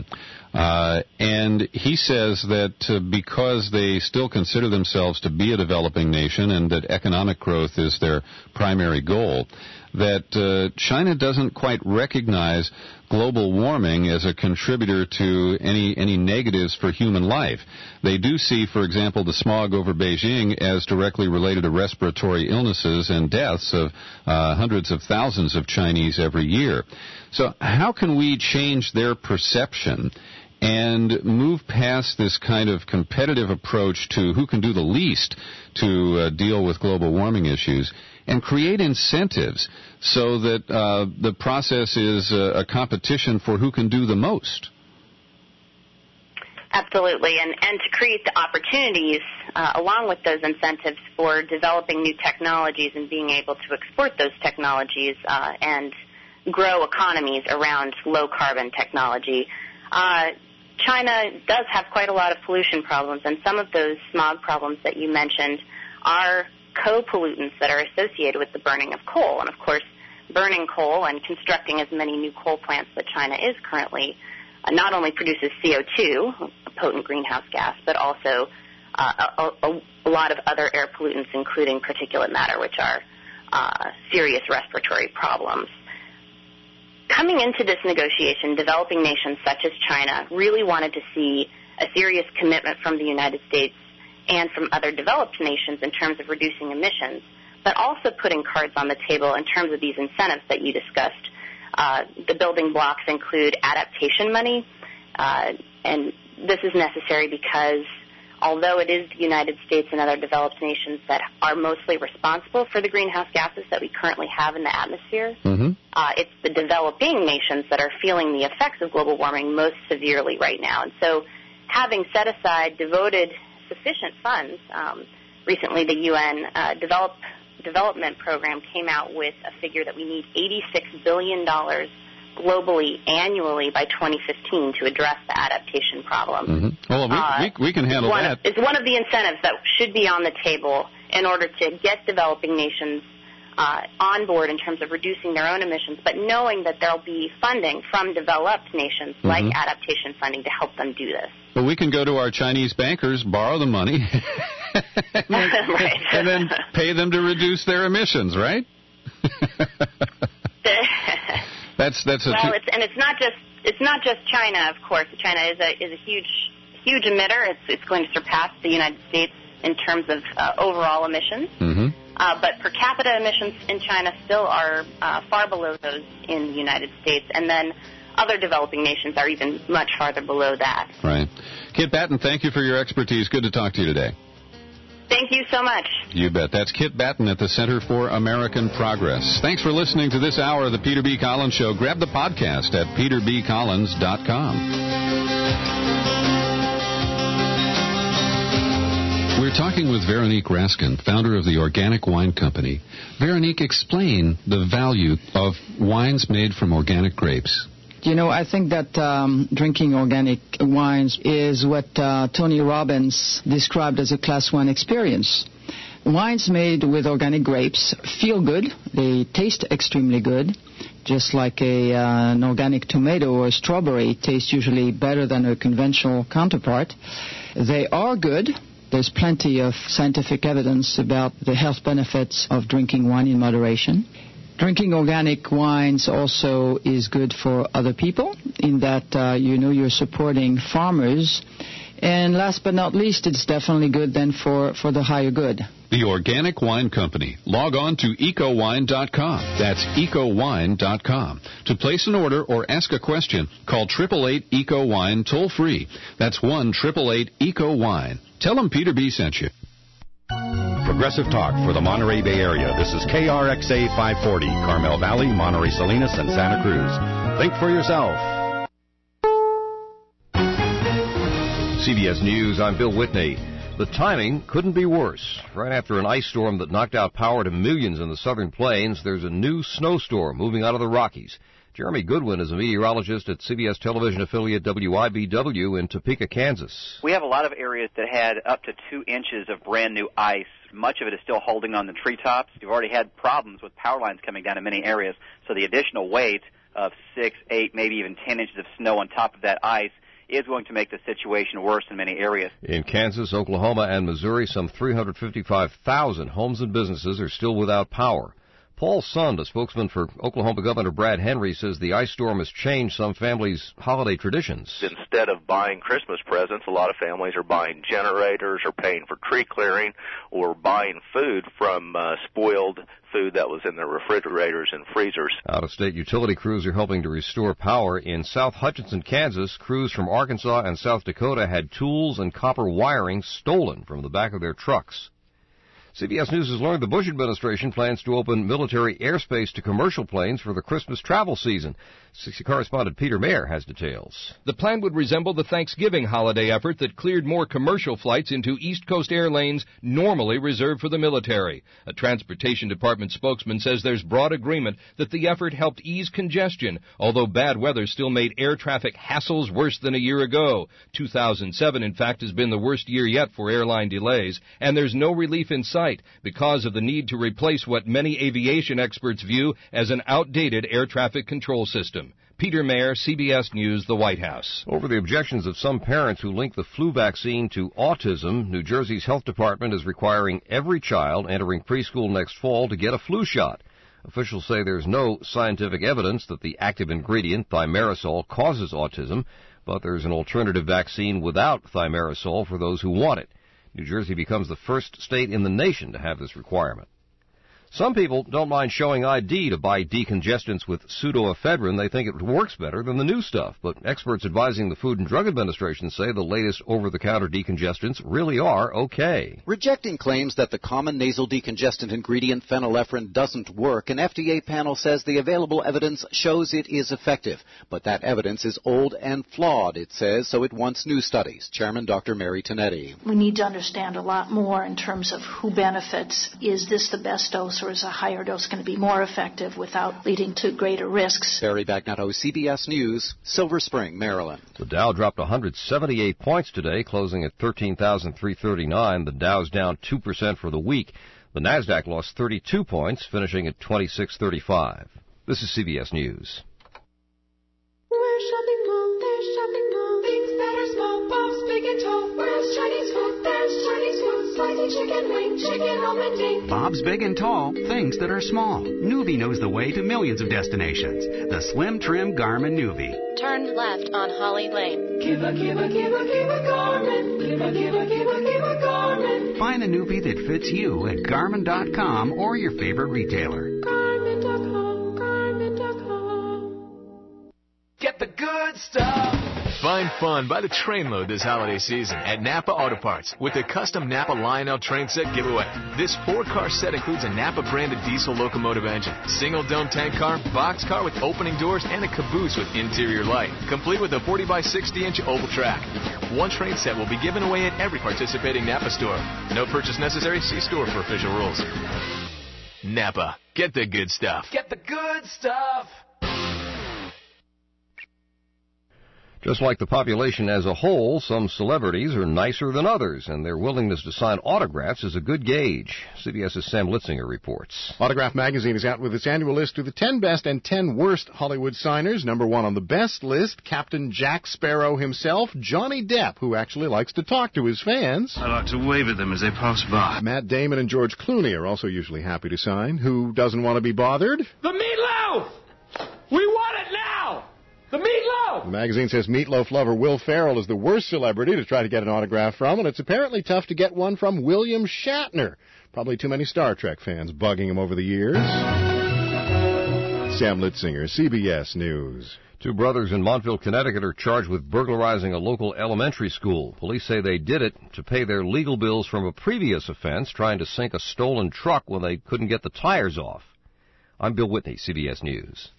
And he says that because they still consider themselves to be a developing nation and that economic growth is their primary goal, that China doesn't quite recognize global warming as a contributor to any negatives for human life. They do see, for example, the smog over Beijing as directly related to respiratory illnesses and deaths of hundreds of thousands of Chinese every year. So how can we change their perception and move past this kind of competitive approach to who can do the least to deal with global warming issues and create incentives so that the process is a competition for who can do the most? Absolutely, and to create the opportunities along with those incentives for developing new technologies and being able to export those technologies and grow economies around low-carbon technology. China does have quite a lot of pollution problems, and some of those smog problems that you mentioned are co-pollutants that are associated with the burning of coal. And, of course, burning coal and constructing as many new coal plants that China is currently not only produces CO2, a potent greenhouse gas, but also a lot of other air pollutants, including particulate matter, which are serious respiratory problems. Coming into this negotiation, developing nations such as China really wanted to see a serious commitment from the United States and from other developed nations in terms of reducing emissions, but also putting cards on the table in terms of these incentives that you discussed. The building blocks include adaptation money, and this is necessary because although it is the United States and other developed nations that are mostly responsible for the greenhouse gases that we currently have in the atmosphere, it's the developing nations that are feeling the effects of global warming most severely right now. And so having set aside devoted sufficient funds, recently the UN development program came out with a figure that we need $86 billion globally annually by 2015 to address the adaptation problem. Well, we can handle that. It's one of the incentives that should be on the table in order to get developing nations on board in terms of reducing their own emissions, but knowing that there will be funding from developed nations like adaptation funding to help them do this. Well, we can go to our Chinese bankers, borrow the money, and then pay them to reduce their emissions, right? It's not just China, of course. China is a huge emitter. It's going to surpass the United States in terms of overall emissions. But per capita emissions in China still are far below those in the United States, and then other developing nations are even much farther below that. Right. Kit Batten, thank you for your expertise. Good to talk to you today. Thank you so much. You bet. That's Kit Batten at the Center for American Progress. Thanks for listening to this hour of the Peter B. Collins Show. Grab the podcast at peterbcollins.com. We're talking with Veronique Raskin, founder of the Organic Wine Company. Veronique, explain the value of wines made from organic grapes. You know, I think that drinking organic wines is what Tony Robbins described as a Class 1 experience. Wines made with organic grapes feel good. They taste extremely good. Just like an organic tomato or a strawberry tastes usually better than a conventional counterpart. They are good. There's plenty of scientific evidence about the health benefits of drinking wine in moderation. Drinking organic wines also is good for other people in that, you're supporting farmers. And last but not least, it's definitely good then for the higher good. The Organic Wine Company. Log on to ecowine.com. That's ecowine.com. To place an order or ask a question, call 888-ECO-WINE toll free. That's 1-888-ECO-WINE. Tell them Peter B. sent you. Progressive Talk for the Monterey Bay Area. This is KRXA 540, Carmel Valley, Monterey Salinas, and Santa Cruz. Think for yourself. CBS News, I'm Bill Whitney. The timing couldn't be worse. Right after an ice storm that knocked out power to millions in the southern plains, there's a new snowstorm moving out of the Rockies. Jeremy Goodwin is a meteorologist at CBS television affiliate WIBW in Topeka, Kansas. We have a lot of areas that had up to 2 inches of brand new ice. Much of it is still holding on the treetops. You've already had problems with power lines coming down in many areas, so the additional weight of 6, 8, maybe even 10 inches of snow on top of that ice is going to make the situation worse in many areas. In Kansas, Oklahoma, and Missouri, some 355,000 homes and businesses are still without power. Paul Sund, a spokesman for Oklahoma Governor Brad Henry, says the ice storm has changed some families' holiday traditions. Instead of buying Christmas presents, a lot of families are buying generators or paying for tree clearing or buying food from spoiled food that was in their refrigerators and freezers. Out-of-state utility crews are helping to restore power. In South Hutchinson, Kansas, crews from Arkansas and South Dakota had tools and copper wiring stolen from the back of their trucks. CBS News has learned the Bush administration plans to open military airspace to commercial planes for the Christmas travel season. 60 correspondent Peter Mayer has details. The plan would resemble the Thanksgiving holiday effort that cleared more commercial flights into East Coast air lanes normally reserved for the military. A Transportation Department spokesman says there's broad agreement that the effort helped ease congestion, although bad weather still made air traffic hassles worse than a year ago. 2007, in fact, has been the worst year yet for airline delays, and there's no relief in sight because of the need to replace what many aviation experts view as an outdated air traffic control system. Peter Mayer, CBS News, the White House. Over the objections of some parents who link the flu vaccine to autism, New Jersey's health department is requiring every child entering preschool next fall to get a flu shot. Officials say there's no scientific evidence that the active ingredient, thimerosal, causes autism, but there's an alternative vaccine without thimerosal for those who want it. New Jersey becomes the first state in the nation to have this requirement. Some people don't mind showing ID to buy decongestants with pseudoephedrine. They think it works better than the new stuff. But experts advising the Food and Drug Administration say the latest over-the-counter decongestants really are okay. Rejecting claims that the common nasal decongestant ingredient phenylephrine doesn't work, an FDA panel says the available evidence shows it is effective. But that evidence is old and flawed, it says, so it wants new studies. Chairman Dr. Mary Tonetti. We need to understand a lot more in terms of who benefits. Is this the best dose dose, or is a higher dose going to be more effective without leading to greater risks? Barry Bagnetto, CBS News, Silver Spring, Maryland. The Dow dropped 178 points today, closing at 13,339. The Dow's down 2% for the week. The Nasdaq lost 32 points, finishing at 2635. This is CBS News. Where's Shopping Mall? There's Shopping Mall. Things that are small, Bob's Big and Tall. Where's Chinese food? There's Chinese food. Spicy chicken wing, chicken almond ding. Bob's Big and Tall, things that are small. Nuvi knows the way to millions of destinations. The slim trim Garmin Nuvi. Turn left on Holly Lane. Give a Garmin. Give a Garmin. Find the Nuvi that fits you at Garmin.com or your favorite retailer. Get the good stuff. Find fun by the trainload this holiday season at Napa Auto Parts with the custom Napa Lionel train set giveaway. This 4-car set includes a Napa branded diesel locomotive engine, single dome tank car, box car with opening doors, and a caboose with interior light, complete with a 40x60-inch oval track. One train set will be given away at every participating Napa store. No purchase necessary. See store for official rules. Napa. Get the good stuff. Get the good stuff. Just like the population as a whole, some celebrities are nicer than others, and their willingness to sign autographs is a good gauge. CBS's Sam Litzinger reports. Autograph magazine is out with its annual list of the 10 best and 10 worst Hollywood signers. Number 1 on the best list, Captain Jack Sparrow himself, Johnny Depp, who actually likes to talk to his fans. I like to wave at them as they pass by. Matt Damon and George Clooney are also usually happy to sign. Who doesn't want to be bothered? The meatloaf! We want it now! The meatloaf! The magazine says Meatloaf lover Will Ferrell is the worst celebrity to try to get an autograph from, and it's apparently tough to get one from William Shatner. Probably too many Star Trek fans bugging him over the years. Sam Litzinger, CBS News. 2 brothers in Montville, Connecticut are charged with burglarizing a local elementary school. Police say they did it to pay their legal bills from a previous offense, trying to sink a stolen truck when they couldn't get the tires off. I'm Bill Whitney, CBS News.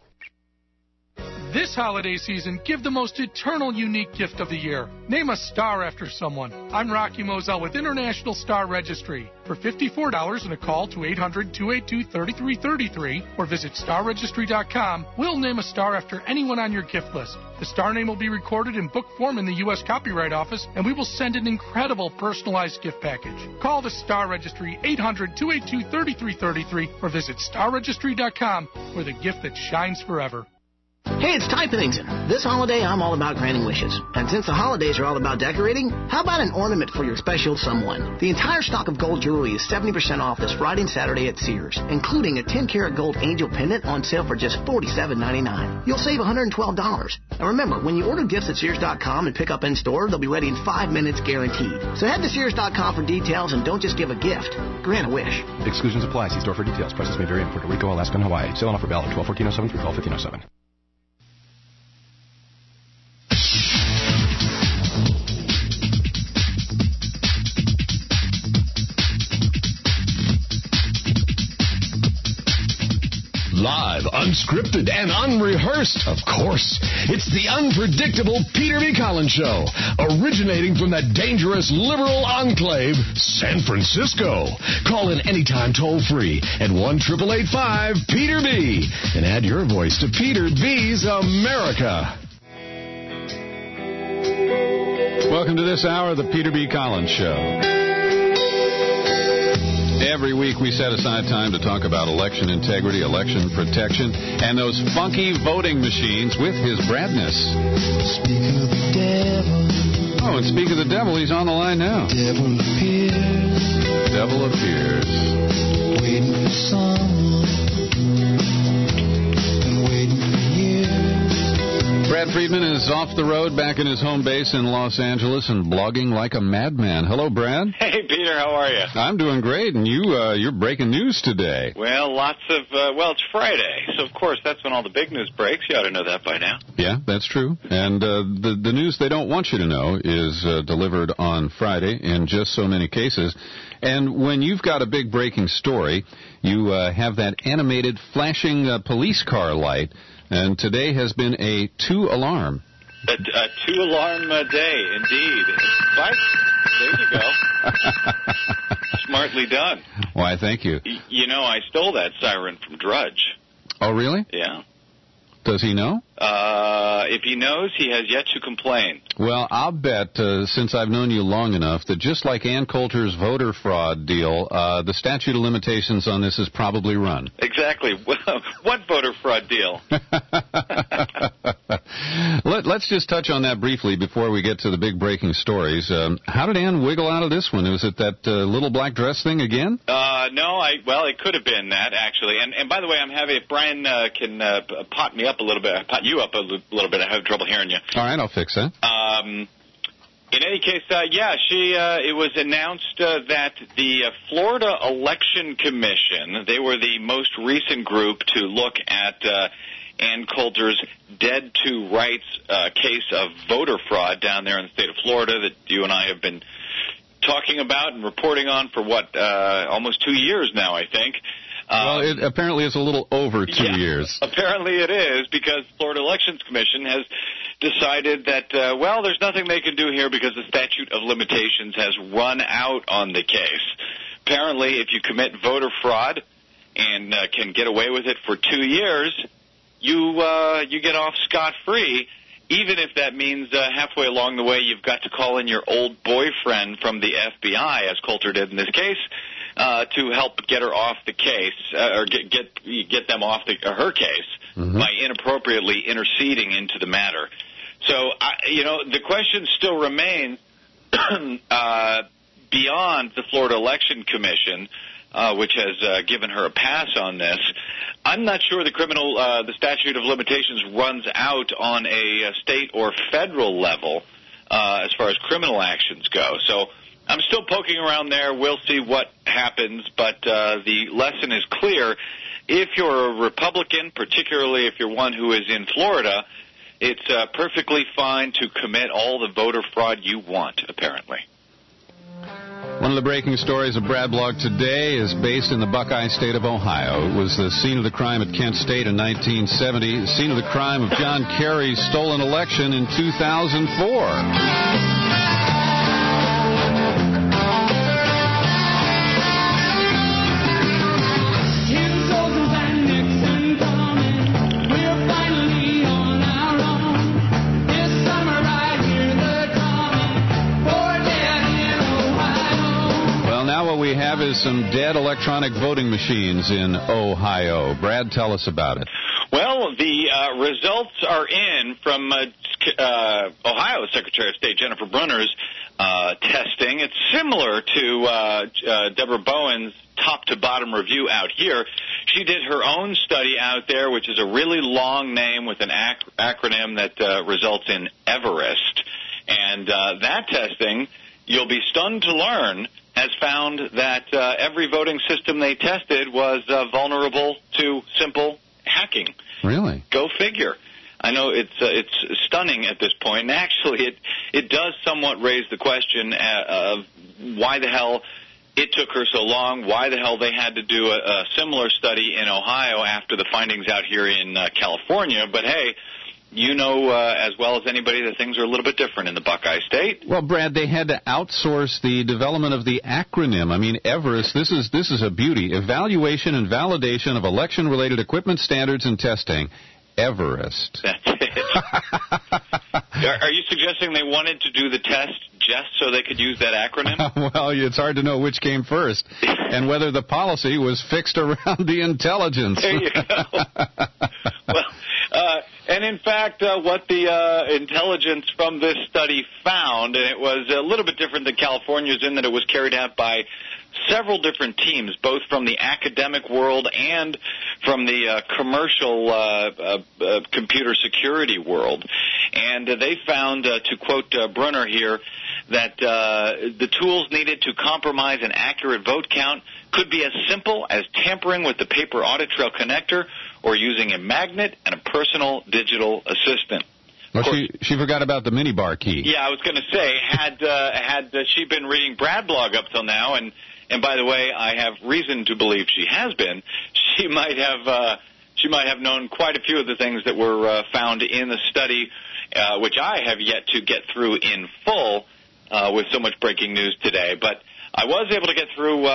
This holiday season, give the most eternal, unique gift of the year. Name a star after someone. I'm Rocky Moselle with International Star Registry. For $54 and a call to 800-282-3333 or visit starregistry.com, we'll name a star after anyone on your gift list. The star name will be recorded in book form in the U.S. Copyright Office, and we will send an incredible personalized gift package. Call the Star Registry, 800-282-3333 or visit starregistry.com for the gift that shines forever. Hey, it's Ty Pennington. This holiday, I'm all about granting wishes. And since the holidays are all about decorating, how about an ornament for your special someone? The entire stock of gold jewelry is 70% off this Friday and Saturday at Sears, including a 10-karat gold angel pendant on sale for just $47.99. You'll save $112. And remember, when you order gifts at Sears.com and pick up in-store, they'll be ready in 5 minutes guaranteed. So head to Sears.com for details and don't just give a gift. Grant a wish. Exclusions apply. See store for details. Prices may vary in Puerto Rico, Alaska, and Hawaii. Sale and offer valid 12/14/07 through 12/15/07. Live, unscripted, and unrehearsed, of course. It's the unpredictable Peter B. Collins Show, originating from the dangerous liberal enclave, San Francisco. Call in anytime toll-free at 1-888-5-PETER-B and add your voice to Peter B.'s America. Welcome to this hour of the Peter B. Collins Show. Every week we set aside time to talk about election integrity, election protection, and those funky voting machines with his Bradness. Speak of the devil. Oh, and speak of the devil, he's on the line now. Devil appears. Devil appears. Waiting for someone. Been waiting for years. Brad Friedman is off the road back in his home base in Los Angeles and blogging like a madman. Hello, Brad. Hey, Peter, how are you? I'm doing great, and you're breaking news today. Well, it's Friday, so of course that's when all the big news breaks. You ought to know that by now. Yeah, that's true. And the news they don't want you to know is delivered on Friday in just so many cases. And when you've got a big breaking story, you have that animated flashing police car light. And today has been a 2-alarm. A 2-alarm day, indeed. But there you go. Smartly done. Why, thank you. You know, I stole that siren from Drudge. Oh, really? Yeah. Does he know? If he knows, he has yet to complain. Well, I'll bet, since I've known you long enough, that just like Ann Coulter's voter fraud deal, the statute of limitations on this is probably run. Exactly. What voter fraud deal? Let's just touch on that briefly before we get to the big breaking stories. How did Ann wiggle out of this one? Was it that little black dress thing again? No, well, it could have been that, actually. And by the way, I'm having, if Brian can pot me up a little bit, pot you up a little bit, I have trouble hearing you. All right, I'll fix that. In any case, it was announced that the Florida Election Commission, they were the most recent group to look at Ann Coulter's dead to rights case of voter fraud down there in the state of Florida that you and I have been talking about and reporting on for, almost 2 years now, I think. Well, it apparently is a little over 2 years. Apparently it is, because the Florida Elections Commission has decided that, there's nothing they can do here because the statute of limitations has run out on the case. Apparently, if you commit voter fraud and can get away with it for 2 years, you get off scot-free, even if that means halfway along the way you've got to call in your old boyfriend from the FBI, as Coulter did in this case, to help get her off the case, or get them off her case by inappropriately interceding into the matter. So, the question still remains beyond the Florida Election Commission, which has given her a pass on this. I'm not sure the statute of limitations runs out on a state or federal level as far as criminal actions go. So I'm still poking around there. We'll see what happens, but the lesson is clear. If you're a Republican, particularly if you're one who is in Florida, it's perfectly fine to commit all the voter fraud you want, apparently. One of the breaking stories of Brad Blog today is based in the Buckeye State of Ohio. It was the scene of the crime at Kent State in 1970, the scene of the crime of John Kerry's stolen election in 2004. We have is some dead electronic voting machines in Ohio. Brad, tell us about it. Well, the results are in from Ohio Secretary of State Jennifer Brunner's testing. It's similar to Deborah Bowen's top-to-bottom review out here. She did her own study out there, which is a really long name with an acronym that results in Everest. And that testing, you'll be stunned to learn, has found that every voting system they tested was vulnerable to simple hacking. Really? Go figure. I know it's stunning at this point, and actually it does somewhat raise the question of why the hell it took her so long, why the hell they had to do a similar study in Ohio after the findings out here in California. But hey, you know as well as anybody that things are a little bit different in the Buckeye State. Well, Brad, they had to outsource the development of the acronym. I mean, Everest, this is a beauty. Evaluation and validation of election-related equipment standards and testing. Everest. That's it. Are you suggesting they wanted to do the test just so they could use that acronym? Well, it's hard to know which came first and whether the policy was fixed around the intelligence. There you go. Well, and in fact, what the intelligence from this study found, and it was a little bit different than California's in that it was carried out by several different teams, both from the academic world and from the commercial computer security world. And they found, to quote Brunner here, that the tools needed to compromise an accurate vote count could be as simple as tampering with the paper audit trail connector or using a magnet and a personal digital assistant. Well, she forgot about the minibar key. Yeah, I was going to say, had she been reading Brad Blog up till now, and by the way, I have reason to believe she has been, she might have known quite a few of the things that were found in the study, which I have yet to get through in full with so much breaking news today. But I was able to get through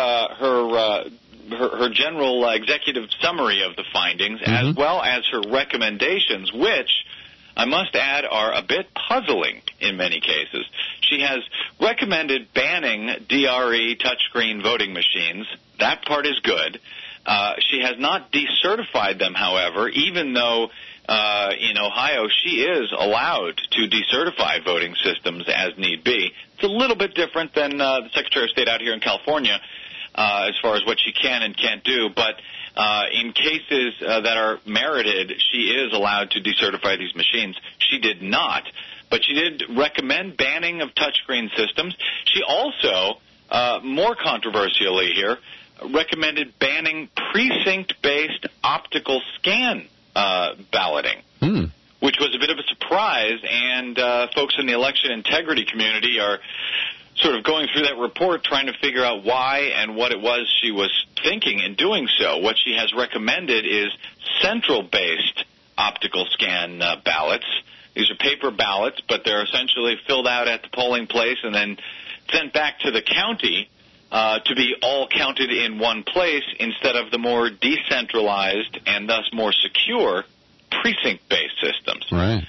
her general executive summary of the findings, as well as her recommendations, which I must add are a bit puzzling in many cases. She has recommended banning DRE touchscreen voting machines. That part is good. She has not decertified them, however, even though in Ohio she is allowed to decertify voting systems as need be. It's a little bit different than the Secretary of State out here in California as far as what she can and can't do, but in cases that are merited, she is allowed to decertify these machines. She did not, but she did recommend banning of touchscreen systems. She also, more controversially here, recommended banning precinct-based optical scan balloting, which was a bit of a surprise, and folks in the election integrity community are sort of going through that report trying to figure out why and what it was she was thinking in doing so. What she has recommended is central-based optical scan ballots. These are paper ballots, but they're essentially filled out at the polling place and then sent back to the county to be all counted in one place instead of the more decentralized and thus more secure precinct-based systems. Right.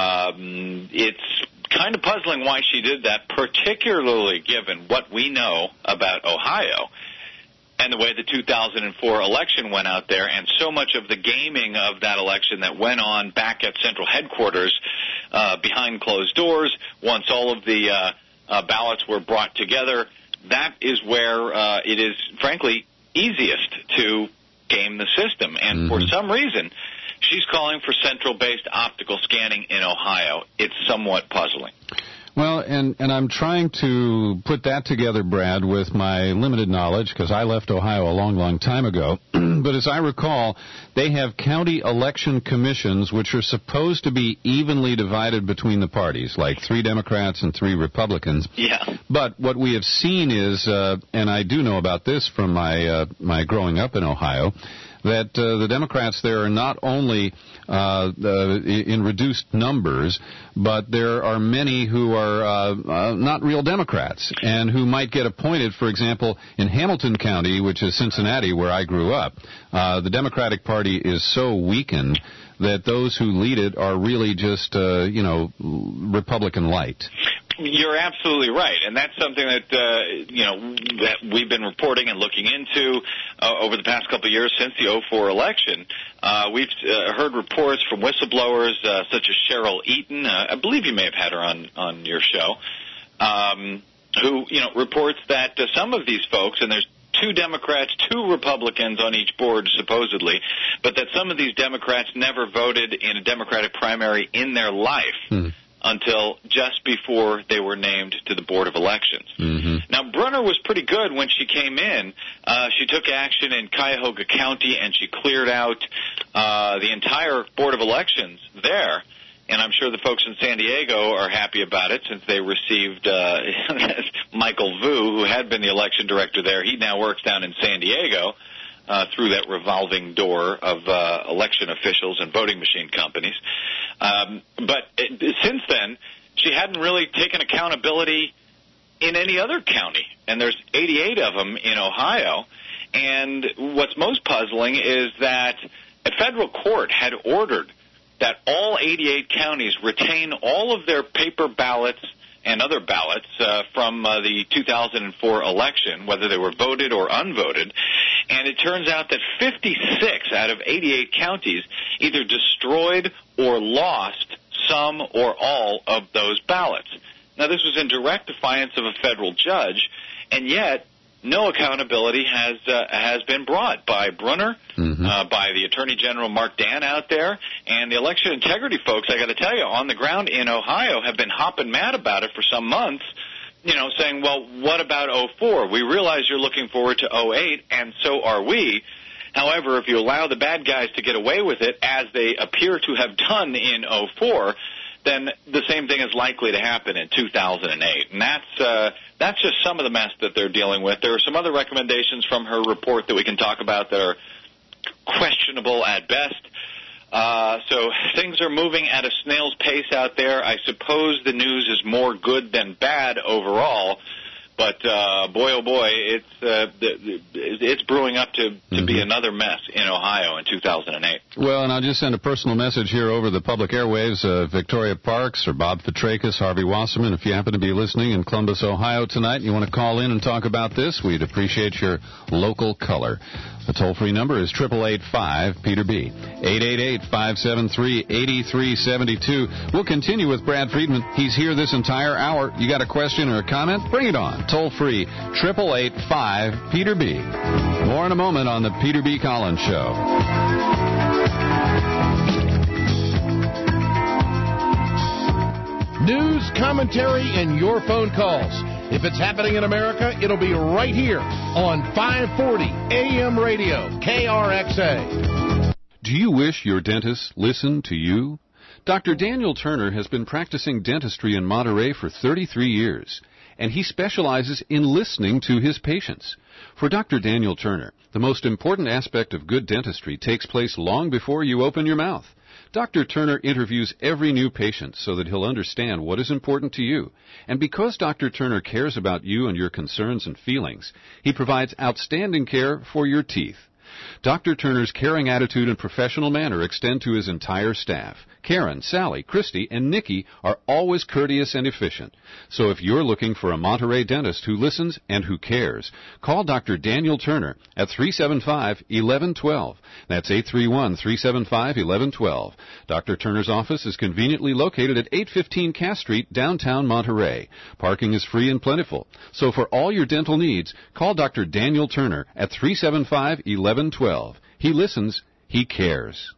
It's kind of puzzling why she did that, particularly given what we know about Ohio and the way the 2004 election went out there, and so much of the gaming of that election that went on back at central headquarters behind closed doors. Once all of the ballots were brought together, that is where it is, frankly, easiest to game the system. And for some reason, she's calling for central-based optical scanning in Ohio. It's somewhat puzzling. Well, and I'm trying to put that together, Brad, with my limited knowledge, because I left Ohio a long, long time ago. But as I recall, they have county election commissions which are supposed to be evenly divided between the parties, like 3 Democrats and 3 Republicans. Yeah. But what we have seen is, and I do know about this from my growing up in Ohio, that the Democrats there are not only in reduced numbers, but there are many who are not real Democrats and who might get appointed. For example, in Hamilton County, which is Cincinnati, where I grew up, the Democratic Party is so weakened that those who lead it are really just, Republican light. You're absolutely right, and that's something that that we've been reporting and looking into over the past couple of years since the 2004 election. We've heard reports from whistleblowers such as Cheryl Eaton. I believe you may have had her on your show, who reports that some of these folks, and there's 2 Democrats, 2 Republicans on each board, supposedly, but that some of these Democrats never voted in a Democratic primary in their life until just before they were named to the Board of Elections. Now, Brunner was pretty good when she came in. She took action in Cuyahoga County, and she cleared out the entire Board of Elections there. And I'm sure the folks in San Diego are happy about it since they received Michael Vu, who had been the election director there. He now works down in San Diego through that revolving door of election officials and voting machine companies. But since then, she hadn't really taken accountability in any other county, and there's 88 of them in Ohio. And what's most puzzling is that a federal court had ordered that all 88 counties retain all of their paper ballots and other ballots from the 2004 election, whether they were voted or unvoted. And it turns out that 56 out of 88 counties either destroyed or lost some or all of those ballots. Now, this was in direct defiance of a federal judge, and yet no accountability has been brought by Brunner, by the Attorney General Mark Dan out there, and the election integrity folks, I got to tell you, on the ground in Ohio have been hopping mad about it for some months, saying, well, what about 04? We realize you're looking forward to 08, and so are we. However, if you allow the bad guys to get away with it, as they appear to have done in 04, then the same thing is likely to happen in 2008. And that's just some of the mess that they're dealing with. There are some other recommendations from her report that we can talk about that are questionable at best. So things are moving at a snail's pace out there. I suppose the news is more good than bad overall. But boy, oh boy, it's brewing up to be another mess in Ohio in 2008. Well, and I'll just send a personal message here over the public airwaves. Victoria Parks or Bob Petrakis, Harvey Wasserman, if you happen to be listening in Columbus, Ohio tonight, and you want to call in and talk about this, we'd appreciate your local color. The toll-free number is 888-5-PETER-B, 888-573-8372. We'll continue with Brad Friedman. He's here this entire hour. You got a question or a comment? Bring it on. Toll-free, 888-5-PETER-B. More in a moment on the Peter B. Collins Show. News, commentary, and your phone calls. If it's happening in America, it'll be right here on 540 AM radio, KRXA. Do you wish your dentist listened to you? Dr. Daniel Turner has been practicing dentistry in Monterey for 33 years, and he specializes in listening to his patients. For Dr. Daniel Turner, the most important aspect of good dentistry takes place long before you open your mouth. Dr. Turner interviews every new patient so that he'll understand what is important to you. And because Dr. Turner cares about you and your concerns and feelings, he provides outstanding care for your teeth. Dr. Turner's caring attitude and professional manner extend to his entire staff. Karen, Sally, Christy, and Nikki are always courteous and efficient. So if you're looking for a Monterey dentist who listens and who cares, call Dr. Daniel Turner at 375-1112. That's 831-375-1112. Dr. Turner's office is conveniently located at 815 Cass Street, downtown Monterey. Parking is free and plentiful. So for all your dental needs, call Dr. Daniel Turner at 375-1112. He listens, he cares.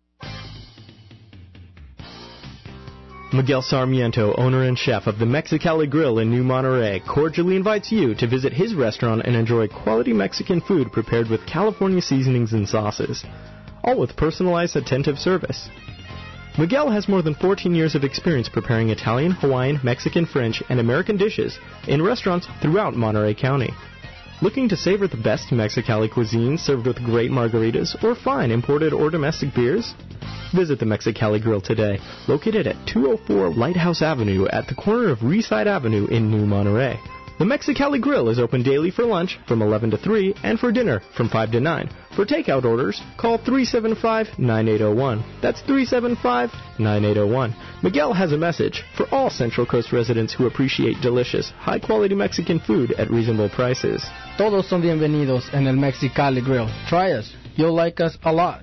Miguel Sarmiento, owner and chef of the Mexicali Grill in New Monterey, cordially invites you to visit his restaurant and enjoy quality Mexican food prepared with California seasonings and sauces, all with personalized, attentive service. Miguel has more than 14 years of experience preparing Italian, Hawaiian, Mexican, French, and American dishes in restaurants throughout Monterey County. Looking to savor the best Mexicali cuisine served with great margaritas or fine imported or domestic beers? Visit the Mexicali Grill today, located at 204 Lighthouse Avenue at the corner of Reeside Avenue in New Monterey. The Mexicali Grill is open daily for lunch from 11 to 3 and for dinner from 5 to 9. For takeout orders, call 375-9801. That's 375-9801. Miguel has a message for all Central Coast residents who appreciate delicious, high-quality Mexican food at reasonable prices. Todos son bienvenidos en el Mexicali Grill. Try us. You'll like us a lot.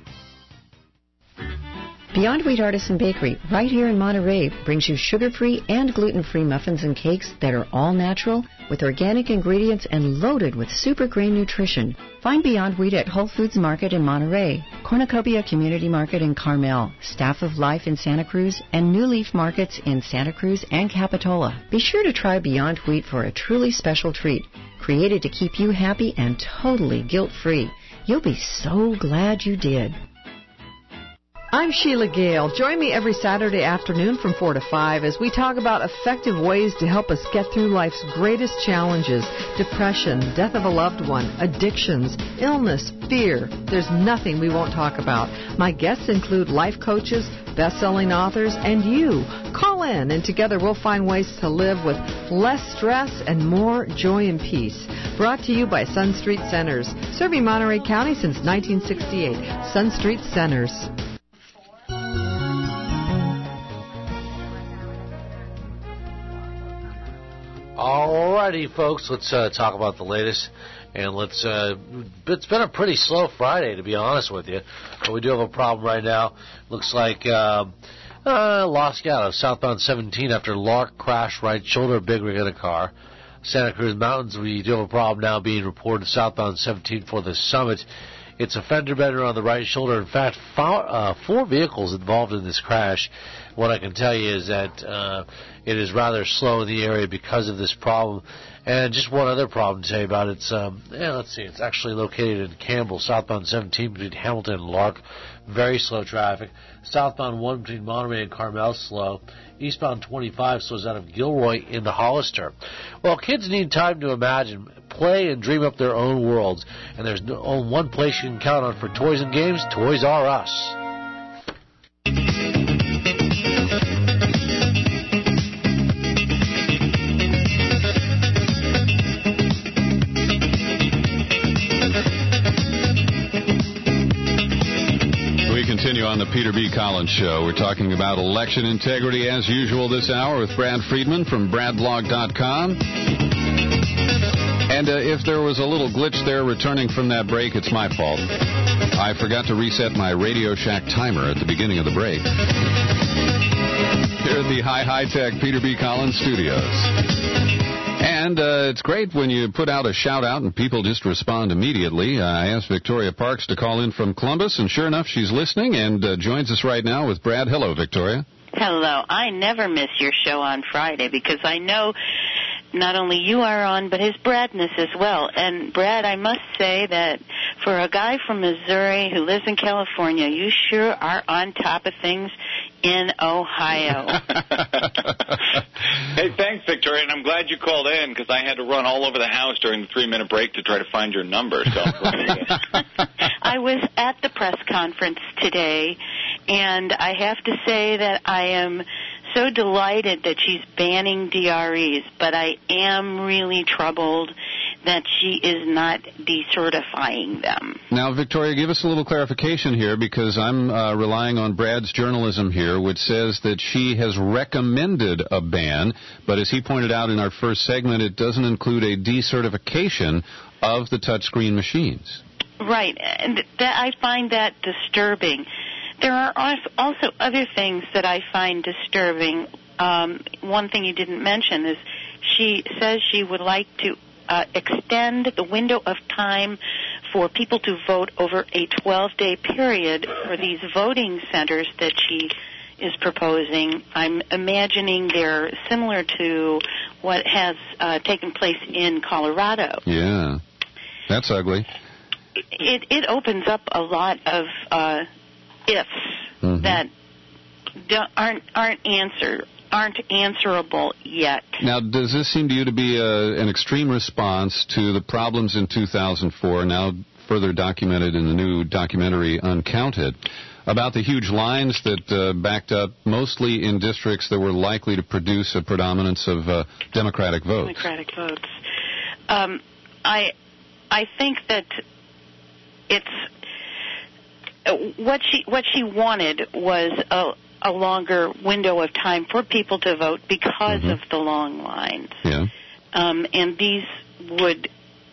Beyond Wheat Artisan Bakery, right here in Monterey, brings you sugar-free and gluten-free muffins and cakes that are all natural, with organic ingredients and loaded with super grain nutrition. Find Beyond Wheat at Whole Foods Market in Monterey, Cornucopia Community Market in Carmel, Staff of Life in Santa Cruz, and New Leaf Markets in Santa Cruz and Capitola. Be sure to try Beyond Wheat for a truly special treat, created to keep you happy and totally guilt-free. You'll be so glad you did. I'm Sheila Gale. Join me every Saturday afternoon from 4 to 5 as we talk about effective ways to help us get through life's greatest challenges: depression, death of a loved one, addictions, illness, fear. There's nothing we won't talk about. My guests include life coaches, best-selling authors, and you. Call in, and together we'll find ways to live with less stress and more joy and peace. Brought to you by Sun Street Centers, serving Monterey County since 1968. Sun Street Centers. Alrighty, folks, let's talk about the latest. And it's been a pretty slow Friday, to be honest with you. But we do have a problem right now. Looks like lost out of southbound 17 after Lark crashed right shoulder big rig in a car. Santa Cruz Mountains, we do have a problem now being reported southbound 17 for the Summit. It's a fender bender on the right shoulder. In fact, 4 vehicles involved in this crash. What I can tell you is that it is rather slow in the area because of this problem. And just one other problem to tell you about. It's let's see. It's actually located in Campbell, southbound 17 between Hamilton and Lark. Very slow traffic. Southbound 1 between Monterey and Carmel, slow. Eastbound 25 slows out of Gilroy into Hollister. Well, kids need time to imagine, play, and dream up their own worlds. And there's only one place you can count on for toys and games: Toys R Us. on the Peter B. Collins Show. We're talking about election integrity as usual this hour with Brad Friedman from BradBlog.com. And if there was a little glitch there returning from that break, it's my fault. I forgot to reset my Radio Shack timer at the beginning of the break. Here at the high-tech Peter B. Collins Studios. And it's great when you put out a shout-out and people just respond immediately. I asked Victoria Parks to call in from Columbus, and sure enough, she's listening and joins us right now with Brad. Hello, Victoria. Hello. I never miss your show on Friday because I know not only you are on, but his Bradness as well. And, Brad, I must say that for a guy from Missouri who lives in California, you sure are on top of things in Ohio. Hey, thanks, Victoria, and I'm glad you called in because I had to run all over the house during the 3-minute break to try to find your number. So I was at the press conference today, and I have to say that I am so delighted that she's banning DREs, but I am really troubled that she is not decertifying them. Now, Victoria, give us a little clarification here because I'm relying on Brad's journalism here, which says that she has recommended a ban, but as he pointed out in our first segment, it doesn't include a decertification of the touchscreen machines. Right, and I find that disturbing. There are also other things that I find disturbing. One thing you didn't mention is she says she would like to extend the window of time for people to vote over a 12-day period for these voting centers that she is proposing. I'm imagining they're similar to what has taken place in Colorado. Yeah, that's ugly. It opens up a lot of ifs that aren't answerable yet. Now, does this seem to you to be an extreme response to the problems in 2004, now further documented in the new documentary Uncounted, about the huge lines that backed up mostly in districts that were likely to produce a predominance of Democratic votes? Democratic votes. I think that it's what she wanted was a longer window of time for people to vote because of the long lines. Yeah. And these would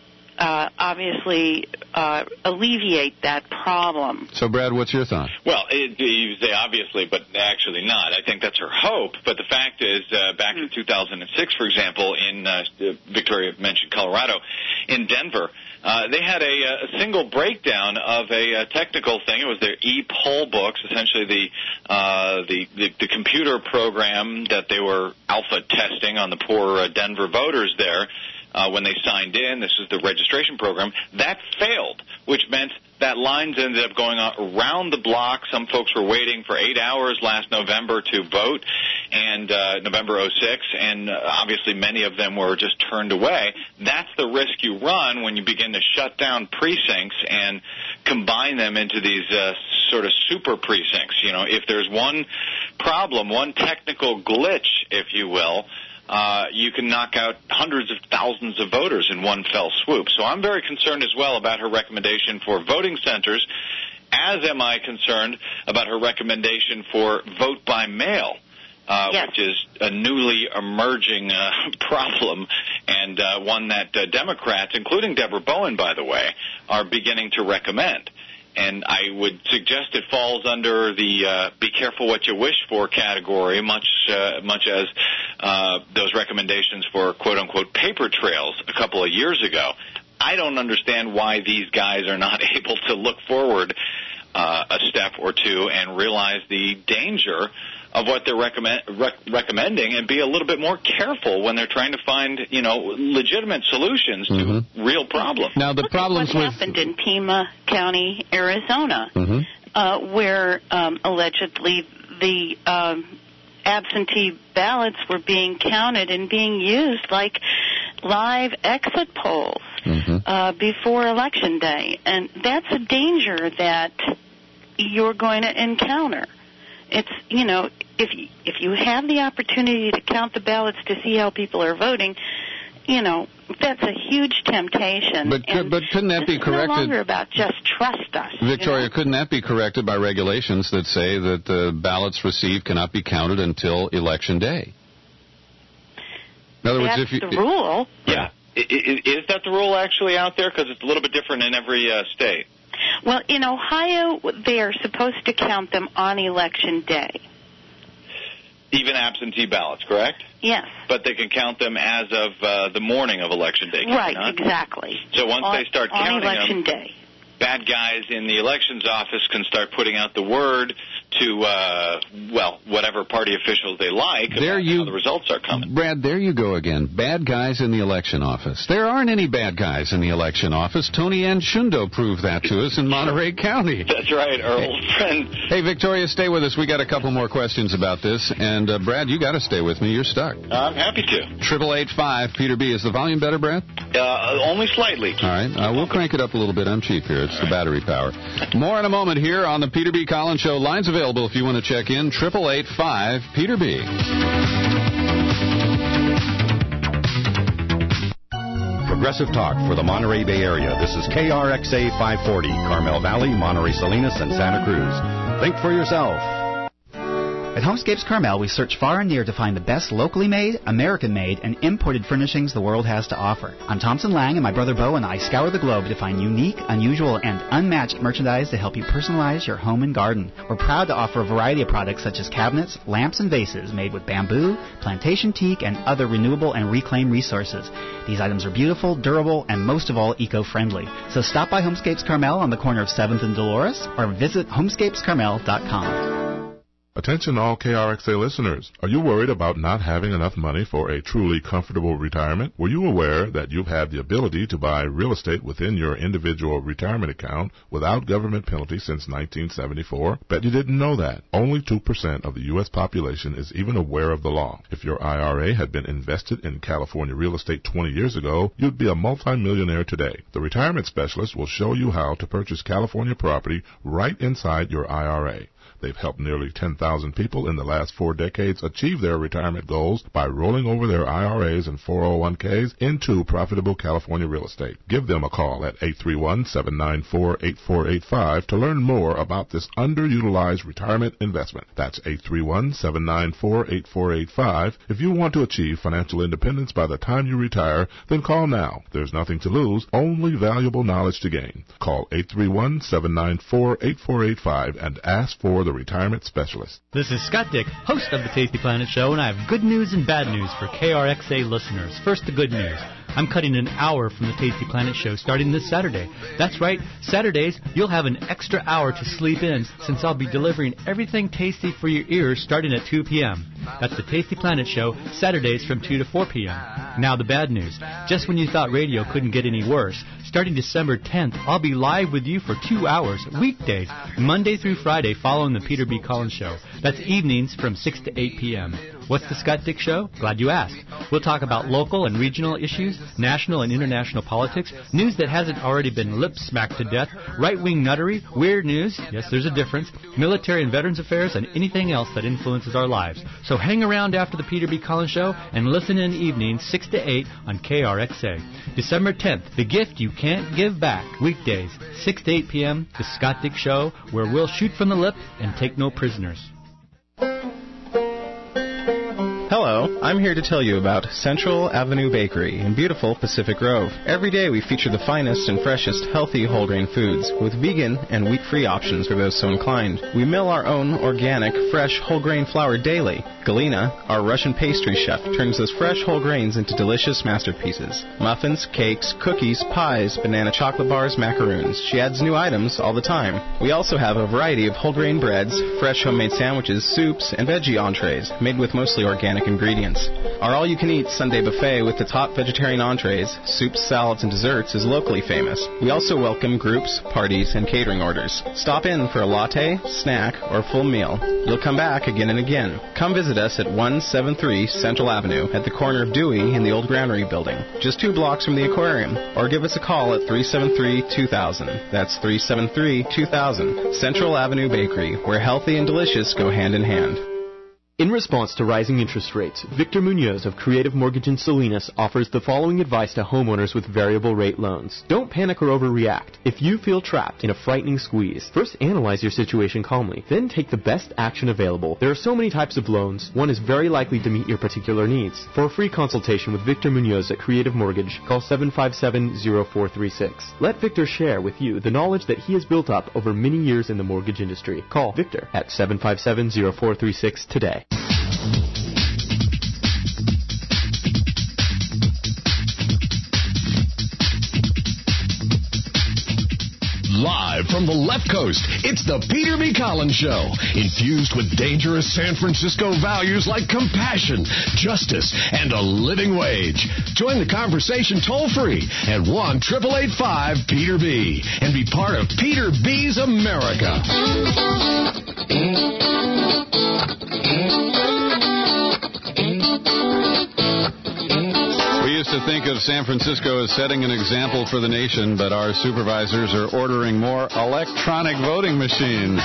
obviously alleviate that problem. So, Brad, what's your thought? Well, you say obviously, but actually not. I think that's her hope. But the fact is, back in 2006, for example, in Victoria mentioned Colorado, in Denver, they had a single breakdown of a technical thing. It was their e-poll books, essentially the computer program that they were alpha testing on the poor Denver voters there. When they signed in, this is the registration program, that failed, which meant that lines ended up going around the block. Some folks were waiting for 8 hours last November to vote, and November 06, and obviously many of them were just turned away. That's the risk you run when you begin to shut down precincts and combine them into these sort of super precincts. You know, if there's one problem, one technical glitch, if you will, you can knock out hundreds of thousands of voters in one fell swoop. So I'm very concerned as well about her recommendation for voting centers, as am I concerned about her recommendation for vote by mail, which is a newly emerging problem, and one that Democrats, including Deborah Bowen, by the way, are beginning to recommend. And I would suggest it falls under the be careful what you wish for category, much as those recommendations for quote-unquote paper trails a couple of years ago. I don't understand why these guys are not able to look forward a step or two and realize the danger of what they're recommending and be a little bit more careful when they're trying to find, legitimate solutions to real problems. Now, the problems what happened in Pima County, Arizona, where allegedly the absentee ballots were being counted and being used like live exit polls before Election Day. And that's a danger that you're going to encounter. It's, if you have the opportunity to count the ballots to see how people are voting, that's a huge temptation. But couldn't that be corrected? It's no longer about just trust us. Victoria, couldn't that be corrected by regulations that say that the ballots received cannot be counted until Election Day? In other words, That's the rule. Yeah. Is that the rule actually out there? Because it's a little bit different in every state. Well, in Ohio, they are supposed to count them on Election Day. Even absentee ballots, correct? Yes. But they can count them as of the morning of Election Day. Right, exactly. So once they start counting on Election them, Day, bad guys in the elections office can start putting out the word to, whatever party officials they like about how the results are coming. Brad, there you go again. Bad guys in the election office. There aren't any bad guys in the election office. Tony Ann Shundo proved that to us in Monterey County. That's right, our old friend. Hey, Victoria, stay with us. We got a couple more questions about this. And, Brad, you got to stay with me. You're stuck. I'm happy to. 888-5 Peter B. Is the volume better, Brad? Only slightly. All right. We'll crank it up a little bit. I'm cheap here. It's the battery power. More in a moment here on the Peter B. Collins Show. Lines available if you want to check in. 888-5 Peter B. Progressive talk for the Monterey Bay Area. This is KRXA 540, Carmel Valley, Monterey Salinas, and Santa Cruz. Think for yourself. At Homescapes Carmel, we search far and near to find the best locally made, American-made, and imported furnishings the world has to offer. I'm Thompson Lang, and my brother Bo and I scour the globe to find unique, unusual, and unmatched merchandise to help you personalize your home and garden. We're proud to offer a variety of products such as cabinets, lamps, and vases made with bamboo, plantation teak, and other renewable and reclaimed resources. These items are beautiful, durable, and most of all, eco-friendly. So stop by Homescapes Carmel on the corner of 7th and Dolores, or visit homescapescarmel.com. Attention all KRXA listeners. Are you worried about not having enough money for a truly comfortable retirement? Were you aware that you've had the ability to buy real estate within your individual retirement account without government penalty since 1974? Bet you didn't know that. Only 2% of the U.S. population is even aware of the law. If your IRA had been invested in California real estate 20 years ago, you'd be a multimillionaire today. The retirement specialist will show you how to purchase California property right inside your IRA. They've helped nearly 10,000 people in the last 4 decades achieve their retirement goals by rolling over their IRAs and 401ks into profitable California real estate. Give them a call at 831-794-8485 to learn more about this underutilized retirement investment. That's 831-794-8485. If you want to achieve financial independence by the time you retire, then call now. There's nothing to lose, only valuable knowledge to gain. Call 831-794-8485 and ask for the retirement specialist. This is Scott Dick, host of the Tasty Planet Show, and I have good news and bad news for KRXA listeners. First, the good news. I'm cutting an hour from the Tasty Planet Show starting this Saturday. That's right, Saturdays, you'll have an extra hour to sleep in since I'll be delivering everything tasty for your ears starting at 2 p.m. That's the Tasty Planet Show, Saturdays from 2 to 4 p.m. Now the bad news. Just when you thought radio couldn't get any worse, starting December 10th, I'll be live with you for 2 hours, weekdays, Monday through Friday, following the Peter B. Collins Show. That's evenings from 6 to 8 p.m. What's the Scott Dick Show? Glad you asked. We'll talk about local and regional issues, national and international politics, news that hasn't already been lip-smacked to death, right-wing nuttery, weird news, yes, there's a difference, military and veterans affairs, and anything else that influences our lives. So hang around after the Peter B. Collins Show and listen in evenings 6 to 8 on KRXA. December 10th, the gift you can't give back. Weekdays, 6 to 8 p.m., the Scott Dick Show, where we'll shoot from the lip and take no prisoners. Hello, I'm here to tell you about Central Avenue Bakery in beautiful Pacific Grove. Every day we feature the finest and freshest healthy whole grain foods with vegan and wheat-free options for those so inclined. We mill our own organic, fresh whole grain flour daily. Galina, our Russian pastry chef, turns those fresh whole grains into delicious masterpieces. Muffins, cakes, cookies, pies, banana chocolate bars, macaroons. She adds new items all the time. We also have a variety of whole grain breads, fresh homemade sandwiches, soups, and veggie entrees made with mostly organic ingredients. Our all-you-can-eat Sunday buffet with the top vegetarian entrees, soups, salads, and desserts is locally famous. We also welcome groups, parties, and catering orders. Stop in for a latte, snack, or full meal. You'll come back again and again. Come visit us at 173 Central Avenue at the corner of Dewey and the old Granary building, just 2 blocks from the aquarium, or give us a call at 373-2000. That's 373-2000. Central Avenue Bakery, where healthy and delicious go hand in hand. In response to rising interest rates, Victor Munoz of Creative Mortgage in Salinas offers the following advice to homeowners with variable rate loans. Don't panic or overreact. If you feel trapped in a frightening squeeze, first analyze your situation calmly, then take the best action available. There are so many types of loans, one is very likely to meet your particular needs. For a free consultation with Victor Munoz at Creative Mortgage, call 757-0436. Let Victor share with you the knowledge that he has built up over many years in the mortgage industry. Call Victor at 757-0436 today. Live from the left coast, it's the Peter B. Collins Show, infused with dangerous San Francisco values like compassion, justice, and a living wage. Join the conversation toll-free at 1-888-5-PETER-B and be part of Peter B's America. We used to think of San Francisco as setting an example for the nation, but our supervisors are ordering more electronic voting machines.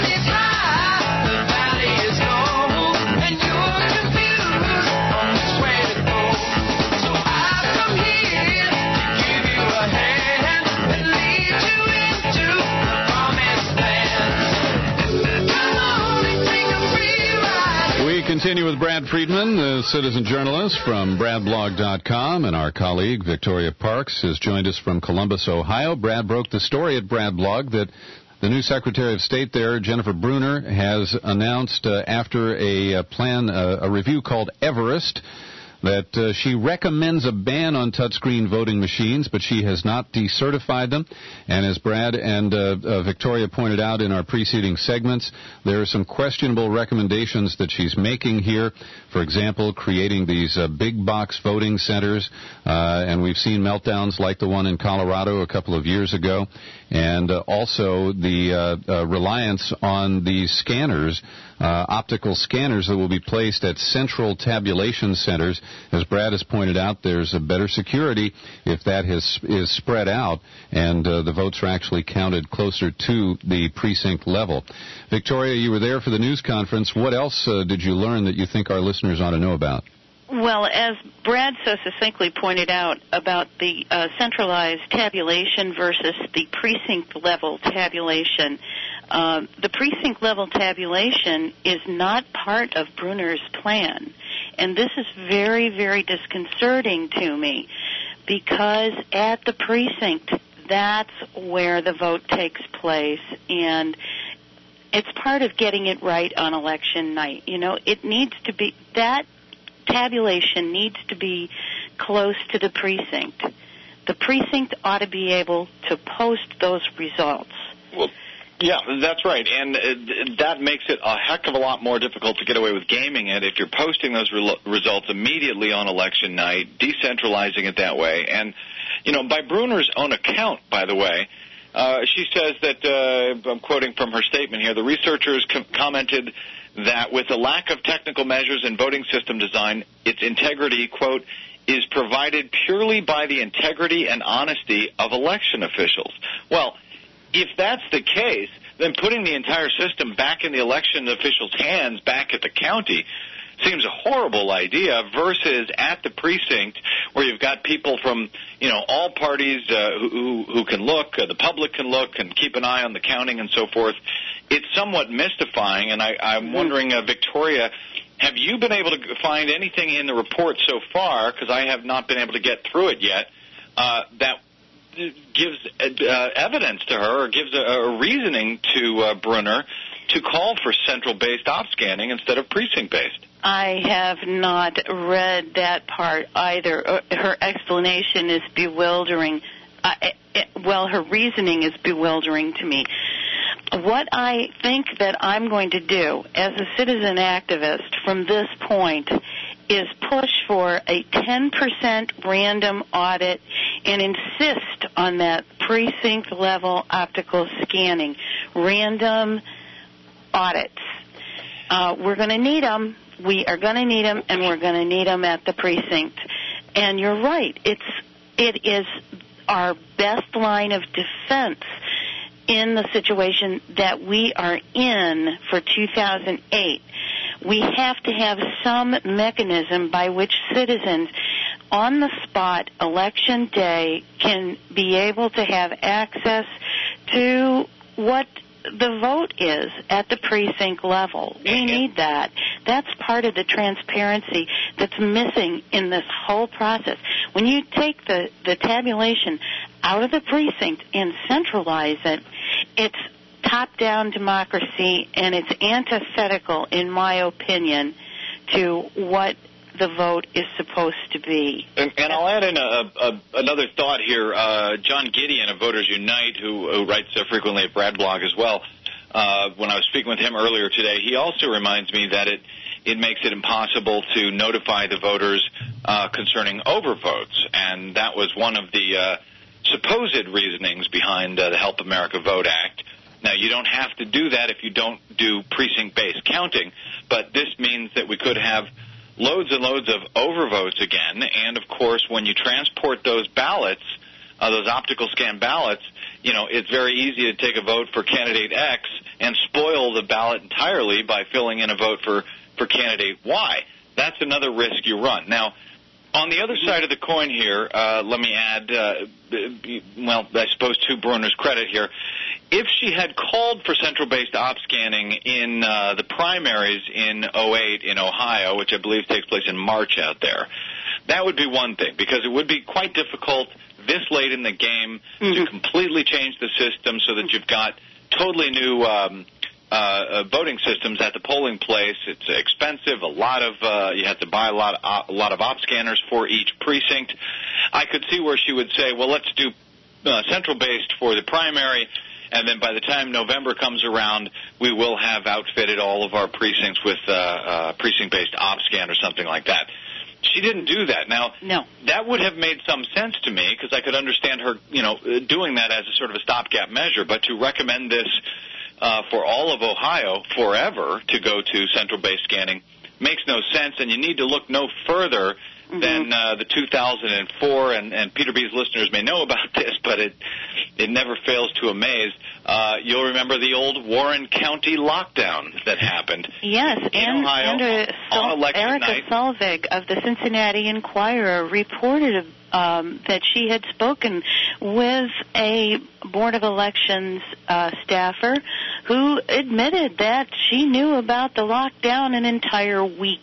Continue with Brad Friedman, the citizen journalist from BradBlog.com, and our colleague Victoria Parks has joined us from Columbus, Ohio. Brad broke the story at BradBlog that the new Secretary of State there, Jennifer Brunner, has announced after a review called Everest, that she recommends a ban on touchscreen voting machines, but she has not decertified them. And as Brad and Victoria pointed out in our preceding segments, there are some questionable recommendations that she's making here. For example, creating these big box voting centers, and we've seen meltdowns like the one in Colorado a couple of years ago, and also the reliance on these scanners, optical scanners that will be placed at central tabulation centers. As Brad has pointed out, there's a better security if that is spread out and the votes are actually counted closer to the precinct level. Victoria, you were there for the news conference. What else did you learn that you think our listeners ought to know about? Well, as Brad so succinctly pointed out about the centralized tabulation versus the precinct-level tabulation, the precinct-level tabulation is not part of Brunner's plan. And this is very, very disconcerting to me because at the precinct, that's where the vote takes place, and it's part of getting it right on election night. You know, it needs to be, that tabulation needs to be close to the precinct. The precinct ought to be able to post those results. Well, yeah, that's right, and that makes it a heck of a lot more difficult to get away with gaming it if you're posting those results immediately on election night, decentralizing it that way. And, you know, by Brunner's own account, by the way, she says that, I'm quoting from her statement here, the researchers commented that with the lack of technical measures in voting system design, its integrity, quote, is provided purely by the integrity and honesty of election officials. Well, if that's the case, then putting the entire system back in the election officials' hands back at the county seems a horrible idea versus at the precinct where you've got people from, you know, all parties who can look, the public can look and keep an eye on the counting and so forth. It's somewhat mystifying, and I'm wondering, Victoria, have you been able to find anything in the report so far, because I have not been able to get through it yet, that gives evidence to her or gives a reasoning to Brunner to call for central-based op-scanning instead of precinct-based? I have not read that part either. Her explanation is bewildering. Her reasoning is bewildering to me. What I think that I'm going to do as a citizen activist from this point is push for a 10% random audit and insist on that precinct-level optical scanning. Random audits. We're going to need them. We are going to need them, and we're going to need them at the precinct. And you're right. It is our best line of defense in the situation that we are in for 2008. We have to have some mechanism by which citizens on the spot, election day, can be able to have access to what the vote is at the precinct level. We need that. That's part of the transparency that's missing in this whole process. When you take the tabulation out of the precinct and centralize it, it's top-down democracy, and it's antithetical, in my opinion, to what the vote is supposed to be. And I'll add in another thought here. John Gideon of Voters Unite, who writes frequently at Brad Blog as well, when I was speaking with him earlier today, he also reminds me that it makes it impossible to notify the voters concerning overvotes, and that was one of the supposed reasonings behind the Help America Vote Act. Now, you don't have to do that if you don't do precinct-based counting, but this means that we could have loads and loads of overvotes again, and, of course, when you transport those ballots, those optical scan ballots, you know, it's very easy to take a vote for candidate X and spoil the ballot entirely by filling in a vote for candidate Y. That's another risk you run. Now, on the other side of the coin here, let me add, well, I suppose to Brunner's credit here, if she had called for central-based op scanning in the primaries in 2008 in Ohio, which I believe takes place in March out there, that would be one thing, because it would be quite difficult this late in the game to completely change the system so that you've got totally new voting systems at the polling place. It's expensive. You have to buy a lot of op scanners for each precinct. I could see where she would say, well, let's do central-based for the primary, and then by the time November comes around, we will have outfitted all of our precincts with precinct-based op scan or something like that. She didn't do that. Now, that would have made some sense to me, because I could understand her, doing that as a sort of a stopgap measure. But to recommend this for all of Ohio forever to go to central-based scanning makes no sense, and you need to look no further than the 2004, and Peter B's listeners may know about this, but it never fails to amaze. You'll remember the old Warren County lockdown that happened. Yes, in Ohio on election Erica night. Solvig of the Cincinnati Enquirer reported that she had spoken with a Board of Elections staffer who admitted that she knew about the lockdown an entire week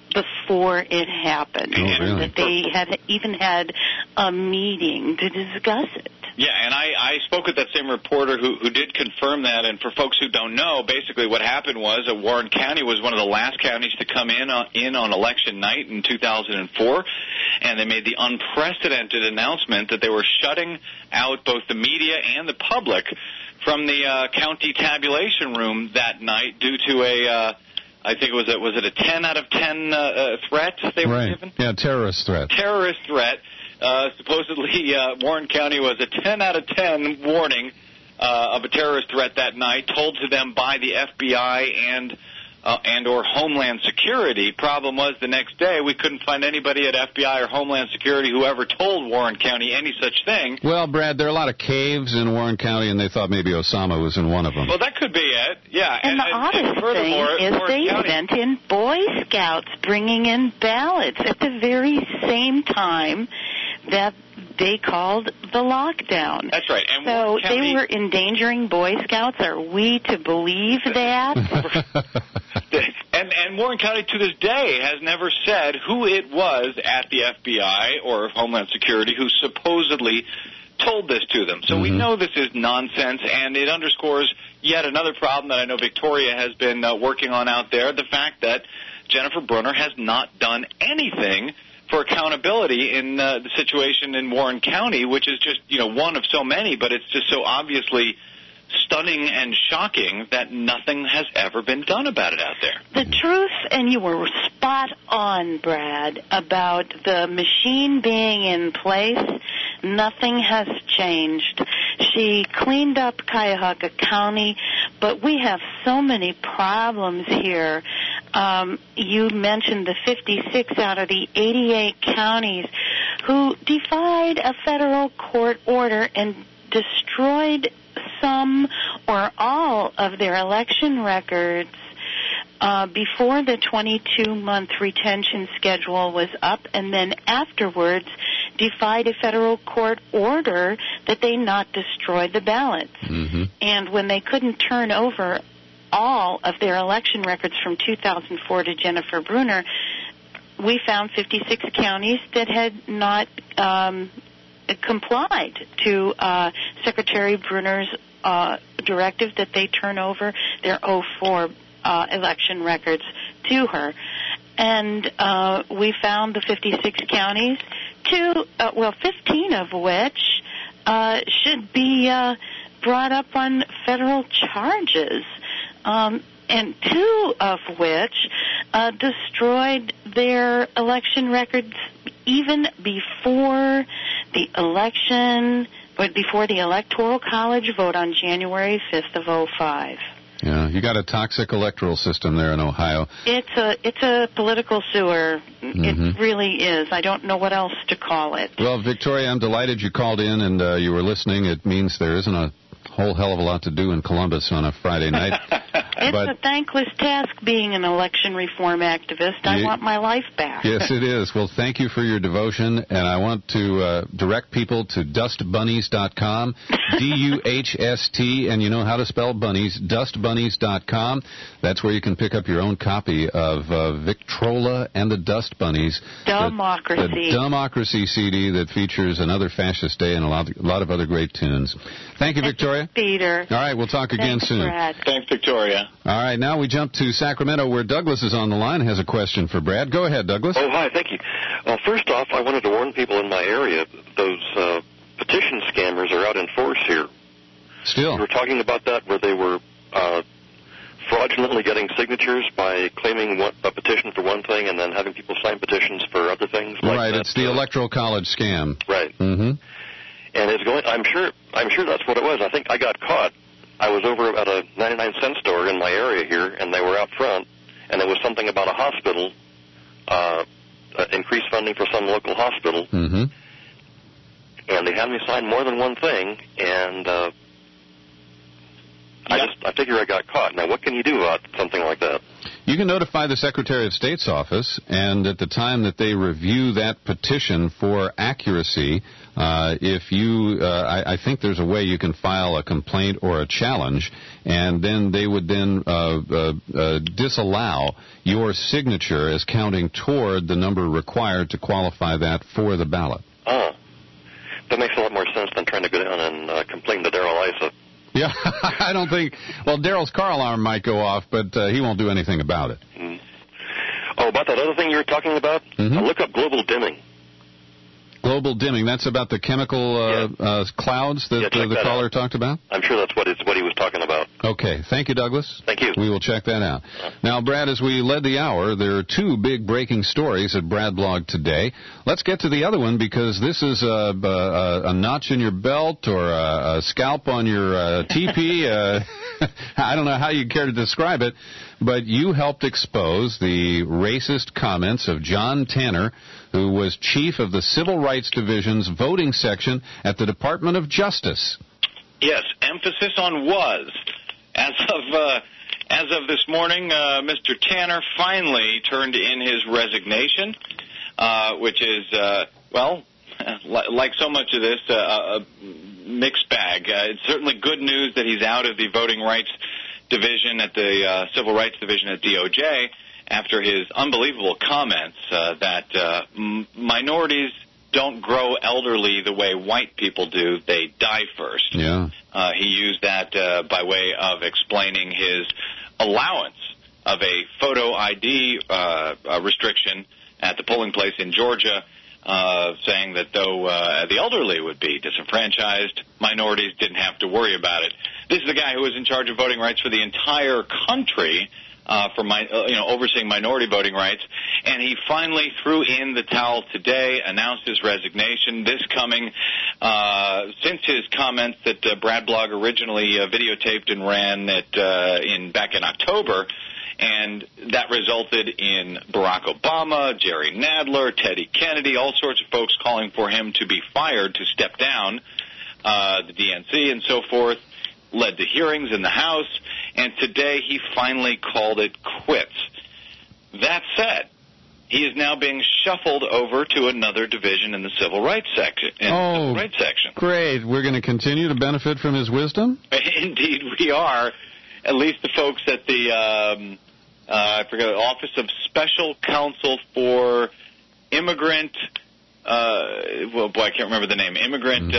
before it happened, and that they had even had a meeting to discuss it. Yeah, and I spoke with that same reporter who did confirm that, and for folks who don't know, basically what happened was Warren County was one of the last counties to come in on election night in 2004, and they made the unprecedented announcement that they were shutting out both the media and the public from the county tabulation room that night due to I think was it a 10 out of 10 threat they were given? Yeah, terrorist threat. Terrorist threat. Supposedly, Warren County was a 10 out of 10 warning of a terrorist threat that night, told to them by the FBI and or Homeland Security. Problem was, the next day we couldn't find anybody at FBI or Homeland Security who ever told Warren County any such thing. Well, Brad, there are a lot of caves in Warren County, and they thought maybe Osama was in one of them. Well, that could be it. Yeah. And the oddest thing is they sent in Boy Scouts bringing in ballots at the very same time that they called the lockdown. That's right. And so they were endangering Boy Scouts. Are we to believe that? And Warren County to this day has never said who it was at the FBI or Homeland Security who supposedly told this to them. So we know this is nonsense, and it underscores yet another problem that I know Victoria has been working on out there, the fact that Jennifer Brunner has not done anything for accountability in the situation in Warren County, which is just, one of so many, but it's just so obviously stunning and shocking that nothing has ever been done about it out there. The truth, and you were spot on, Brad, about the machine being in place, nothing has changed. She cleaned up Cuyahoga County, but we have so many problems here. You mentioned the 56 out of the 88 counties who defied a federal court order and destroyed some or all of their election records before the 22-month retention schedule was up, and then afterwards defied a federal court order that they not destroy the ballots. Mm-hmm. And when they couldn't turn over all of their election records from 2004 to Jennifer Brunner, we found 56 counties that had not complied to Secretary Brunner's directive that they turn over their 04 election records to her. And we found the 56 counties, 15 of which should be brought up on federal charges, and 2 of which destroyed their election records even before the election, but before the Electoral College vote on January 5th of 05. Yeah, you got a toxic electoral system there in Ohio. It's a political sewer. Mm-hmm. It really is. I don't know what else to call it. Well, Victoria, I'm delighted you called in and you were listening. It means there isn't a whole hell of a lot to do in Columbus on a Friday night. It's a thankless task being an election reform activist. I want my life back. Yes, it is. Well, thank you for your devotion, and I want to direct people to dustbunnies.com, D-U-H-S-T, and you know how to spell bunnies, dustbunnies.com. That's where you can pick up your own copy of Victrola and the Dust Bunnies. Democracy. The Democracy CD that features Another Fascist Day and a lot of other great tunes. Thank you, Victoria. Peter. All right, we'll talk again soon. Brad. Thanks, Victoria. All right, now we jump to Sacramento, where Douglas is on the line and has a question for Brad. Go ahead, Douglas. Oh, hi, thank you. First off, I wanted to warn people in my area, those petition scammers are out in force here. Still? We were talking about that, where they were fraudulently getting signatures by claiming a petition for one thing and then having people sign petitions for other things. Like right, that. it's the Electoral College scam. Right. Mm-hmm. And it's going. I'm sure that's what it was. I think I got caught. I was over at a 99-cent store in my area here, and they were out front, and there was something about a hospital, increased funding for some local hospital, mm-hmm. and they had me sign more than one thing, and I figure I got caught. Now, what can you do about something like that? You can notify the Secretary of State's office, and at the time that they review that petition for accuracy, I think there's a way you can file a complaint or a challenge, and then they would then disallow your signature as counting toward the number required to qualify that for the ballot. Oh, that makes a lot more sense than trying to go down and complain to Darrell Issa. Yeah, I don't think... Well, Darrell's car alarm might go off, but he won't do anything about it. Mm. Oh, about that other thing you were talking about? Mm-hmm. Look up global dimming. Global dimming, that's about the chemical clouds that the caller talked about? I'm sure that's what he was talking about. Okay. Thank you, Douglas. Thank you. We will check that out. Now, Brad, as we led the hour, there are 2 big breaking stories at Brad Blog today. Let's get to the other one, because this is a notch in your belt or a scalp on your teepee. I don't know how you care to describe it, but you helped expose the racist comments of John Tanner, who was chief of the Civil Rights Division's voting section at the Department of Justice. Yes, emphasis on was. As of this morning, Mr. Tanner finally turned in his resignation, which is, like so much of this, a mixed bag. It's certainly good news that he's out of the Voting Rights Division at the Civil Rights Division at DOJ after his unbelievable comments that minorities don't grow elderly the way white people do. They die first. Yeah. He used that by way of explaining his allowance of a photo ID restriction at the polling place in Georgia, saying that though the elderly would be disenfranchised, minorities didn't have to worry about it. This is the guy who was in charge of voting rights for the entire country, for overseeing minority voting rights, and he finally threw in the towel today, announced his resignation. This coming since his comments that Brad Blog originally videotaped and ran back in October, and that resulted in Barack Obama, Jerry Nadler, Teddy Kennedy, all sorts of folks calling for him to be fired, to step down, the DNC and so forth. led to hearings in the House, and today he finally called it quits. That said, he is now being shuffled over to another division in the civil rights section. Great. We're going to continue to benefit from his wisdom? Indeed, we are. At least the folks at the Office of Special Counsel for Immigrant. I can't remember the name. Immigrant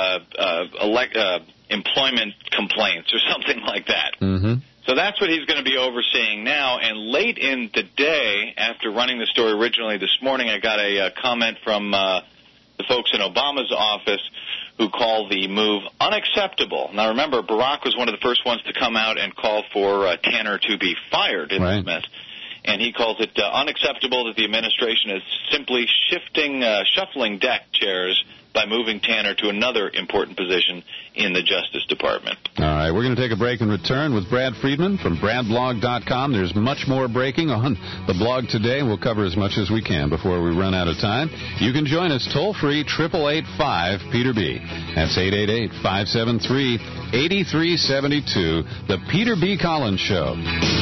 employment complaints or something like that. Mm-hmm. So that's what he's going to be overseeing now. And late in the day, after running the story originally this morning, I got a comment from the folks in Obama's office who call the move unacceptable. Now, remember, Barack was one of the first ones to come out and call for Tanner to be fired in this mess. And he calls it unacceptable that the administration is simply shuffling deck chairs by moving Tanner to another important position in the Justice Department. All right, we're going to take a break and return with Brad Friedman from BradBlog.com. There's much more breaking on the blog today, and we'll cover as much as we can before we run out of time. You can join us toll-free, 888-5-PETER-B. That's 888-573-8372, The Peter B. Collins Show.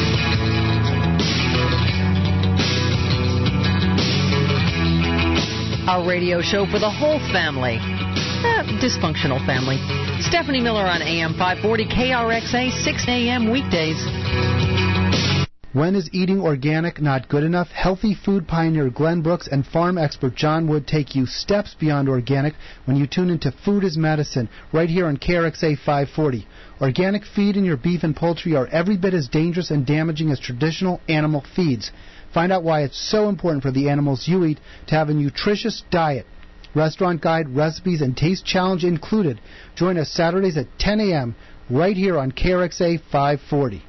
Our radio show for the whole family. Dysfunctional family. Stephanie Miller on AM 540 KRXA, 6 a.m. weekdays. When is eating organic not good enough? Healthy food pioneer Glenn Brooks and farm expert John Wood take you steps beyond organic when you tune into Food is Medicine right here on KRXA 540. Organic feed in your beef and poultry are every bit as dangerous and damaging as traditional animal feeds. Find out why it's so important for the animals you eat to have a nutritious diet. Restaurant guide, recipes, and taste challenge included. Join us Saturdays at 10 a.m. right here on KRXA 540.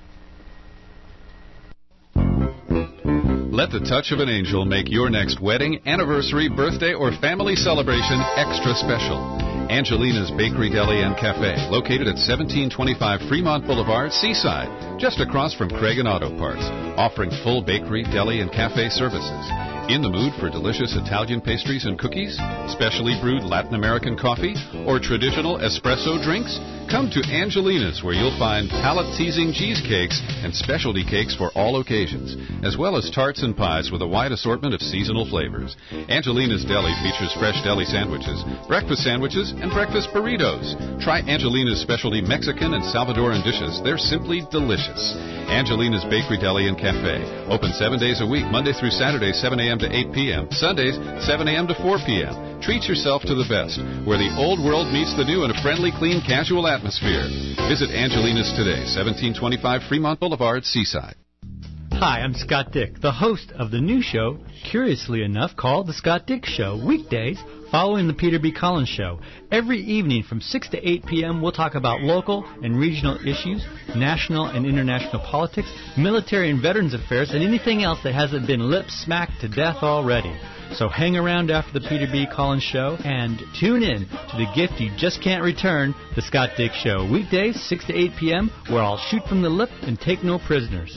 Let the touch of an angel make your next wedding, anniversary, birthday, or family celebration extra special. Angelina's Bakery, Deli, and Cafe, located at 1725 Fremont Boulevard, Seaside, just across from Craig and Auto Parts, offering full bakery, deli, and cafe services. In the mood for delicious Italian pastries and cookies, specially brewed Latin American coffee, or traditional espresso drinks? Come to Angelina's, where you'll find palate-teasing cheesecakes and specialty cakes for all occasions, as well as tarts and pies with a wide assortment of seasonal flavors. Angelina's Deli features fresh deli sandwiches, and breakfast burritos. Try Angelina's specialty Mexican and Salvadoran dishes. They're simply delicious. Angelina's Bakery, Deli, and Cafe. Open 7 days a week, Monday through Saturday, 7 a.m. to 8 p.m. Sundays, 7 a.m. to 4 p.m. Treat yourself to the best, where the old world meets the new in a friendly, clean, casual atmosphere. Visit Angelina's today, 1725 Fremont Boulevard, Seaside. Hi, I'm Scott Dick, the host of the new show, curiously enough, called The Scott Dick Show, weekdays following the Peter B. Collins Show. Every evening from 6 to 8 p.m., we'll talk about local and regional issues, national and international politics, military and veterans affairs, and anything else that hasn't been lip-smacked to death already. So hang around after the Peter B. Collins Show and tune in to the gift you just can't return, The Scott Dick Show, weekdays 6 to 8 p.m., where I'll shoot from the lip and take no prisoners.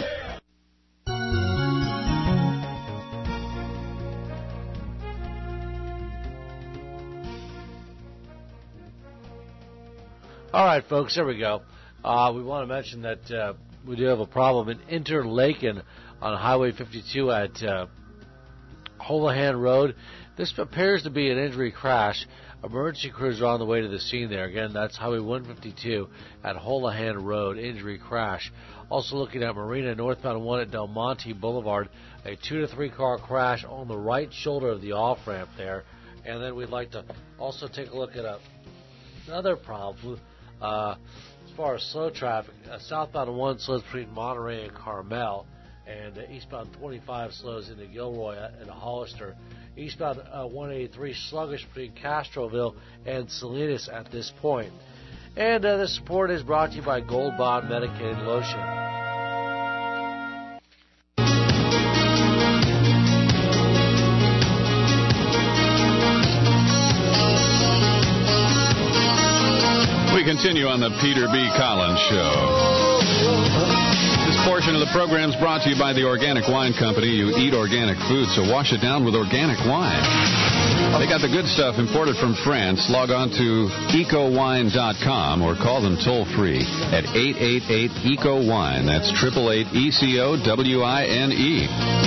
All right, folks, here we go. We want to mention that we do have a problem in Interlaken on Highway 52 at Holohan Road. This appears to be an injury crash. Emergency crews are on the way to the scene there. Again, that's Highway 152 at Holohan Road, injury crash. Also looking at Marina northbound 1 at Del Monte Boulevard, a 2 to 3 car crash on the right shoulder of the off-ramp there. And then we'd like to also take a look at another problem. As far as slow traffic, southbound 1 slows between Monterey and Carmel, and eastbound 25 slows into Gilroy and Hollister. Eastbound 183 sluggish between Castroville and Salinas at this point. And this report is brought to you by Gold Bond Medicated Lotion. We continue on the Peter B. Collins Show. This portion of the program is brought to you by the Organic Wine Company. You eat organic food, so wash it down with organic wine. They got the good stuff imported from France. Log on to ecowine.com or call them toll-free at 888-ECO-WINE. That's 888-ECOWINE.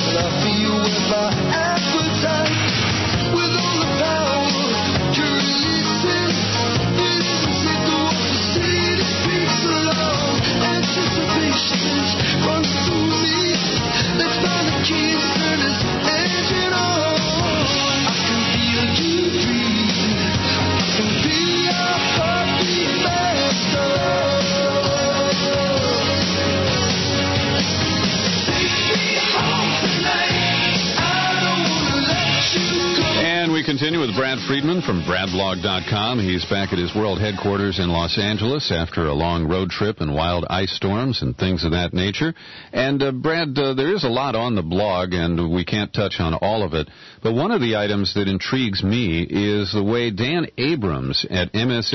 Continue with Brad Friedman from BradBlog.com. He's back at his world headquarters in Los Angeles after a long road trip and wild ice storms and things of that nature. And, Brad, there is a lot on the blog, and we can't touch on all of it. But one of the items that intrigues me is the way Dan Abrams at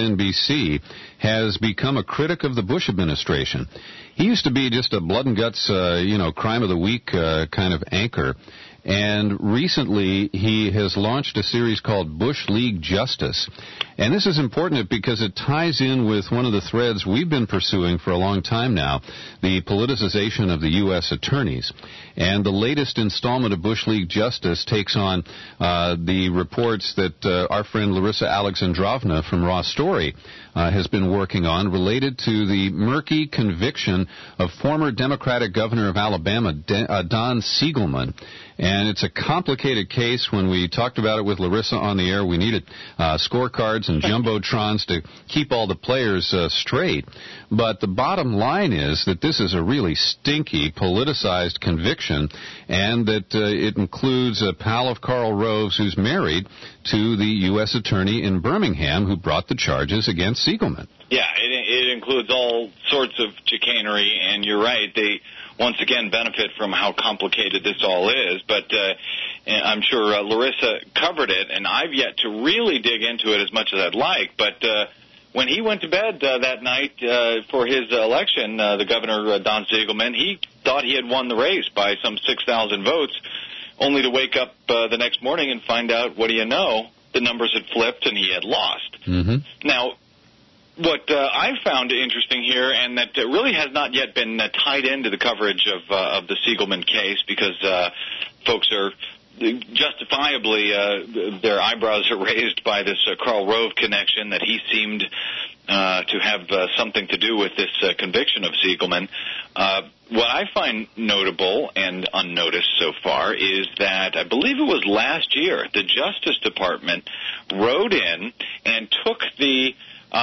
MSNBC has become a critic of the Bush administration. He used to be just a blood and guts, crime of the week kind of anchor. And recently, he has launched a series called Bush League Justice. And this is important because it ties in with one of the threads we've been pursuing for a long time now, the politicization of the U.S. attorneys. And the latest installment of Bush League Justice takes on the reports that our friend Larissa Alexandrovna from Raw Story has been working on related to the murky conviction of former Democratic governor of Alabama, Don Siegelman. And it's a complicated case. When we talked about it with Larissa on the air, we needed scorecards and jumbotrons to keep all the players straight. But the bottom line is that this is a really stinky, politicized conviction, and that it includes a pal of Karl Rove's who's married to the U.S. attorney in Birmingham who brought the charges against Siegelman. Yeah, it includes all sorts of chicanery, and you're right. They once again benefit from how complicated this all is, but I'm sure Larissa covered it, and I've yet to really dig into it as much as I'd like. But when he went to bed that night for his election, the governor, Don Siegelman, he thought he had won the race by some 6,000 votes, only to wake up the next morning and find out, what do you know, the numbers had flipped and he had lost. Mm-hmm. Now, what I found interesting here, and that really has not yet been tied into the coverage of the Siegelman case, because folks are justifiably, their eyebrows are raised by this Karl Rove connection, that he seemed to have something to do with this conviction of Siegelman. What I find notable and unnoticed so far is that I believe it was last year, the Justice Department rode in and took the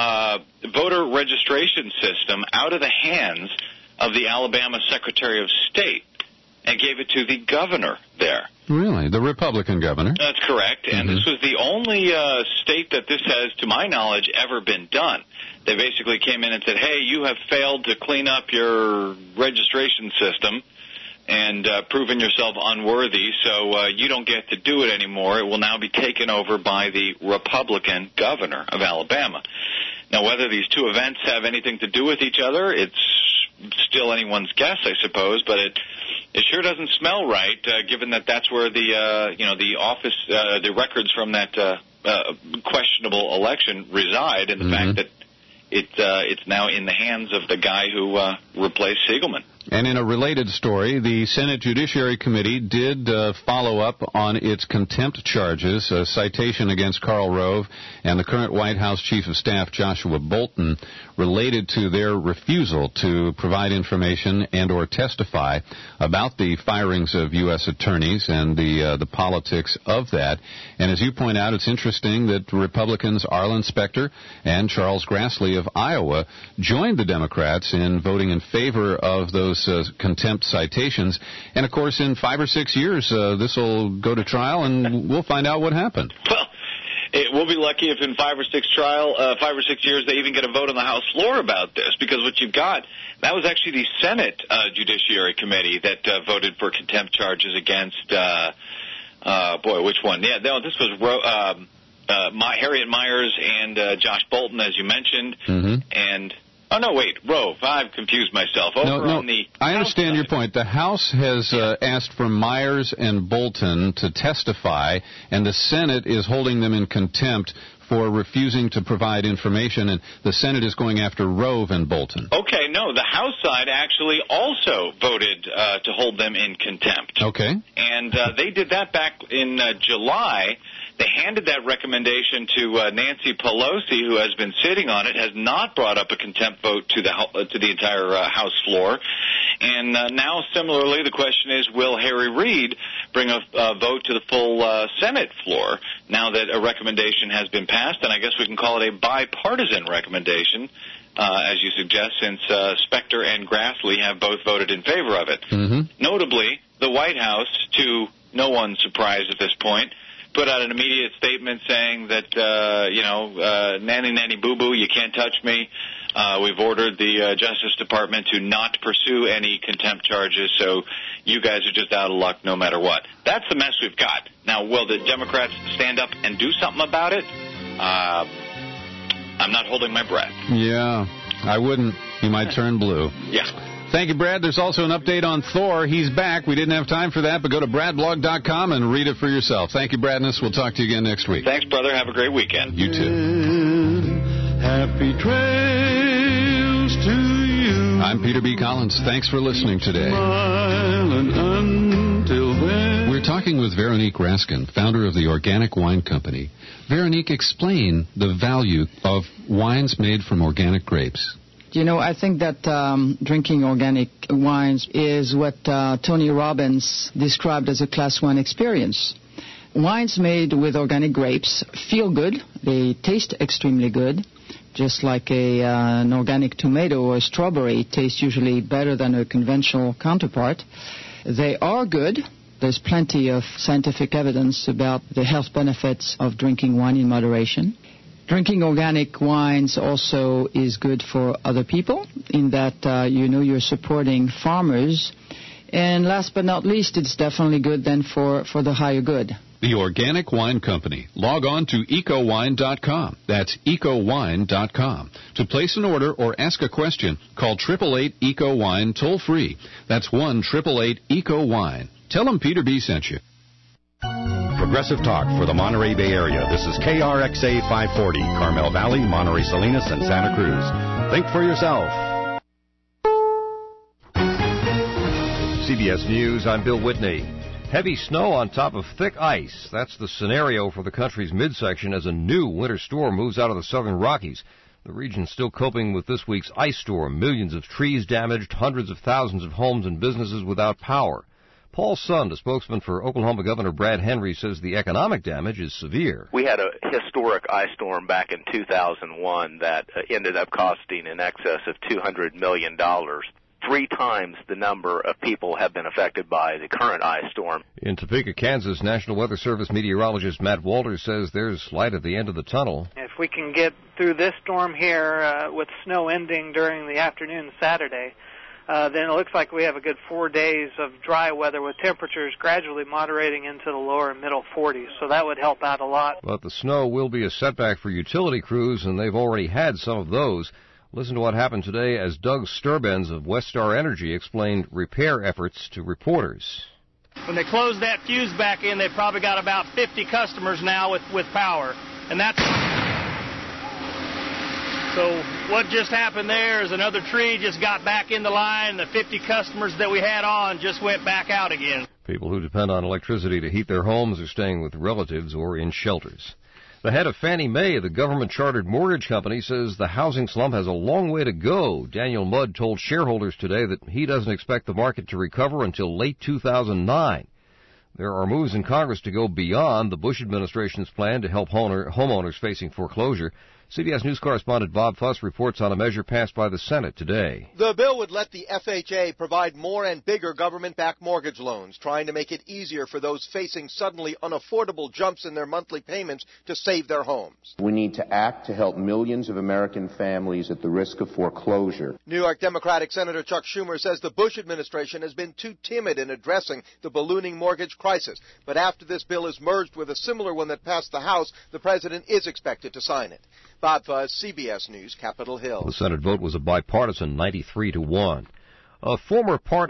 voter registration system out of the hands of the Alabama Secretary of State and gave it to the governor there. Really? The Republican governor? That's correct. And this was the only state that this has, to my knowledge, ever been done. They basically came in and said, hey, you have failed to clean up your registration system and proven yourself unworthy, so you don't get to do it anymore. It will now be taken over by the Republican governor of Alabama. Now, whether these two events have anything to do with each other, it's still anyone's guess, I suppose, but it sure doesn't smell right, given that that's where the office, the records from that questionable election reside, and the fact that it's now in the hands of the guy who replaced Siegelman. And in a related story, the Senate Judiciary Committee did follow up on its contempt charges, a citation against Karl Rove and the current White House Chief of Staff Joshua Bolten, related to their refusal to provide information and or testify about the firings of U.S. attorneys and the politics of that. And as you point out, it's interesting that Republicans Arlen Specter and Charles Grassley of Iowa joined the Democrats in voting in favor of those contempt citations. And, of course, in 5 or 6 years, this will go to trial, and we'll find out what happened. Well, we'll be lucky if in 5 or 6 years they even get a vote on the House floor about this, because what you've got, that was actually the Senate Judiciary Committee that voted for contempt charges against, which one? Yeah, no, this was Harriet Miers and Josh Bolten, as you mentioned, and Oh, no, wait, Rove. I've confused myself. I understand your point. The House has asked for Myers and Bolton to testify, and the Senate is holding them in contempt for refusing to provide information, and the Senate is going after Rove and Bolton. Okay, no, the House side actually also voted to hold them in contempt. Okay. And they did that back in July. They handed that recommendation to Nancy Pelosi, who has been sitting on it, has not brought up a contempt vote to the entire House floor. And now, similarly, the question is, will Harry Reid bring a vote to the full Senate floor now that a recommendation has been passed? And I guess we can call it a bipartisan recommendation, as you suggest, since Specter and Grassley have both voted in favor of it. Mm-hmm. Notably, the White House, to no one's surprise at this point, put out an immediate statement saying that, nanny, nanny, boo-boo, you can't touch me. We've ordered the Justice Department to not pursue any contempt charges, so you guys are just out of luck no matter what. That's the mess we've got. Now, will the Democrats stand up and do something about it? I'm not holding my breath. Yeah, I wouldn't. He might turn blue. Yeah. Thank you, Brad. There's also an update on Thor. He's back. We didn't have time for that, but go to bradblog.com and read it for yourself. Thank you, Bradness. We'll talk to you again next week. Thanks, brother. Have a great weekend. You too. Happy trails to you. I'm Peter B. Collins. Thanks for listening today. Until then. We're talking with Veronique Raskin, founder of the Organic Wine Company. Veronique, explain the value of wines made from organic grapes. You know, I think that drinking organic wines is what Tony Robbins described as a Class 1 experience. Wines made with organic grapes feel good. They taste extremely good. Just like an organic tomato or a strawberry tastes usually better than a conventional counterpart. They are good. There's plenty of scientific evidence about the health benefits of drinking wine in moderation. Drinking organic wines also is good for other people in that, you're supporting farmers. And last but not least, it's definitely good then for the higher good. The Organic Wine Company. Log on to ecowine.com. That's ecowine.com. To place an order or ask a question, call 888-ECO-WINE toll free. That's 1-888-ECO-WINE. Tell them Peter B. sent you. Progressive Talk for the Monterey Bay Area. This is KRXA 540, Carmel Valley, Monterey Salinas, and Santa Cruz. Think for yourself. CBS News, I'm Bill Whitney. Heavy snow on top of thick ice. That's the scenario for the country's midsection as a new winter storm moves out of the southern Rockies. The region's still coping with this week's ice storm. Millions of trees damaged, hundreds of thousands of homes and businesses without power. Paul Sund, a spokesman for Oklahoma Governor Brad Henry, says the economic damage is severe. We had a historic ice storm back in 2001 that ended up costing in excess of $200 million. 3 times the number of people have been affected by the current ice storm. In Topeka, Kansas, National Weather Service meteorologist Matt Walters says there's light at the end of the tunnel. If we can get through this storm here with snow ending during the afternoon Saturday, then it looks like we have a good 4 days of dry weather with temperatures gradually moderating into the lower and middle 40s. So that would help out a lot. But the snow will be a setback for utility crews, and they've already had some of those. Listen to what happened today as Doug Sturbens of Westar Energy explained repair efforts to reporters. When they closed that fuse back in, they've probably got about 50 customers now with power. And that's... So what just happened there is another tree just got back in the line. The 50 customers that we had on just went back out again. People who depend on electricity to heat their homes are staying with relatives or in shelters. The head of Fannie Mae, the government-chartered mortgage company, says the housing slump has a long way to go. Daniel Mudd told shareholders today that he doesn't expect the market to recover until late 2009. There are moves in Congress to go beyond the Bush administration's plan to help homeowners facing foreclosure. CBS News correspondent Bob Fuss reports on a measure passed by the Senate today. The bill would let the FHA provide more and bigger government-backed mortgage loans, trying to make it easier for those facing suddenly unaffordable jumps in their monthly payments to save their homes. We need to act to help millions of American families at the risk of foreclosure. New York Democratic Senator Chuck Schumer says the Bush administration has been too timid in addressing the ballooning mortgage crisis. But after this bill is merged with a similar one that passed the House, the president is expected to sign it. Bob Fuzz, CBS News, Capitol Hill. The Senate vote was a bipartisan 93-1. A former part